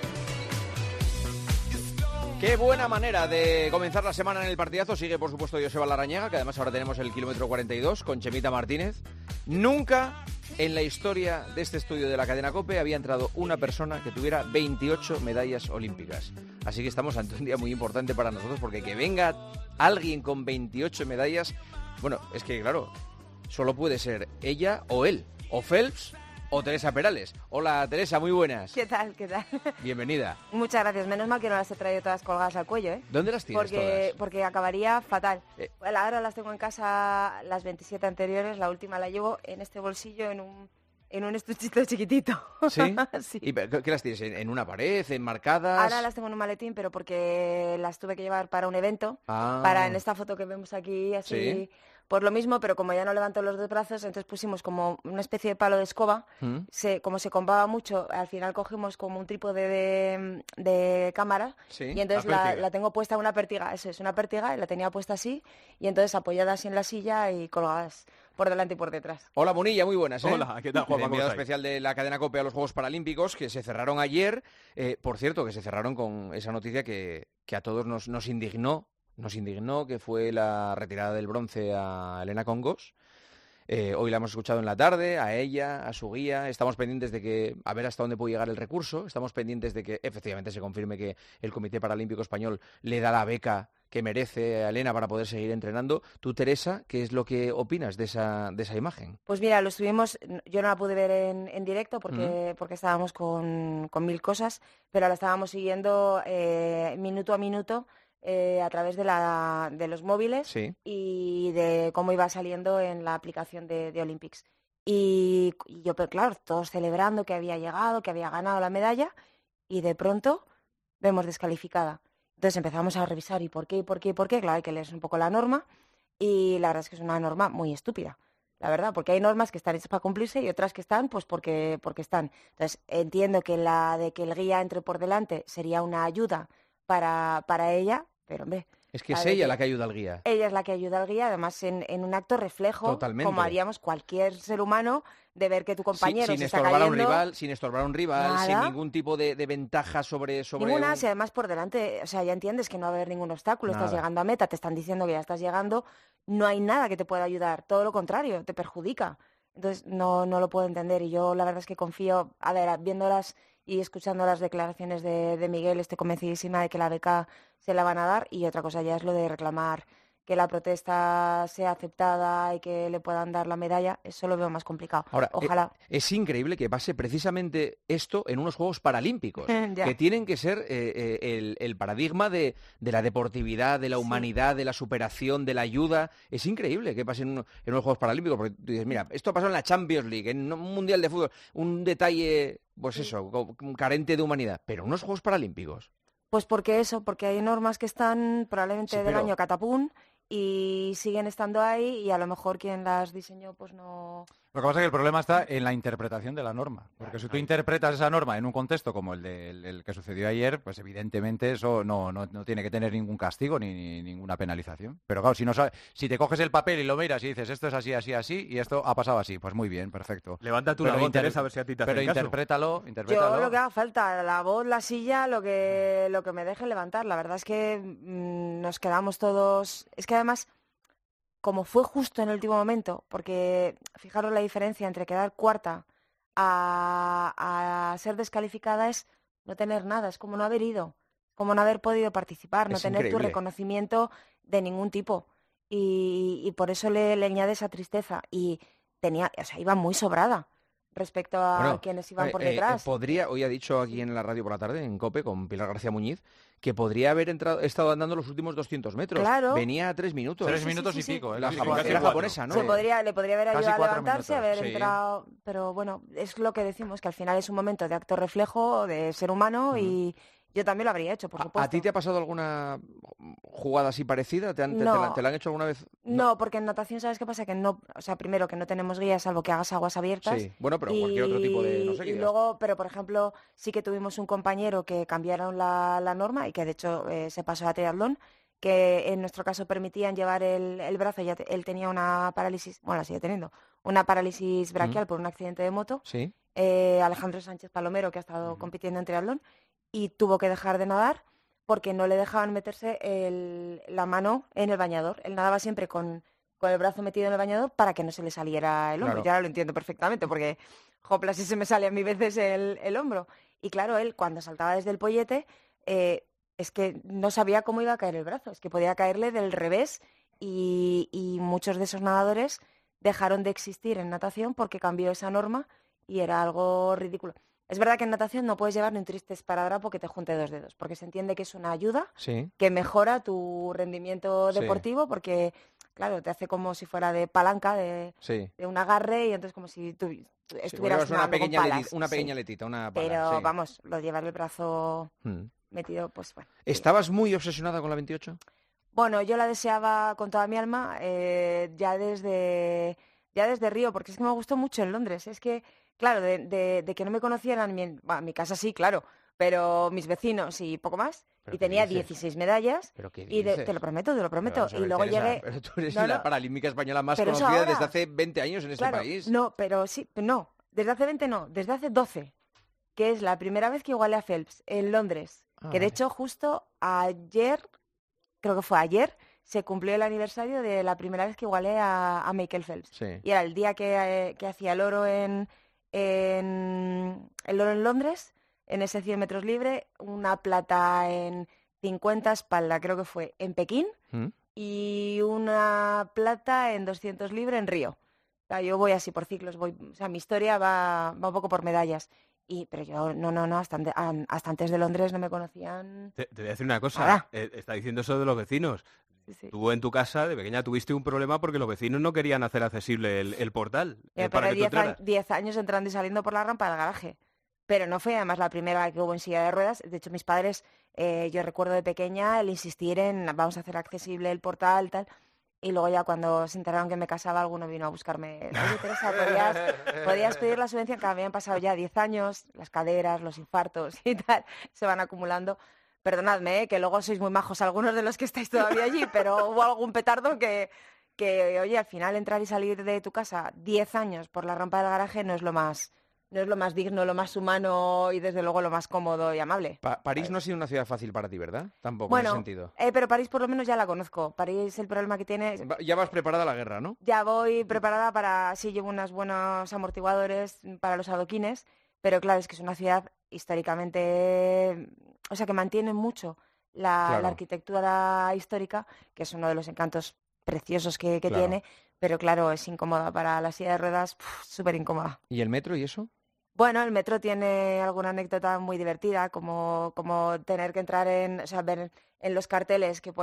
Qué buena manera de comenzar la semana en el partidazo. Sigue, por supuesto, Joseba Larrañaga, que además ahora tenemos el kilómetro 42 con Chemita Martínez. Nunca en la historia de este estudio de la cadena COPE había entrado una persona que tuviera 28 medallas olímpicas. Así que estamos ante un día muy importante para nosotros, porque que venga alguien con 28 medallas, bueno, es que claro, solo puede ser ella o él, o Phelps o Teresa Perales. Hola Teresa, muy buenas. ¿Qué tal? ¿Qué tal? Bienvenida. Muchas gracias. Menos mal que no las he traído todas colgadas al cuello, ¿eh? ¿Dónde las tienes todas? Porque acabaría fatal. Bueno, ahora las tengo en casa, las 27 anteriores, la última la llevo en este bolsillo, en un estuchito chiquitito. ¿Sí? Sí. ¿Y qué las tienes? ¿En una pared? ¿Enmarcadas? Ahora las tengo en un maletín, pero porque las tuve que llevar para un evento, para en esta foto que vemos aquí, así... ¿Sí? Por lo mismo, pero como ya no levanto los dos brazos, entonces pusimos como una especie de palo de escoba. Como se compaba mucho, al final cogimos como un trípode de cámara. Sí, y entonces la tengo puesta en una pértiga. Eso es, una pértiga, y la tenía puesta así. Y entonces apoyada así en la silla y colgadas por delante y por detrás. Hola Munilla, muy buenas. Hola, ¿qué tal, Juanma? El enviado especial de la cadena COPE a los Juegos Paralímpicos, que se cerraron ayer. Por cierto, que se cerraron con esa noticia que a todos nos indignó. Nos indignó, que fue la retirada del bronce a Elena Congos. Hoy la hemos escuchado en la tarde, a ella, a su guía. Estamos pendientes de que, a ver hasta dónde puede llegar el recurso. Estamos pendientes de que efectivamente se confirme que el Comité Paralímpico Español le da la beca que merece a Elena para poder seguir entrenando. Tú, Teresa, ¿qué es lo que opinas de esa imagen? Pues mira, lo estuvimos, yo no la pude ver en directo porque estábamos con mil cosas, pero la estábamos siguiendo minuto a minuto. A través de los móviles, sí, y de cómo iba saliendo en la aplicación de Olympics. Y yo, pero claro, todos celebrando que había llegado, que había ganado la medalla, y de pronto vemos descalificada. Entonces empezamos a revisar, ¿y por qué? Claro, hay que leer un poco la norma, y la verdad es que es una norma muy estúpida, la verdad, porque hay normas que están hechas para cumplirse y otras que están pues porque están. Entonces entiendo que la de que el guía entre por delante sería una ayuda para ella, pero hombre... Es que es ella la que ayuda al guía. Ella es la que ayuda al guía, además en un acto reflejo, totalmente, como haríamos cualquier ser humano, de ver que tu compañero sin se está estorbar cayendo... Sin estorbar a un rival, Nada. Sin ningún tipo de ventaja sobre ninguna, si además por delante, o sea, ya entiendes que no va a haber ningún obstáculo, Nada. Estás llegando a meta, te están diciendo que ya estás llegando, no hay nada que te pueda ayudar, todo lo contrario, te perjudica. Entonces no lo puedo entender, y yo la verdad es que confío, a ver, viéndolas y escuchando las declaraciones de Miguel, estoy convencidísima de que la beca se la van a dar, y otra cosa ya es lo de reclamar que la protesta sea aceptada y que le puedan dar la medalla. Eso lo veo más complicado. Ahora, ojalá. Es increíble que pase precisamente esto en unos Juegos Paralímpicos, que tienen que ser el paradigma de la deportividad, de la humanidad, de la superación, de la ayuda. Es increíble que pase en unos Juegos Paralímpicos, porque tú dices, mira, esto pasó en la Champions League, en un Mundial de Fútbol, un detalle, pues eso, carente de humanidad, pero unos Juegos Paralímpicos. Pues porque hay normas que están probablemente del año catapún y siguen estando ahí, y a lo mejor quien las diseñó pues no... Lo que pasa es que el problema está en la interpretación de la norma, porque si tú interpretas esa norma en un contexto como el que sucedió ayer, pues evidentemente eso no tiene que tener ningún castigo ni ninguna penalización. Pero claro, si te coges el papel y lo miras y dices esto es así, así, así, y esto ha pasado así, pues muy bien, perfecto. Levanta tu voz, Teresa, a ver si a ti te hacen caso. Interprétalo. Yo lo que haga falta, la voz, la silla, lo que me deje levantar. La verdad es que nos quedamos todos... Es que además... Como fue justo en el último momento, porque fijaros la diferencia entre quedar cuarta a ser descalificada es no tener nada, es como no haber ido, como no haber podido participar, no tener tu reconocimiento de ningún tipo. Y por eso le añade esa tristeza. Y iba muy sobrada respecto a quienes iban por detrás. Hoy ha dicho aquí en la radio por la tarde, en COPE, con Pilar García Muñiz, que podría haber estado andando los últimos 200 metros. Claro. Venía a 3 minutos. 3 minutos y pico. Era japonesa, ¿no? Le podría haber ayudado a levantarse, haber sí. entrado... Pero bueno, es lo que decimos, que al final es un momento de acto reflejo, de ser humano, y yo también lo habría hecho, por supuesto. ¿A ti te ha pasado alguna jugada así parecida? ¿Te la han hecho alguna vez? No, porque en natación, ¿sabes qué pasa? Que no, o sea, primero que no tenemos guía, salvo que hagas aguas abiertas. Sí, bueno, pero cualquier otro tipo de... No sé qué. Y luego, pero por ejemplo, sí que tuvimos un compañero que cambiaron la norma y que de hecho se pasó a triatlón, que en nuestro caso permitían llevar el brazo, él tenía una parálisis, bueno, la sigue teniendo, una parálisis braquial por un accidente de moto. Sí. Alejandro Sánchez Palomero, que ha estado compitiendo en triatlón, y tuvo que dejar de nadar porque no le dejaban meterse la mano en el bañador. Él nadaba siempre con el brazo metido en el bañador para que no se le saliera el hombro. Claro. Ya lo entiendo perfectamente, porque, jopla, si se me sale a mí veces el hombro. Y claro, él, cuando saltaba desde el pollete, es que no sabía cómo iba a caer el brazo. Es que podía caerle del revés y muchos de esos nadadores dejaron de existir en natación porque cambió esa norma y era algo ridículo. Es verdad que en natación no puedes llevar ni un triste esparadrapo que te junte 2 dedos, porque se entiende que es una ayuda que mejora tu rendimiento deportivo, porque, claro, te hace como si fuera de palanca, de un agarre, y entonces como si tú estuvieras una pequeña con palas. una pequeña letita, una pala. Pero, vamos, lo de llevar el brazo metido, pues bueno. ¿Estabas muy obsesionada con la 28? Bueno, yo la deseaba con toda mi alma ya desde Río, porque es que me gustó mucho en Londres. Es que, claro, de que no me conocieran, mi casa sí, claro, pero mis vecinos y poco más. Y tenía 16 medallas. ¿Pero qué y dices? te lo prometo. Pero, Y luego Teresa, llegué... Pero tú eres No, la no. paralímpica española más Pero eso conocida ahora. desde hace 20 años en este Claro, país. No, pero sí, no. Desde hace 20 no, desde hace 12. Que es la primera vez que igualé a Phelps en Londres. Que de hecho justo ayer, creo que fue ayer, se cumplió el aniversario de la primera vez que igualé a Michael Phelps. Sí. Y era el día que hacía el oro en Londres, en ese 100 metros libre, una plata en 50 espalda, creo que fue en Pekín, y una plata en 200 libre en Río. O sea, yo voy así por ciclos, o sea, mi historia va un poco por medallas. Pero yo, no, hasta antes de Londres no me conocían. Te voy a decir una cosa, está diciendo eso de los vecinos. Sí. Tú en tu casa de pequeña tuviste un problema porque los vecinos no querían hacer accesible el portal para que tú entraras. 10 años entrando y saliendo por la rampa del garaje. Pero no fue además la primera que hubo en silla de ruedas. De hecho, mis padres, yo recuerdo de pequeña el insistir en vamos a hacer accesible el portal, tal. Y luego ya cuando se enteraron que me casaba, alguno vino a buscarme. Oye, Teresa, podías pedir la subvención, que habían pasado ya 10 años, las caderas, los infartos y tal, se van acumulando. Perdonadme, que luego sois muy majos algunos de los que estáis todavía allí, pero hubo algún petardo que, oye, al final entrar y salir de tu casa 10 años por la rampa del garaje no es lo más digno, lo más humano y desde luego lo más cómodo y amable. París no ha sido una ciudad fácil para ti, ¿verdad? Tampoco, bueno, en ese sentido. Pero París por lo menos ya la conozco. París, el problema que tiene... Ya vas preparada a la guerra, ¿no? Ya voy preparada para... Sí, llevo unos buenos amortiguadores para los adoquines, pero claro, es que es una ciudad históricamente... O sea, que mantiene mucho la arquitectura histórica, que es uno de los encantos preciosos que tiene, pero claro, es incómoda para la silla de ruedas, súper incómoda. ¿Y el metro y eso? Bueno, el metro tiene alguna anécdota muy divertida, como tener que entrar ver en los carteles que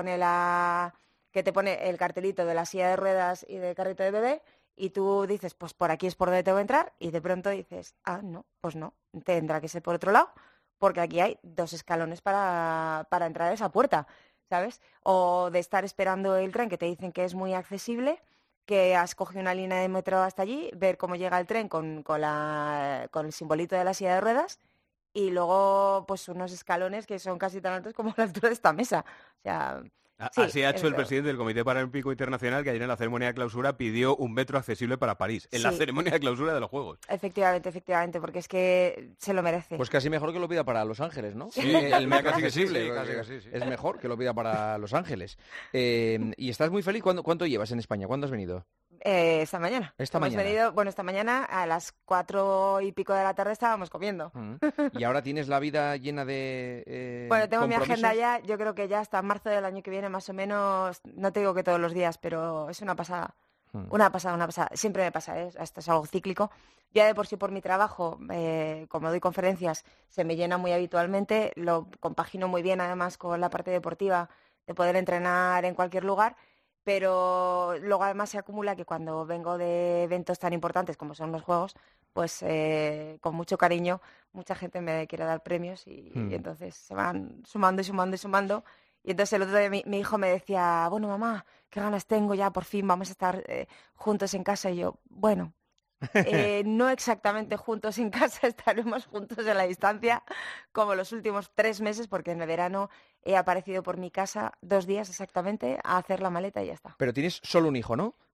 te pone el cartelito de la silla de ruedas y de carrito de bebé, y tú dices, pues por aquí es por donde tengo que entrar, y de pronto dices, no, pues no, tendrá que ser por otro lado, porque aquí hay 2 escalones para entrar a esa puerta, ¿sabes? O de estar esperando el tren, que te dicen que es muy accesible, que has cogido una línea de metro hasta allí, ver cómo llega el tren con el simbolito de la silla de ruedas, y luego pues unos escalones que son casi tan altos como la altura de esta mesa. O sea... Sí, así ha hecho el presidente del Comité Paralímpico Internacional, que ayer en la ceremonia de clausura pidió un metro accesible para París, en la ceremonia de clausura de los Juegos. Efectivamente, porque es que se lo merece. Pues casi mejor que lo pida para Los Ángeles, ¿no? Sí, el metro accesible. Sí. Es mejor que lo pida para Los Ángeles. ¿Y estás muy feliz? ¿Cuánto llevas en España? ¿Cuándo has venido? Esta mañana. Esta mañana a las 4 y pico de la tarde estábamos comiendo. ¿Y ahora tienes la vida llena de bueno, tengo mi compromisos? agenda ya, yo creo que ya hasta marzo del año que viene más o menos, no te digo que todos los días, pero es una pasada. Una pasada. Siempre me pasa, esto es algo cíclico. Ya de por sí por mi trabajo, como doy conferencias, se me llena muy habitualmente, lo compagino muy bien además con la parte deportiva, de poder entrenar en cualquier lugar. Pero luego además se acumula que cuando vengo de eventos tan importantes como son los Juegos, pues con mucho cariño mucha gente me quiere dar premios y entonces se van sumando. Y entonces el otro día mi hijo me decía, bueno, mamá, qué ganas tengo ya, por fin vamos a estar juntos en casa. Y yo, bueno, no exactamente juntos en casa, estaremos juntos en la distancia como los últimos 3 meses, porque en el verano he aparecido por mi casa 2 días exactamente a hacer la maleta y ya está. Pero tienes solo un hijo, ¿no?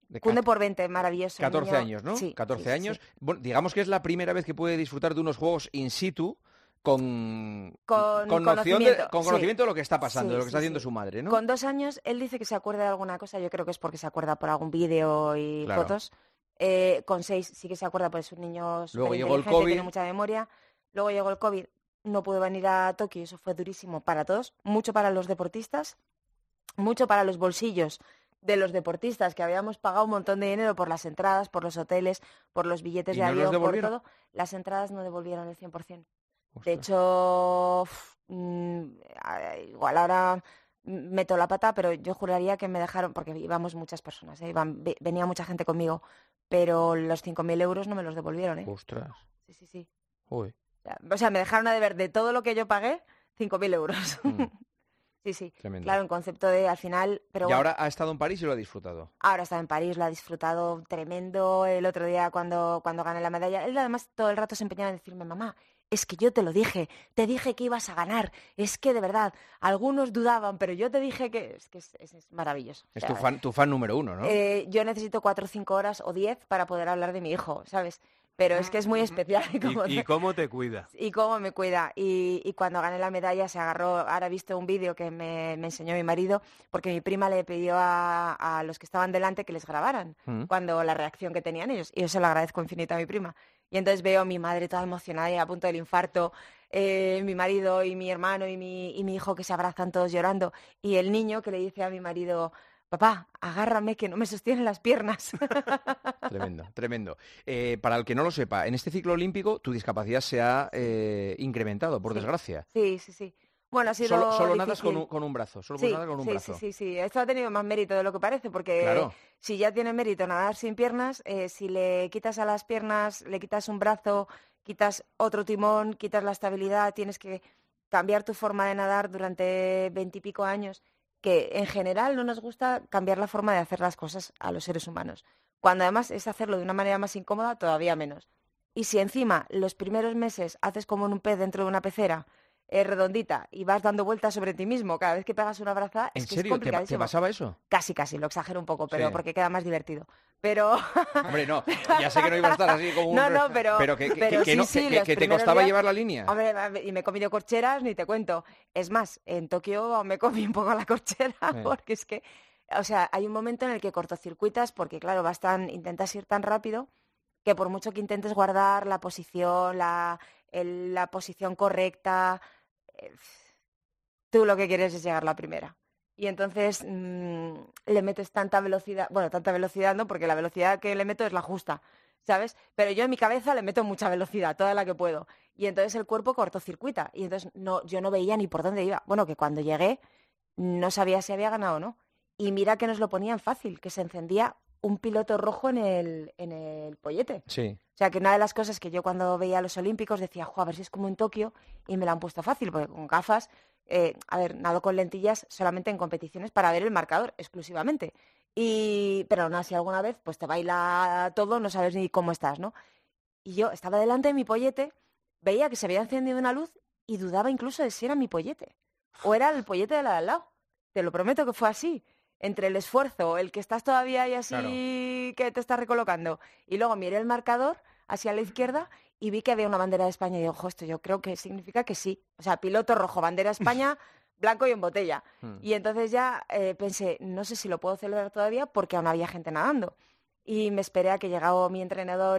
Cunde por 20, maravilloso. 14 niño. años, ¿no? Sí. 14 años. Sí. Bueno, digamos que es la primera vez que puede disfrutar de unos juegos in situ con conocimiento de lo que está pasando, de lo que está haciendo su madre, ¿no? Con 2 años, él dice que se acuerda de alguna cosa, yo creo que es porque se acuerda por algún vídeo y fotos. Con 6 sí que se acuerda, pues es un niño súper inteligente, tiene mucha memoria. Luego llegó el COVID, no pudo venir a Tokio y eso fue durísimo para todos, mucho para los deportistas, mucho para los bolsillos de los deportistas, que habíamos pagado un montón de dinero por las entradas, por los hoteles, por los billetes de avión, por todo. Las entradas no devolvieron el 100%. De hecho, igual ahora meto la pata, pero yo juraría que me dejaron, porque íbamos muchas personas, venía mucha gente conmigo, pero los 5.000 euros no me los devolvieron. ¡Ostras! Sí. Uy. O sea, me dejaron a deber de todo lo que yo pagué, 5.000 euros. Sí. Tremendo. Claro, en concepto de al final... Pero y bueno, ahora ha estado en París y lo ha disfrutado. Ahora está en París, lo ha disfrutado tremendo. El otro día cuando gané la medalla, él además todo el rato se empeñaba en decirme, mamá, es que yo te lo dije, te dije que ibas a ganar, es que de verdad, algunos dudaban, pero yo te dije que es maravilloso. Es tu fan número 1, ¿no? Yo necesito 4 o 5 horas o 10 para poder hablar de mi hijo, ¿sabes? Pero es que es muy especial. ¿Y cómo te cuida? Y cómo me cuida. Y cuando gané la medalla se agarró, ahora he visto un vídeo que me enseñó mi marido, porque mi prima le pidió a los que estaban delante que les grabaran cuando la reacción que tenían ellos. Y yo se lo agradezco infinito a mi prima. Y entonces veo a mi madre toda emocionada y a punto del infarto, mi marido y mi hermano y mi hijo que se abrazan todos llorando. Y el niño que le dice a mi marido... Papá, agárrame que no me sostienen las piernas. Tremendo. Para el que no lo sepa, en este ciclo olímpico tu discapacidad se ha incrementado, por desgracia. Sí. Bueno, ha sido solo nadas con un brazo. Sí. Esto ha tenido más mérito de lo que parece, porque si ya tiene mérito nadar sin piernas, si le quitas a las piernas, le quitas un brazo, quitas otro timón, quitas la estabilidad, tienes que cambiar tu forma de nadar durante 20 y pico años, que en general no nos gusta cambiar la forma de hacer las cosas a los seres humanos. Cuando además es hacerlo de una manera más incómoda, todavía menos. Y si encima los primeros meses haces como en un pez dentro de una pecera, redondita, y vas dando vueltas sobre ti mismo cada vez que pegas una brazada, ¿En es que serio? es complicadísimo. ¿Te pasaba eso? Casi, lo exagero un poco, pero porque queda más divertido. Pero... Hombre, no, ya sé que no iba a estar así como un... No, pero que te costaba días, llevar la línea. Hombre, y me he comido corcheras, ni te cuento. Es más, en Tokio me comí un poco la corchera, porque es que... O sea, hay un momento en el que cortocircuitas, porque claro, intentas ir tan rápido que por mucho que intentes guardar la posición, la posición correcta, tú lo que quieres es llegar a la primera. Y entonces le metes tanta velocidad no, porque la velocidad que le meto es la justa, ¿sabes? Pero yo en mi cabeza le meto mucha velocidad, toda la que puedo. Y entonces el cuerpo cortocircuita. Y entonces yo no veía ni por dónde iba. Bueno, que cuando llegué no sabía si había ganado o no. Y mira que nos lo ponían fácil, que se encendía un piloto rojo en el pollete. Sí. O sea, que una de las cosas que yo cuando veía los Olímpicos decía, a ver si es como en Tokio, y me la han puesto fácil, porque con gafas, nado con lentillas solamente en competiciones para ver el marcador exclusivamente. Pero aún así alguna vez pues te baila todo, no sabes ni cómo estás, ¿no? Y yo estaba delante de mi pollete, veía que se había encendido una luz y dudaba incluso de si era mi pollete o era el pollete de la de al lado. Te lo prometo que fue así. Entre el esfuerzo, el que estás todavía ahí así, que te estás recolocando, y luego miré el marcador hacia la izquierda y vi que había una bandera de España y digo, esto yo creo que significa que sí. O sea, piloto rojo, bandera de España, blanco y en botella. Y entonces ya pensé, no sé si lo puedo celebrar todavía porque aún había gente nadando. Y me esperé a que llegara mi entrenador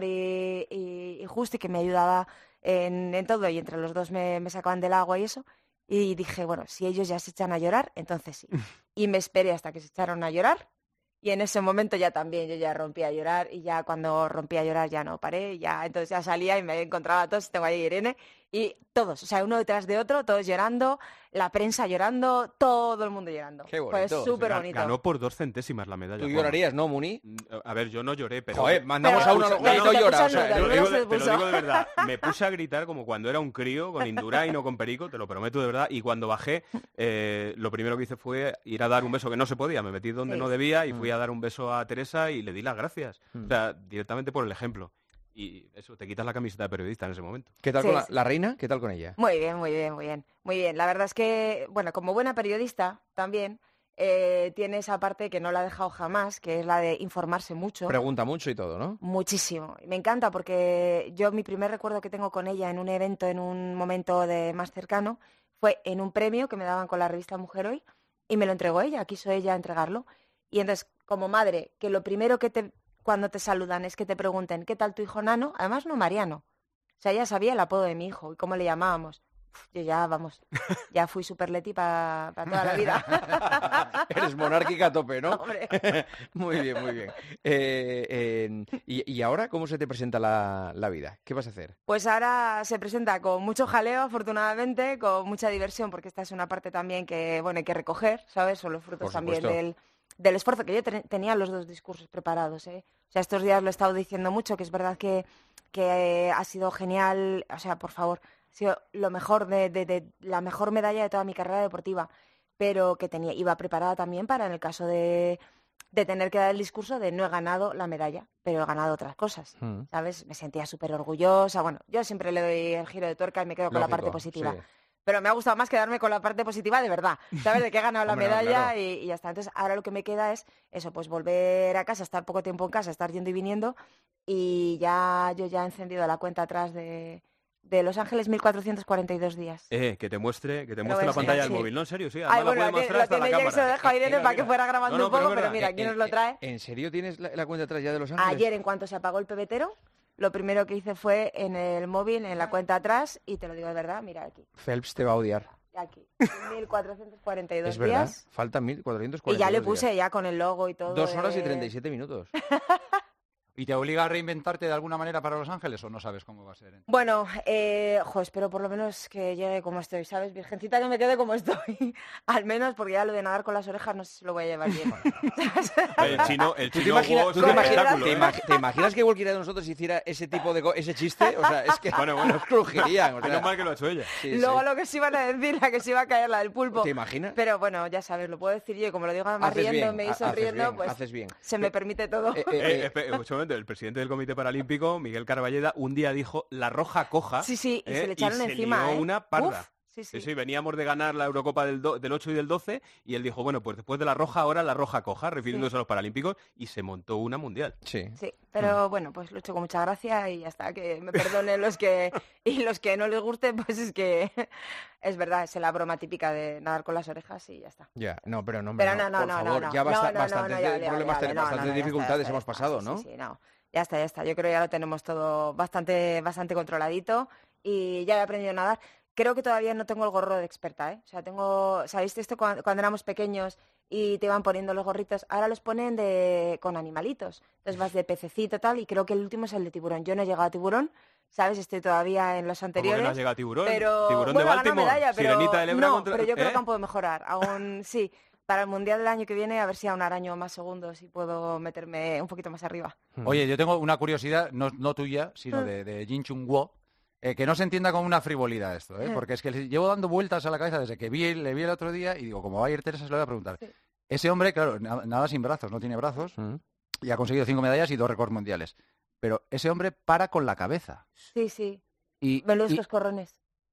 y Justi, que me ayudaba en todo, y entre los dos me sacaban del agua y eso. Y dije, bueno, si ellos ya se echan a llorar, entonces sí. Y me esperé hasta que se echaron a llorar. Y en ese momento ya también yo ya rompí a llorar. Y ya cuando rompí a llorar ya no paré. Entonces ya salía y me encontraba a todos. Tengo ahí a Irene. Y todos, o sea, uno detrás de otro, todos llorando. La prensa llorando, todo el mundo llorando. Qué bonito. Fue súper bonito. Ganó por 2 centésimas la medalla. Tú llorarías, ¿no, Muni? A ver, yo no lloré, pero... Joder, mandamos a uno y no llora. O sea, te lo digo de verdad. Me puse a gritar como cuando era un crío, con Indurain o con Perico, te lo prometo de verdad. Y cuando bajé, lo primero que hice fue ir a dar un beso, que no se podía. Me metí donde no debía y fui a dar un beso a Teresa y le di las gracias. O sea, directamente por el ejemplo. Y eso, te quitas la camiseta de periodista en ese momento. ¿Qué tal con la reina? ¿Qué tal con ella? Muy bien. La verdad es que, bueno, como buena periodista también, tiene esa parte que no la ha dejado jamás, que es la de informarse mucho. Pregunta mucho y todo, ¿no? Muchísimo. Y me encanta porque yo mi primer recuerdo que tengo con ella en un evento, en un momento más cercano, fue en un premio que me daban con la revista Mujer Hoy y me lo entregó ella, quiso ella entregarlo. Y entonces, como madre, que lo primero cuando te saludan es que te pregunten ¿qué tal tu hijo Nano? Además no Mariano. O sea, ella sabía el apodo de mi hijo y cómo le llamábamos. Yo ya fui Super Leti para toda la vida. Eres monárquica a tope, ¿no? Hombre. Muy bien, muy bien. ¿Y ahora cómo se te presenta la vida? ¿Qué vas a hacer? Pues ahora se presenta con mucho jaleo, afortunadamente, con mucha diversión, porque esta es una parte también que, bueno, hay que recoger, ¿sabes? Son los frutos también del esfuerzo, que yo tenía los 2 discursos preparados, ¿eh? O sea, estos días lo he estado diciendo mucho, que es verdad que ha sido genial, o sea, por favor, ha sido lo mejor de la mejor medalla de toda mi carrera deportiva, pero que iba preparada también para en el caso de tener que dar el discurso de no he ganado la medalla, pero he ganado otras cosas, ¿sabes? Me sentía súper orgullosa, bueno, yo siempre le doy el giro de tuerca y me quedo con la parte positiva. Sí. Pero me ha gustado más quedarme con la parte positiva de verdad, ¿sabes? De que he ganado la medalla y ya está. Entonces, ahora lo que me queda es eso, pues volver a casa, estar poco tiempo en casa, estar yendo y viniendo y yo ya he encendido la cuenta atrás de Los Ángeles 1442 días. Que te muestre la pantalla del móvil, ¿no? En serio, sí. Ay, bueno, lo tiene ya y se lo dejo a Irene para que fuera grabando un poco, pero mira, ¿quién nos lo trae? ¿En serio tienes la cuenta atrás ya de Los Ángeles? Ayer, en cuanto se apagó el pebetero, lo primero que hice fue en el móvil, en la cuenta atrás, y te lo digo de verdad, mira aquí. Phelps te va a odiar. Aquí, 1442 es verdad, días. Faltan 1442 y ya le puse ya con el logo y todo. 2 horas y 37 minutos. ¿Y te obliga a reinventarte de alguna manera para Los Ángeles o no sabes cómo va a ser? Bueno, espero por lo menos que llegue como estoy, ¿sabes? Virgencita, que me quede como estoy. Al menos, porque ya lo de nadar con las orejas no sé si lo voy a llevar bien. El chino ¿Te imaginas que cualquiera de nosotros hiciera ese tipo de ese chiste? O sea, es que nos crujirían. O sea, menos mal que lo ha hecho ella. Sí, luego lo que se iban a decir, la que se iba a caer, la del pulpo. ¿Te imaginas? Pero bueno, ya sabes, lo puedo decir yo, y como lo digo además riéndome y sonriendo, pues se me permite todo. El presidente del Comité Paralímpico, Miguel Carballeda, un día dijo la roja coja. Sí, y se le echaron encima. Lió una parda. Uf, sí, veníamos de ganar la Eurocopa del 8 y del 12 y él dijo, bueno, pues después de la roja, ahora la roja coja, refiriéndose a los Paralímpicos, y se montó una mundial. Sí, pero bueno, pues lo he hecho con mucha gracia y ya está, que me perdonen los que no les guste, pues es que es verdad, es la broma típica de nadar con las orejas y ya está. Ya, no, pero no, pero no, por favor, ya bastantes dificultades hemos pasado, ¿no? Sí, no. Ya está. Yo creo que ya lo tenemos todo bastante controladito y ya he aprendido a nadar. Creo que todavía no tengo el gorro de experta, ¿eh? O sea, ¿sabéis esto cuando éramos pequeños y te iban poniendo los gorritos? Ahora los ponen con animalitos. Entonces vas de pececito tal y creo que el último es el de tiburón. Yo no he llegado a tiburón, ¿sabes? Estoy todavía en los anteriores. ¿Cómo que no has llegado a tiburón? Pero, ¿Tiburón de Baltimore? Medalla, pero, ¿Sirenita del Ebra? No, pero yo creo que aún puedo mejorar. Aún sí. Para el Mundial del año que viene, a ver si aún araño más segundos y puedo meterme un poquito más arriba. Oye, yo tengo una curiosidad, no tuya, sino de Jin Chung Wo, que no se entienda como una frivolidad esto, porque es que le llevo dando vueltas a la cabeza desde que le vi el otro día y digo, como va a ir Teresa, se lo voy a preguntar. Sí. Ese hombre, claro, nada sin brazos, no tiene brazos, y ha conseguido 5 medallas y 2 récords mundiales. Pero ese hombre para con la cabeza. Sí. Menudos coscorrones.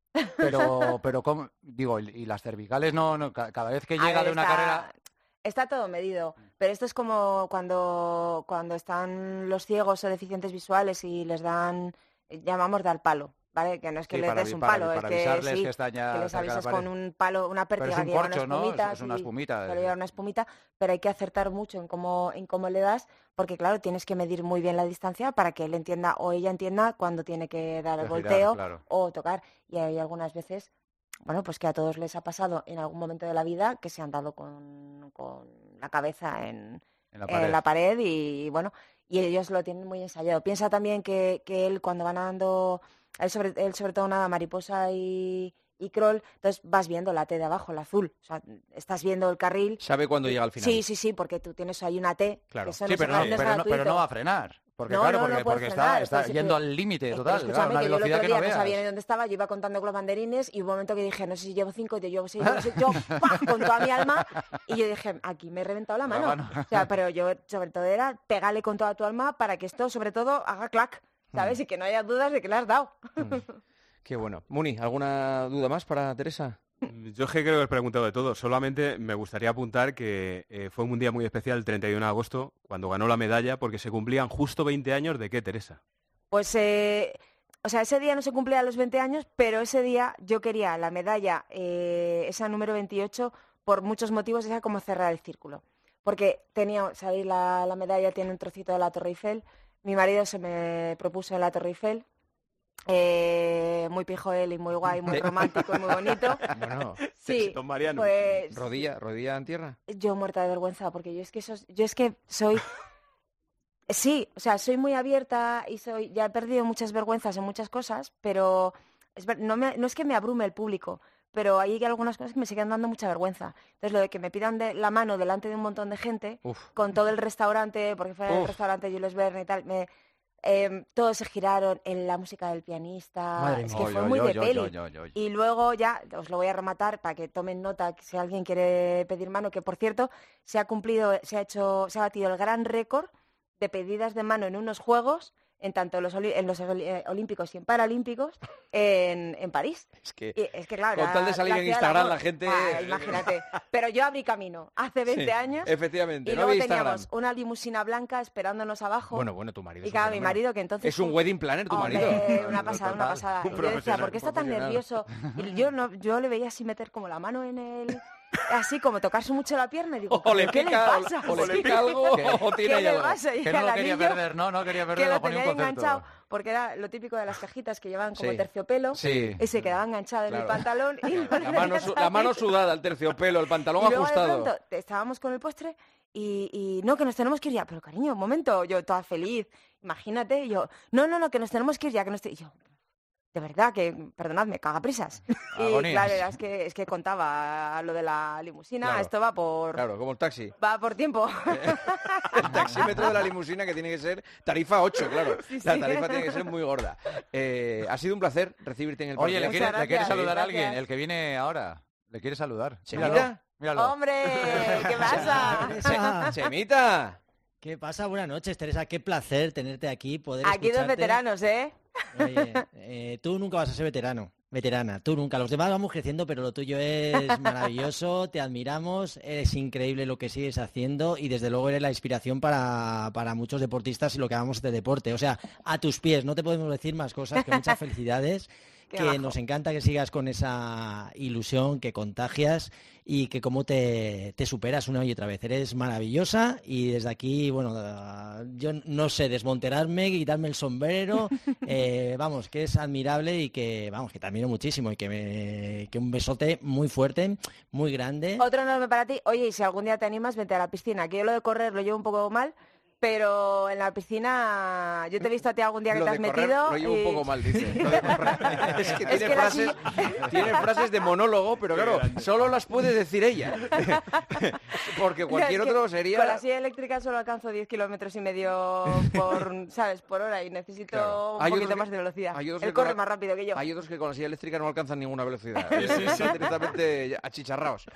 Pero ¿cómo? Digo, y las cervicales no cada vez que llega de una carrera... Está todo medido, pero esto es como cuando están los ciegos o deficientes visuales y les llamamos dar palo, ¿vale? Que no es que les des un palo, es que les avisas con un palo, una pértiga, pero es un corcho, ¿no? Es una espumita. Una espumita, pero hay que acertar mucho en cómo le das, porque claro, tienes que medir muy bien la distancia para que él entienda o ella entienda cuándo tiene que dar el volteo o tocar. Y hay algunas veces, bueno, pues que a todos les ha pasado en algún momento de la vida que se han dado con la cabeza en la pared y bueno, y ellos lo tienen muy ensayado. Piensa también que él cuando va nadando, él sobre todo nada mariposa y crawl, entonces vas viendo la T de abajo, el azul, o sea, estás viendo el carril. ¿Sabe cuándo llega al final? Sí, porque tú tienes ahí una T. Claro. Que sí, pero no va a frenar. Porque porque está yendo al límite total, claro, una velocidad que no veas. No sabía ni dónde estaba, yo iba contando con los banderines y hubo un momento que dije, no sé si llevo 5, yo llevo 6, yo con toda mi alma, y yo dije, aquí me he reventado la mano. O sea, pero yo sobre todo era pégale con toda tu alma para que esto sobre todo haga clac, ¿sabes? Y que no haya dudas de que le has dado. Qué bueno. Muni, ¿alguna duda más para Teresa? Yo creo que he preguntado de todo. Solamente me gustaría apuntar que fue un día muy especial, el 31 de agosto, cuando ganó la medalla, porque se cumplían justo 20 años de qué, Teresa. Pues, o sea, ese día no se cumplían los 20 años, pero ese día yo quería la medalla, esa número 28, por muchos motivos, era como cerrar el círculo. Porque sabéis, la medalla tiene un trocito de la Torre Eiffel. Mi marido se me propuso en la Torre Eiffel. Muy pijo él y muy guay, muy romántico y muy bonito. Bueno, sí, Don Mariano. pues rodilla en tierra. yo muerta de vergüenza, porque yo es que soy sí, o sea, soy muy abierta y ya he perdido muchas vergüenzas en muchas cosas, pero no es que me abrume el público, pero hay algunas cosas que me siguen dando mucha vergüenza. Entonces, lo de que me pidan la mano delante de un montón de gente, con todo el restaurante, porque fue el restaurante Jules Verne y tal, todos se giraron en la música del pianista. Madre es mía. que fue muy de peli. Y luego ya os lo voy a rematar para que tomen nota, si alguien quiere pedir mano, que por cierto se ha batido el gran récord de pedidas de mano en unos juegos, en tanto en los olímpicos y en paralímpicos, en París. Es que claro, con tal de salir en Instagram la gente... imagínate. Pero yo abrí camino hace 20 años. Efectivamente. Y no luego había teníamos Instagram. una limusina blanca esperándonos abajo. Bueno, tu marido. Y claro, mi marido, que entonces... Es un wedding planner, tu marido. Una pasada. Y yo decía, ¿por qué está tan nervioso? Y yo le veía así meter como la mano en el... Así como tocarse mucho la pierna y digo, ¿qué le pasa? O le pica algo o tiene ¿Qué algo. le pasa? Y Que no lo al quería niño, perder, no quería perder, que lo lo ponía tenía un concepto. enganchado, porque era lo típico de las cajitas que llevaban como Sí. terciopelo, Sí. y se quedaba enganchado en Claro. el pantalón. Y no le La mano, veía la mano salir. sudada, el terciopelo, el pantalón Y luego ajustado. de pronto estábamos con el postre y no, que nos tenemos que ir ya. Pero cariño, un momento, yo toda feliz, imagínate, y yo, no, que nos tenemos que ir ya, que no estoy... Y yo, de verdad, que, perdonadme, cagaprisas. Y Agonías. claro, es que contaba lo de la limusina, Claro. esto va por... Claro, como el taxi. Va por tiempo. El taxímetro de la limusina, que tiene que ser tarifa 8, claro. Sí, sí. La tarifa tiene que ser muy gorda. Ha sido un placer recibirte en el Oye, partido. ¿le quiere saludar a alguien? Gracias. El que viene ahora. ¿Le quiere saludar? ¿Chemita? Míralo. ¡Hombre! ¿Qué pasa? ¡Chemita! ¿Qué pasa? Buenas noches, Teresa. Qué placer tenerte aquí, poder Aquí dos escucharte. veteranos, ¿eh? Oye, tú nunca vas a ser veterana, tú nunca. Los demás vamos creciendo, pero lo tuyo es maravilloso, te admiramos, es increíble lo que sigues haciendo y desde luego eres la inspiración para muchos deportistas y lo que hagamos de deporte. O sea, a tus pies, no te podemos decir más cosas, que muchas felicidades, Qué que bajo. nos encanta que sigas con esa ilusión, que contagias y que cómo te superas una y otra vez. Eres maravillosa y desde aquí, bueno, yo no sé, desmonterarme, quitarme el sombrero, vamos, que es admirable y que, vamos, que te admiro muchísimo y que un besote muy fuerte, muy grande. Otro enorme para ti. Oye, y si algún día te animas, vente a la piscina. Que yo lo de correr lo llevo un poco mal, pero en la piscina yo te he visto a ti algún día que Lo te de has correr metido. lo llevo un y- poco mal, dice. Lo de correr. Es que tiene que la tiene frases de monólogo, pero claro, solo las puede decir ella. Porque cualquier Es que otro sería... Con la silla eléctrica solo alcanzo 10,5 kilómetros por, ¿sabes? Por hora y necesito Claro. un Hay poquito otros más de velocidad. hay otros Él que con corre la- más rápido que yo. Hay otros que con la silla eléctrica no alcanzan ninguna velocidad. Sí, sí, sí. Están directamente achicharrados.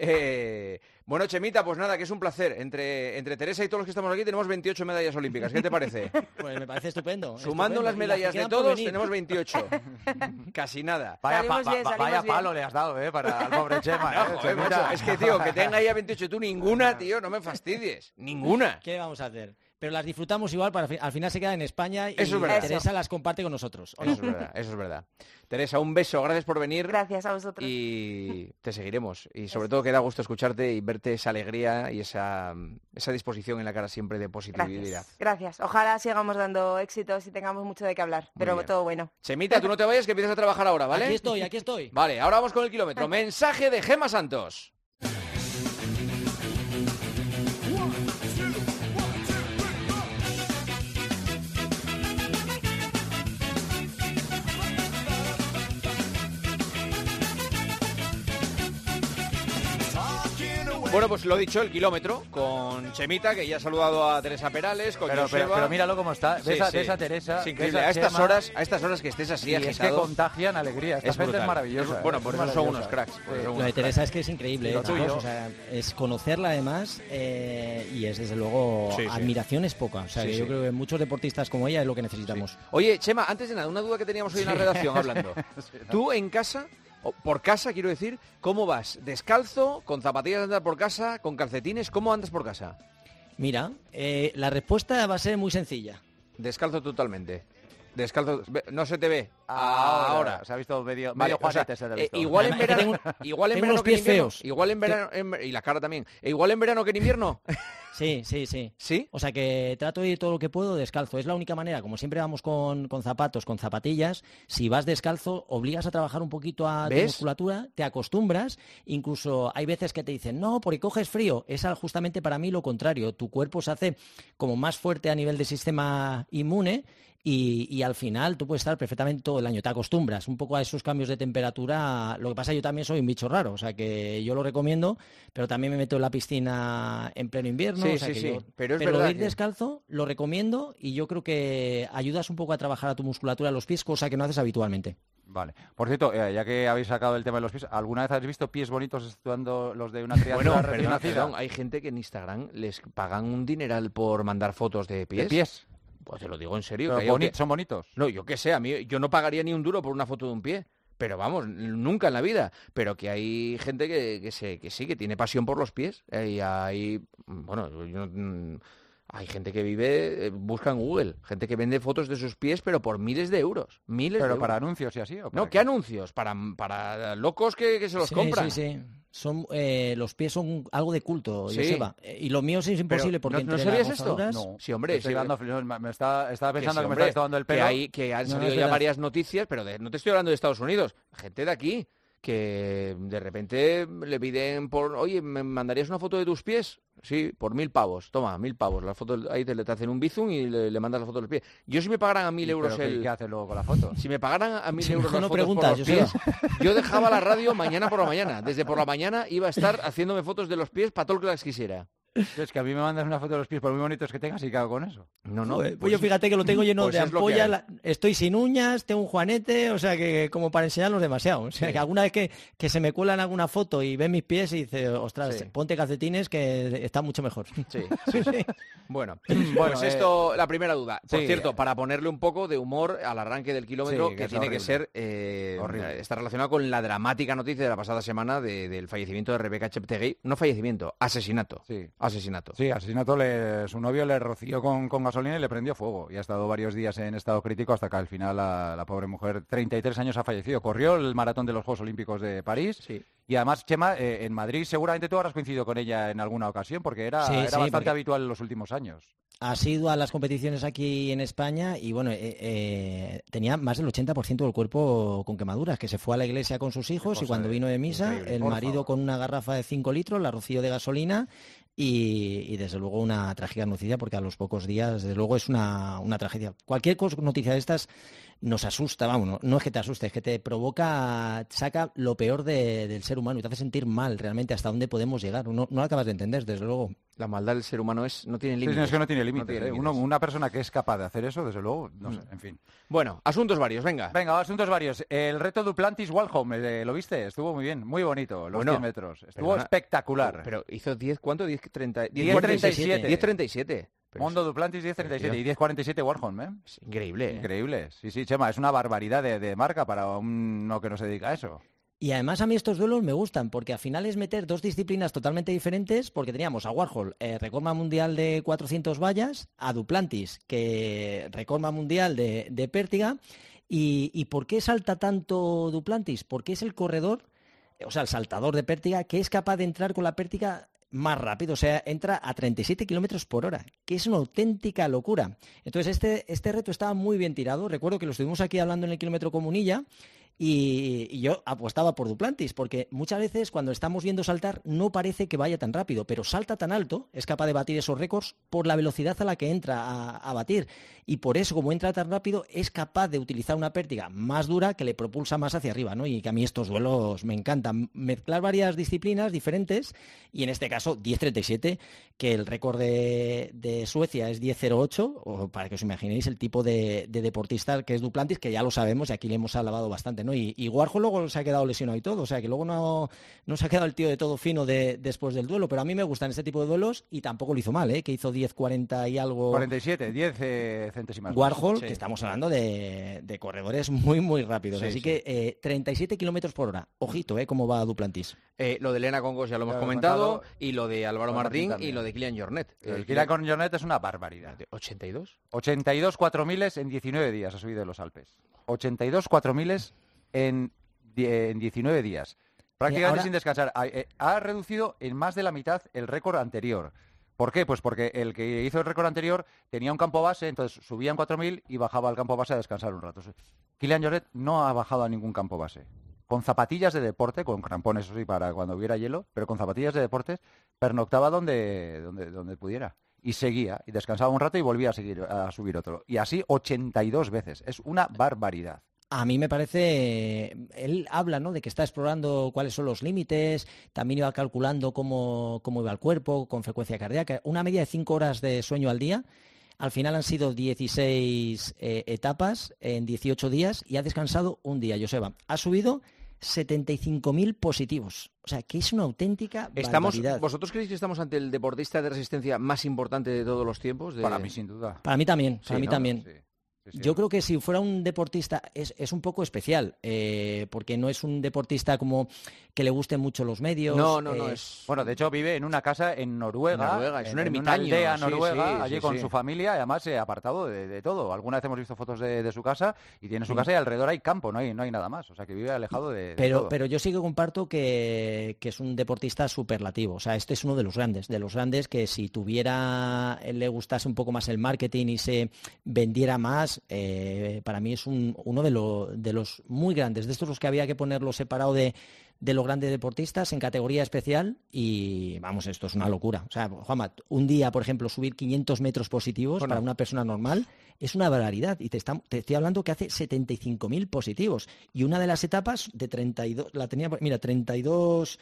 Bueno, Chemita, pues nada, que es un placer. Entre Teresa y todos los que estamos aquí tenemos 28 medallas olímpicas. ¿Qué te parece? Pues me parece estupendo. Sumando estupendo. las Y medallas que de quedan por todos, venir. tenemos 28. Casi nada. Salimos bien, salimos Vaya bien. palo le has dado, para el pobre Chema. No, joder, macho, es que, tío, que tenga ya 28 tú, ninguna, tío, no me fastidies. Ninguna. ¿Qué vamos a hacer? Pero las disfrutamos igual, al final se quedan en España y Eso es verdad. Teresa las comparte con nosotros. ¿o Eso no? es verdad, eso es verdad. Teresa, un beso, gracias por venir. Gracias a vosotros. Y te seguiremos. Y sobre todo que da gusto escucharte y verte esa alegría y esa disposición en la cara siempre de positividad. Gracias. Ojalá sigamos dando éxitos y tengamos mucho de qué hablar. Pero bien. todo bueno. Chemita, tú no te vayas que empiezas a trabajar ahora, ¿vale? Aquí estoy. Vale, ahora vamos con el kilómetro. Mensaje de Gemma Santos. Bueno, pues lo dicho, el kilómetro con Chemita, que ya ha saludado a Teresa Perales, con Joseba. Pero míralo cómo está. Sí, De esa sí. Teresa. Es de increíble. esa A estas Chema, horas que estés así y agitado. es que contagian alegría. Esta gente brutal. es maravillosa. Bueno, es por eso son maravillosa. unos cracks. por eso son Lo unos de Teresa cracks. es que es increíble, Y lo chicos, tuyo. o sea, es conocerla además y es desde luego Sí, sí. admiración es poca. O sea, Sí, que sí. yo creo que muchos deportistas como ella es lo que necesitamos. Oye, Chema, antes de nada, una duda que teníamos hoy en la redacción hablando. ¿Tú en casa Por casa, quiero decir, ¿cómo vas? ¿Descalzo? ¿Con zapatillas de andar por casa? ¿Con calcetines? ¿Cómo andas por casa? Mira, la respuesta va a ser muy sencilla. Descalzo totalmente. Descalzo, no se te ve. Ahora. Se ha visto medio Juanete, se te ha visto. Igual en verano, igual en verano que en invierno. Feos. Igual en verano, y la cara también. Igual en verano que en invierno. Sí. ¿Sí? O sea que trato de ir todo lo que puedo descalzo. Es la única manera. Como siempre vamos con zapatos, con zapatillas. Si vas descalzo, obligas a trabajar un poquito a tu musculatura, te acostumbras. Incluso hay veces que te dicen, no, porque coges frío. Es justamente para mí lo contrario. Tu cuerpo se hace como más fuerte a nivel de sistema inmune. Y al final tú puedes estar perfectamente todo el año, te acostumbras un poco a esos cambios de temperatura. Lo que pasa es que yo también soy un bicho raro, o sea que yo lo recomiendo, pero también me meto en la piscina en pleno invierno. Pero ir descalzo lo recomiendo y yo creo que ayudas un poco a trabajar a tu musculatura de los pies, cosa que no haces habitualmente. Vale. Por cierto, ya que habéis sacado el tema de los pies, ¿alguna vez habéis visto pies bonitos estudiando los de una criatura recién nacida? Perdón, hay gente que en Instagram les pagan un dineral por mandar fotos de pies. ¿De pies? Pues te lo digo en serio. ¿Son bonitos? No, yo qué sé, yo no pagaría ni un duro por una foto de un pie. Pero vamos, nunca en la vida. Pero que hay gente que sí, que tiene pasión por los pies. Y hay gente que busca en Google, gente que vende fotos de sus pies, pero por miles de euros. ¿Pero para anuncios y así? ¿O no, ¿qué anuncios? Para locos que se los compran. Sí. Los pies son algo de culto, Joseba. Y lo mío sí es imposible porque ¿No sabías esto? No. Sí, hombre. Estaba pensando que me está tomando el pelo. Que han salido ya varias noticias, pero no te estoy hablando de Estados Unidos. Gente de aquí que de repente le piden oye, ¿me mandarías una foto de tus pies? Sí, por 1.000 pavos. Toma, 1.000 pavos. La foto, ahí te hacen un bizum y le mandas la foto de los pies. Yo si me pagaran a 1.000 euros ¿Qué hace luego con la foto? Si me pagaran a 1.000 euros las fotos por los pies, yo dejaba la radio mañana por la mañana. Desde por la mañana iba a estar haciéndome fotos de los pies para todo lo que las quisiera. Es que a mí me mandas una foto de los pies por muy bonitos que tengas y ¿qué hago con eso? No. Pues yo fíjate que lo tengo lleno de ampollas, estoy sin uñas, tengo un juanete, o sea que como para enseñarlos demasiado. O sea que alguna vez que se me cuelan alguna foto y ven mis pies y dice, ostras, ponte calcetines que está mucho mejor. Sí. Bueno, pues esto, la primera duda. Por cierto, para ponerle un poco de humor al arranque del kilómetro, que tiene que ser está relacionado con la dramática noticia de la pasada semana del fallecimiento de Rebecca Cheptegei. No fallecimiento, asesinato. Asesinato. Sí, asesinato. Su novio le roció con gasolina y le prendió fuego. Y ha estado varios días en estado crítico hasta que al final la pobre mujer, 33 años, ha fallecido. Corrió el maratón de los Juegos Olímpicos de París. Sí. Y además, Chema, en Madrid seguramente tú habrás coincidido con ella en alguna ocasión porque era bastante habitual en los últimos años. Ha sido a las competiciones aquí en España y bueno, tenía más del 80% del cuerpo con quemaduras, que se fue a la iglesia con sus hijos y cuando vino de misa, el marido con una garrafa de 5 litros la roció de gasolina y desde luego una trágica noticia porque a los pocos días, desde luego es una tragedia. Cualquier noticia de estas nos asusta, vamos, no es que te asuste, es que te provoca, saca lo peor del ser humano y te hace sentir mal realmente hasta dónde podemos llegar. No lo acabas de entender, desde luego. La maldad del ser humano no tiene límites. Es que no tiene límites. Una persona que es capaz de hacer eso, desde luego, no sé, en fin. Bueno, asuntos varios, venga. Venga, asuntos varios. El reto Duplantis-Walholm, ¿lo viste? Estuvo muy bien, muy bonito, los 10 metros. Estuvo espectacular. Pero hizo 10, ¿cuánto? 10:37. 10:37. Mondo Duplantis 10:37 y 10:47 Warholm, ¿eh? Es increíble. Increíble. Sí, Chema, es una barbaridad de marca para uno que no se dedica a eso. Y además a mí estos duelos me gustan porque al final es meter dos disciplinas totalmente diferentes porque teníamos a Warhol, récord mundial de 400 vallas, a Duplantis, que récord mundial de pértiga. ¿Y por qué salta tanto Duplantis? Porque es el corredor, o sea, el saltador de pértiga, que es capaz de entrar con la pértiga más rápido, o sea, entra a 37 kilómetros por hora, que es una auténtica locura. Entonces este reto estaba muy bien tirado. Recuerdo que lo estuvimos aquí hablando en el kilómetro Comunilla y yo apostaba por Duplantis, porque muchas veces cuando estamos viendo saltar no parece que vaya tan rápido, pero salta tan alto, es capaz de batir esos récords por la velocidad a la que entra a batir. Y por eso, como entra tan rápido, es capaz de utilizar una pértiga más dura que le propulsa más hacia arriba, ¿no? Y que a mí estos duelos me encantan. Mezclar varias disciplinas diferentes, y en este caso 10:37, que el récord de Suecia es 10:08, o para que os imaginéis el tipo de deportista que es Duplantis, que ya lo sabemos y aquí le hemos alabado bastante, ¿no? ¿no? Y Warhol luego se ha quedado lesionado y todo, o sea que luego no se ha quedado el tío de todo fino después del duelo, pero a mí me gustan este tipo de duelos y tampoco lo hizo mal, que hizo 10-40 y algo. 47, 10 centésimas. Warhol, que estamos hablando de corredores muy, muy rápidos, así que 37 kilómetros por hora. Ojito, cómo va Duplantis. Lo de Elena Congos ya lo hemos comentado, y lo de Álvaro Martín y lo de Kilian Jornet. El Kilian Jornet es una barbaridad. ¿82? 82 4000 en 19 días ha subido de los Alpes. 82 4000 en 19 días. Prácticamente sin descansar. Ha reducido en más de la mitad el récord anterior. ¿Por qué? Pues porque el que hizo el récord anterior tenía un campo base, entonces subía en 4000 y bajaba al campo base a descansar un rato. Kilian Jornet no ha bajado a ningún campo base. Con zapatillas de deporte, con crampones, eso sí, para cuando hubiera hielo, pero con zapatillas de deporte, pernoctaba donde pudiera. Y seguía, y descansaba un rato y volvía a subir otro. Y así 82 veces. Es una barbaridad. A mí me parece, él habla, ¿no?, de que está explorando cuáles son los límites, también iba calculando cómo iba el cuerpo, con frecuencia cardíaca, una media de 5 horas de sueño al día. Al final han sido 16 etapas en 18 días y ha descansado un día, Joseba. Ha subido 75.000 positivos. O sea, que es una auténtica barbaridad. ¿Vosotros creéis que estamos ante el deportista de resistencia más importante de todos los tiempos? Para mí, sin duda. Para mí también, Sí, ¿no? también. Sí. Yo creo que si fuera un deportista es un poco especial, porque no es un deportista como que le gusten mucho los medios. No, es... Bueno, de hecho vive en una casa en Noruega, es un en una ermitaño. aldea Sí, noruega, sí, allí sí, con sí. su familia, además apartado de todo. Alguna vez hemos visto fotos de su casa y tiene su casa y alrededor hay campo, no hay nada más. O sea, que vive alejado de todo. Pero yo sí que comparto que es un deportista superlativo. O sea, este es uno de los grandes que si le gustase un poco más el marketing y se vendiera más, para mí es uno de los muy grandes, de estos los que había que ponerlo separado de los grandes deportistas en categoría especial y, vamos, esto es una locura. O sea, Juanma, un día, por ejemplo, subir 500 metros positivos para una persona normal es una barbaridad. Y te estoy hablando que hace 75.000 positivos. Y una de las etapas de 32, la tenía, mira, 32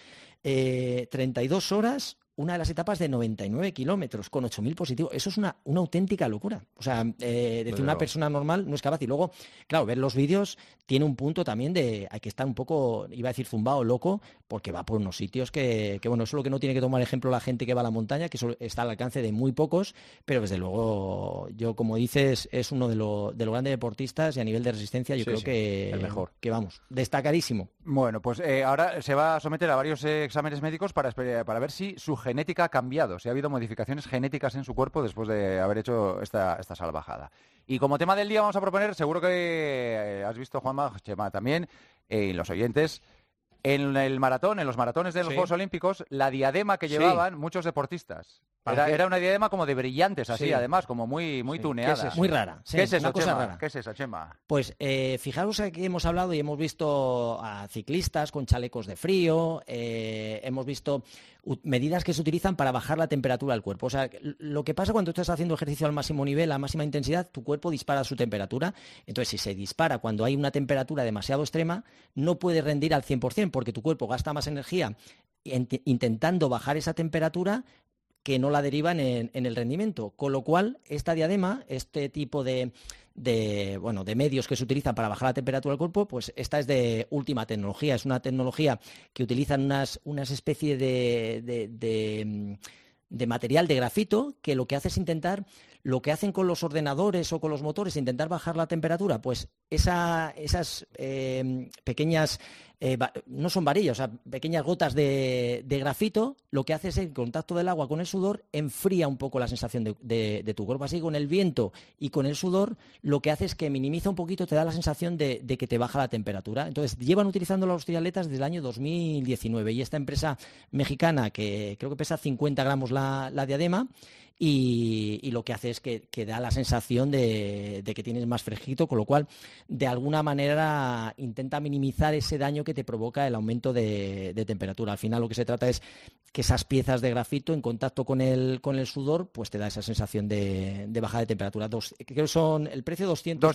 horas... Una de las etapas de 99 kilómetros con 8.000 positivos. Eso es una auténtica locura. O sea, decir una persona normal no es capaz. Y luego, claro, ver los vídeos tiene un punto también de hay que estar un poco, iba a decir zumbado, loco, porque va por unos sitios que bueno, eso es lo que no tiene que tomar ejemplo la gente que va a la montaña, que eso está al alcance de muy pocos, pero desde luego, yo como dices, es uno de los grandes deportistas y a nivel de resistencia yo creo que el mejor. Que vamos, destacadísimo. Bueno, pues ahora se va a someter a varios exámenes médicos para ver si su genética ha cambiado, si ha habido modificaciones genéticas en su cuerpo después de haber hecho esta salvajada. Y como tema del día vamos a proponer, seguro que has visto, Juanma, Chema también, y los oyentes, en los maratones de los Juegos Olímpicos, la diadema que llevaban muchos deportistas. Era una diadema como de brillantes, así, además, como muy tuneada. ¿Qué es eso? Muy rara. Sí, ¿Qué es eso, una cosa Chema? rara. ¿Qué es eso, Chema? Pues fijaros que hemos hablado y hemos visto a ciclistas con chalecos de frío, hemos visto medidas que se utilizan para bajar la temperatura del cuerpo. O sea, lo que pasa cuando tú estás haciendo ejercicio al máximo nivel, a máxima intensidad, tu cuerpo dispara su temperatura. Entonces, si se dispara cuando hay una temperatura demasiado extrema, no puedes rendir al 100% porque tu cuerpo gasta más energía intentando bajar esa temperatura que no la derivan en el rendimiento. Con lo cual, esta diadema, este tipo de medios que se utilizan para bajar la temperatura del cuerpo, pues esta es de última tecnología. Es una tecnología que utilizan unas especies de material de grafito que lo que hace es intentar, lo que hacen con los ordenadores o con los motores, intentar bajar la temperatura, pues esas pequeñas, no son varillas, o sea, pequeñas gotas de grafito, lo que hace es el contacto del agua con el sudor, enfría un poco la sensación de tu cuerpo. Así con el viento y con el sudor, lo que hace es que minimiza un poquito, te da la sensación de que te baja la temperatura. Entonces, llevan utilizando los triatletas desde el año 2019 y esta empresa mexicana, que creo que pesa 50 gramos la diadema, y lo que hace es que da la sensación de que tienes más fresquito, con lo cual de alguna manera intenta minimizar ese daño que te provoca el aumento de temperatura. Al final lo que se trata es que esas piezas de grafito en contacto con el sudor, pues te da esa sensación de bajada de temperatura. Creo que son el precio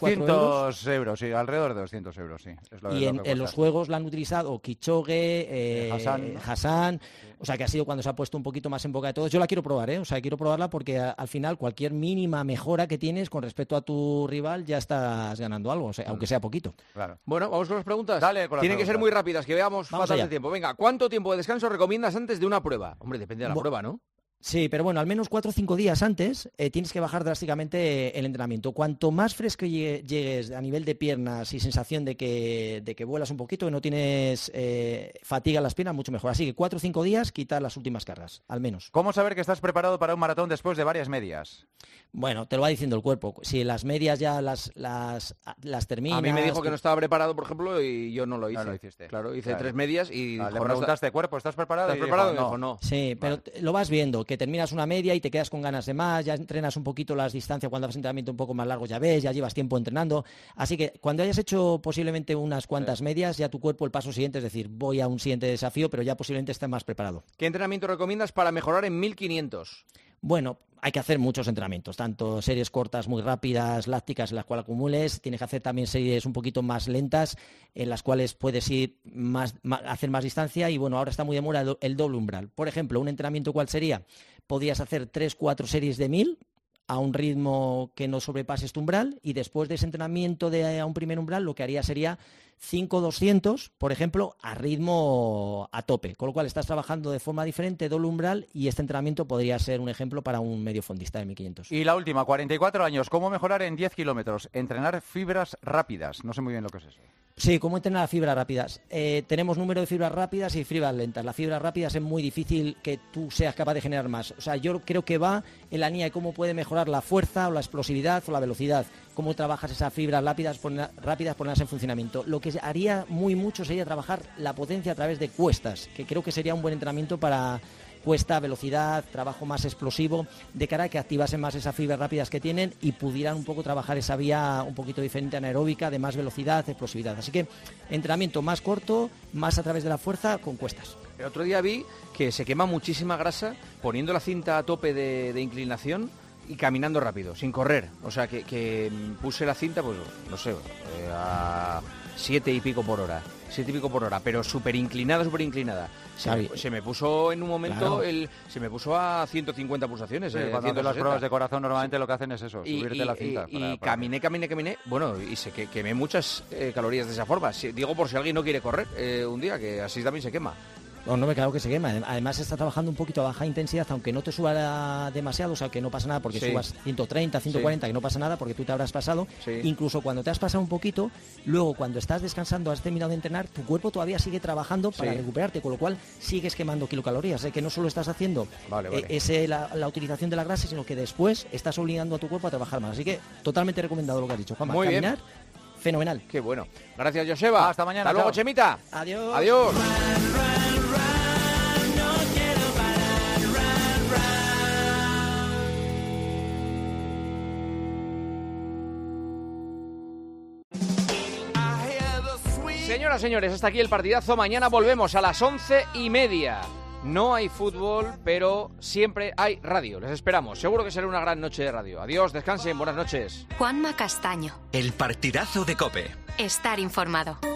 200 euros, sí, alrededor de 200 euros, sí. Y en los juegos la han utilizado Kipchoge, Hassan, o sea que ha sido cuando se ha puesto un poquito más en boca de todos. Yo la quiero probar, o sea, quiero probarla porque al final cualquier mínima mejora que tienes con respecto a tu rival ya estás ganando algo, o sea, aunque sea poquito. Claro. Bueno, vamos con las preguntas. Dale, con las Tienen que ser muy rápidas, que veamos bastante allá. tiempo. Venga, ¿cuánto tiempo de descanso recomiendas antes de una prueba? Hombre, depende de la prueba, ¿no? Sí, pero bueno, al menos 4 o 5 días antes tienes que bajar drásticamente el entrenamiento. Cuanto más fresco llegues a nivel de piernas y sensación de que vuelas un poquito, que no tienes fatiga en las piernas, mucho mejor. Así que 4 o 5 días, quitar las últimas cargas, al menos. ¿Cómo saber que estás preparado para un maratón después de varias medias? Bueno, te lo va diciendo el cuerpo. Si las medias ya las terminas... A mí me dijo que no estaba preparado, por ejemplo, y yo no lo hice. No lo hiciste. Claro, hice 3 medias y... Le preguntaste, cuerpo, ¿estás preparado? ¿Estás preparado? Y dijo, no. Sí, pero lo vas viendo, que terminas una media y te quedas con ganas de más, ya entrenas un poquito las distancias, cuando haces entrenamiento un poco más largo ya ves, ya llevas tiempo entrenando, así que cuando hayas hecho posiblemente unas cuantas medias, ya tu cuerpo el paso siguiente, es decir, voy a un siguiente desafío, pero ya posiblemente estés más preparado. ¿Qué entrenamiento recomiendas para mejorar en 1500? Bueno, hay que hacer muchos entrenamientos, tanto series cortas muy rápidas, lácticas, en las cuales acumules, tienes que hacer también series un poquito más lentas, en las cuales puedes ir hacer más distancia, y bueno, ahora está muy de moda el doble umbral. Por ejemplo, un entrenamiento, ¿cuál sería? Podrías hacer 3-4 series de 1000 a un ritmo que no sobrepases tu umbral, y después de ese entrenamiento a un primer umbral, lo que haría sería 5-200, por ejemplo, a ritmo a tope, con lo cual estás trabajando de forma diferente, doble umbral, y este entrenamiento podría ser un ejemplo para un medio fondista de 1500. Y la última, 44 años, ¿cómo mejorar en 10 kilómetros? Entrenar fibras rápidas, no sé muy bien lo que es eso. Sí, ¿cómo entrenar fibras rápidas? Tenemos número de fibras rápidas y fibras lentas. Las fibras rápidas es muy difícil que tú seas capaz de generar más. O sea, yo creo que va en la línea de cómo puede mejorar la fuerza o la explosividad o la velocidad. Cómo trabajas esas fibras rápidas, ponerlas en funcionamiento. Lo que haría mucho sería trabajar la potencia a través de cuestas, que creo que sería un buen entrenamiento para cuesta, velocidad, trabajo más explosivo, de cara a que activasen más esas fibras rápidas que tienen y pudieran un poco trabajar esa vía un poquito diferente anaeróbica, de más velocidad, explosividad. Así que entrenamiento más corto, más a través de la fuerza, con cuestas. El otro día vi que se quema muchísima grasa poniendo la cinta a tope de inclinación y caminando rápido, sin correr. O sea, que puse la cinta, pues, no sé, a 7 y pico por hora, pero súper inclinada. Se me puso en un momento, claro. Se me puso a 150 pulsaciones. Cuando haces las pruebas de corazón normalmente lo que hacen es eso, subirte la cinta. Y caminé, bueno, y quemé muchas calorías de esa forma. Digo, por si alguien no quiere correr un día, que así también se quema. No me claro que se quema. Además está trabajando un poquito a baja intensidad, aunque no te suba demasiado, o sea, que no pasa nada porque subas 130, 140, que no pasa nada porque tú te habrás pasado. Sí. Incluso cuando te has pasado un poquito, luego cuando estás descansando, has terminado de entrenar, tu cuerpo todavía sigue trabajando para recuperarte, con lo cual sigues quemando kilocalorías. Que no solo estás haciendo la utilización de la grasa, sino que después estás obligando a tu cuerpo a trabajar más. Así que totalmente recomendado lo que has dicho, Juanma. Muy caminar, bien. Fenomenal. Qué bueno. Gracias, Joseba. Hasta mañana. Hasta luego, Chemita. Adiós. Adiós. Señoras, señores, hasta aquí el partidazo. Mañana volvemos a las 11:30. No hay fútbol, pero siempre hay radio. Les esperamos. Seguro que será una gran noche de radio. Adiós, descansen, buenas noches. Juanma Castaño. El partidazo de COPE. Estar informado.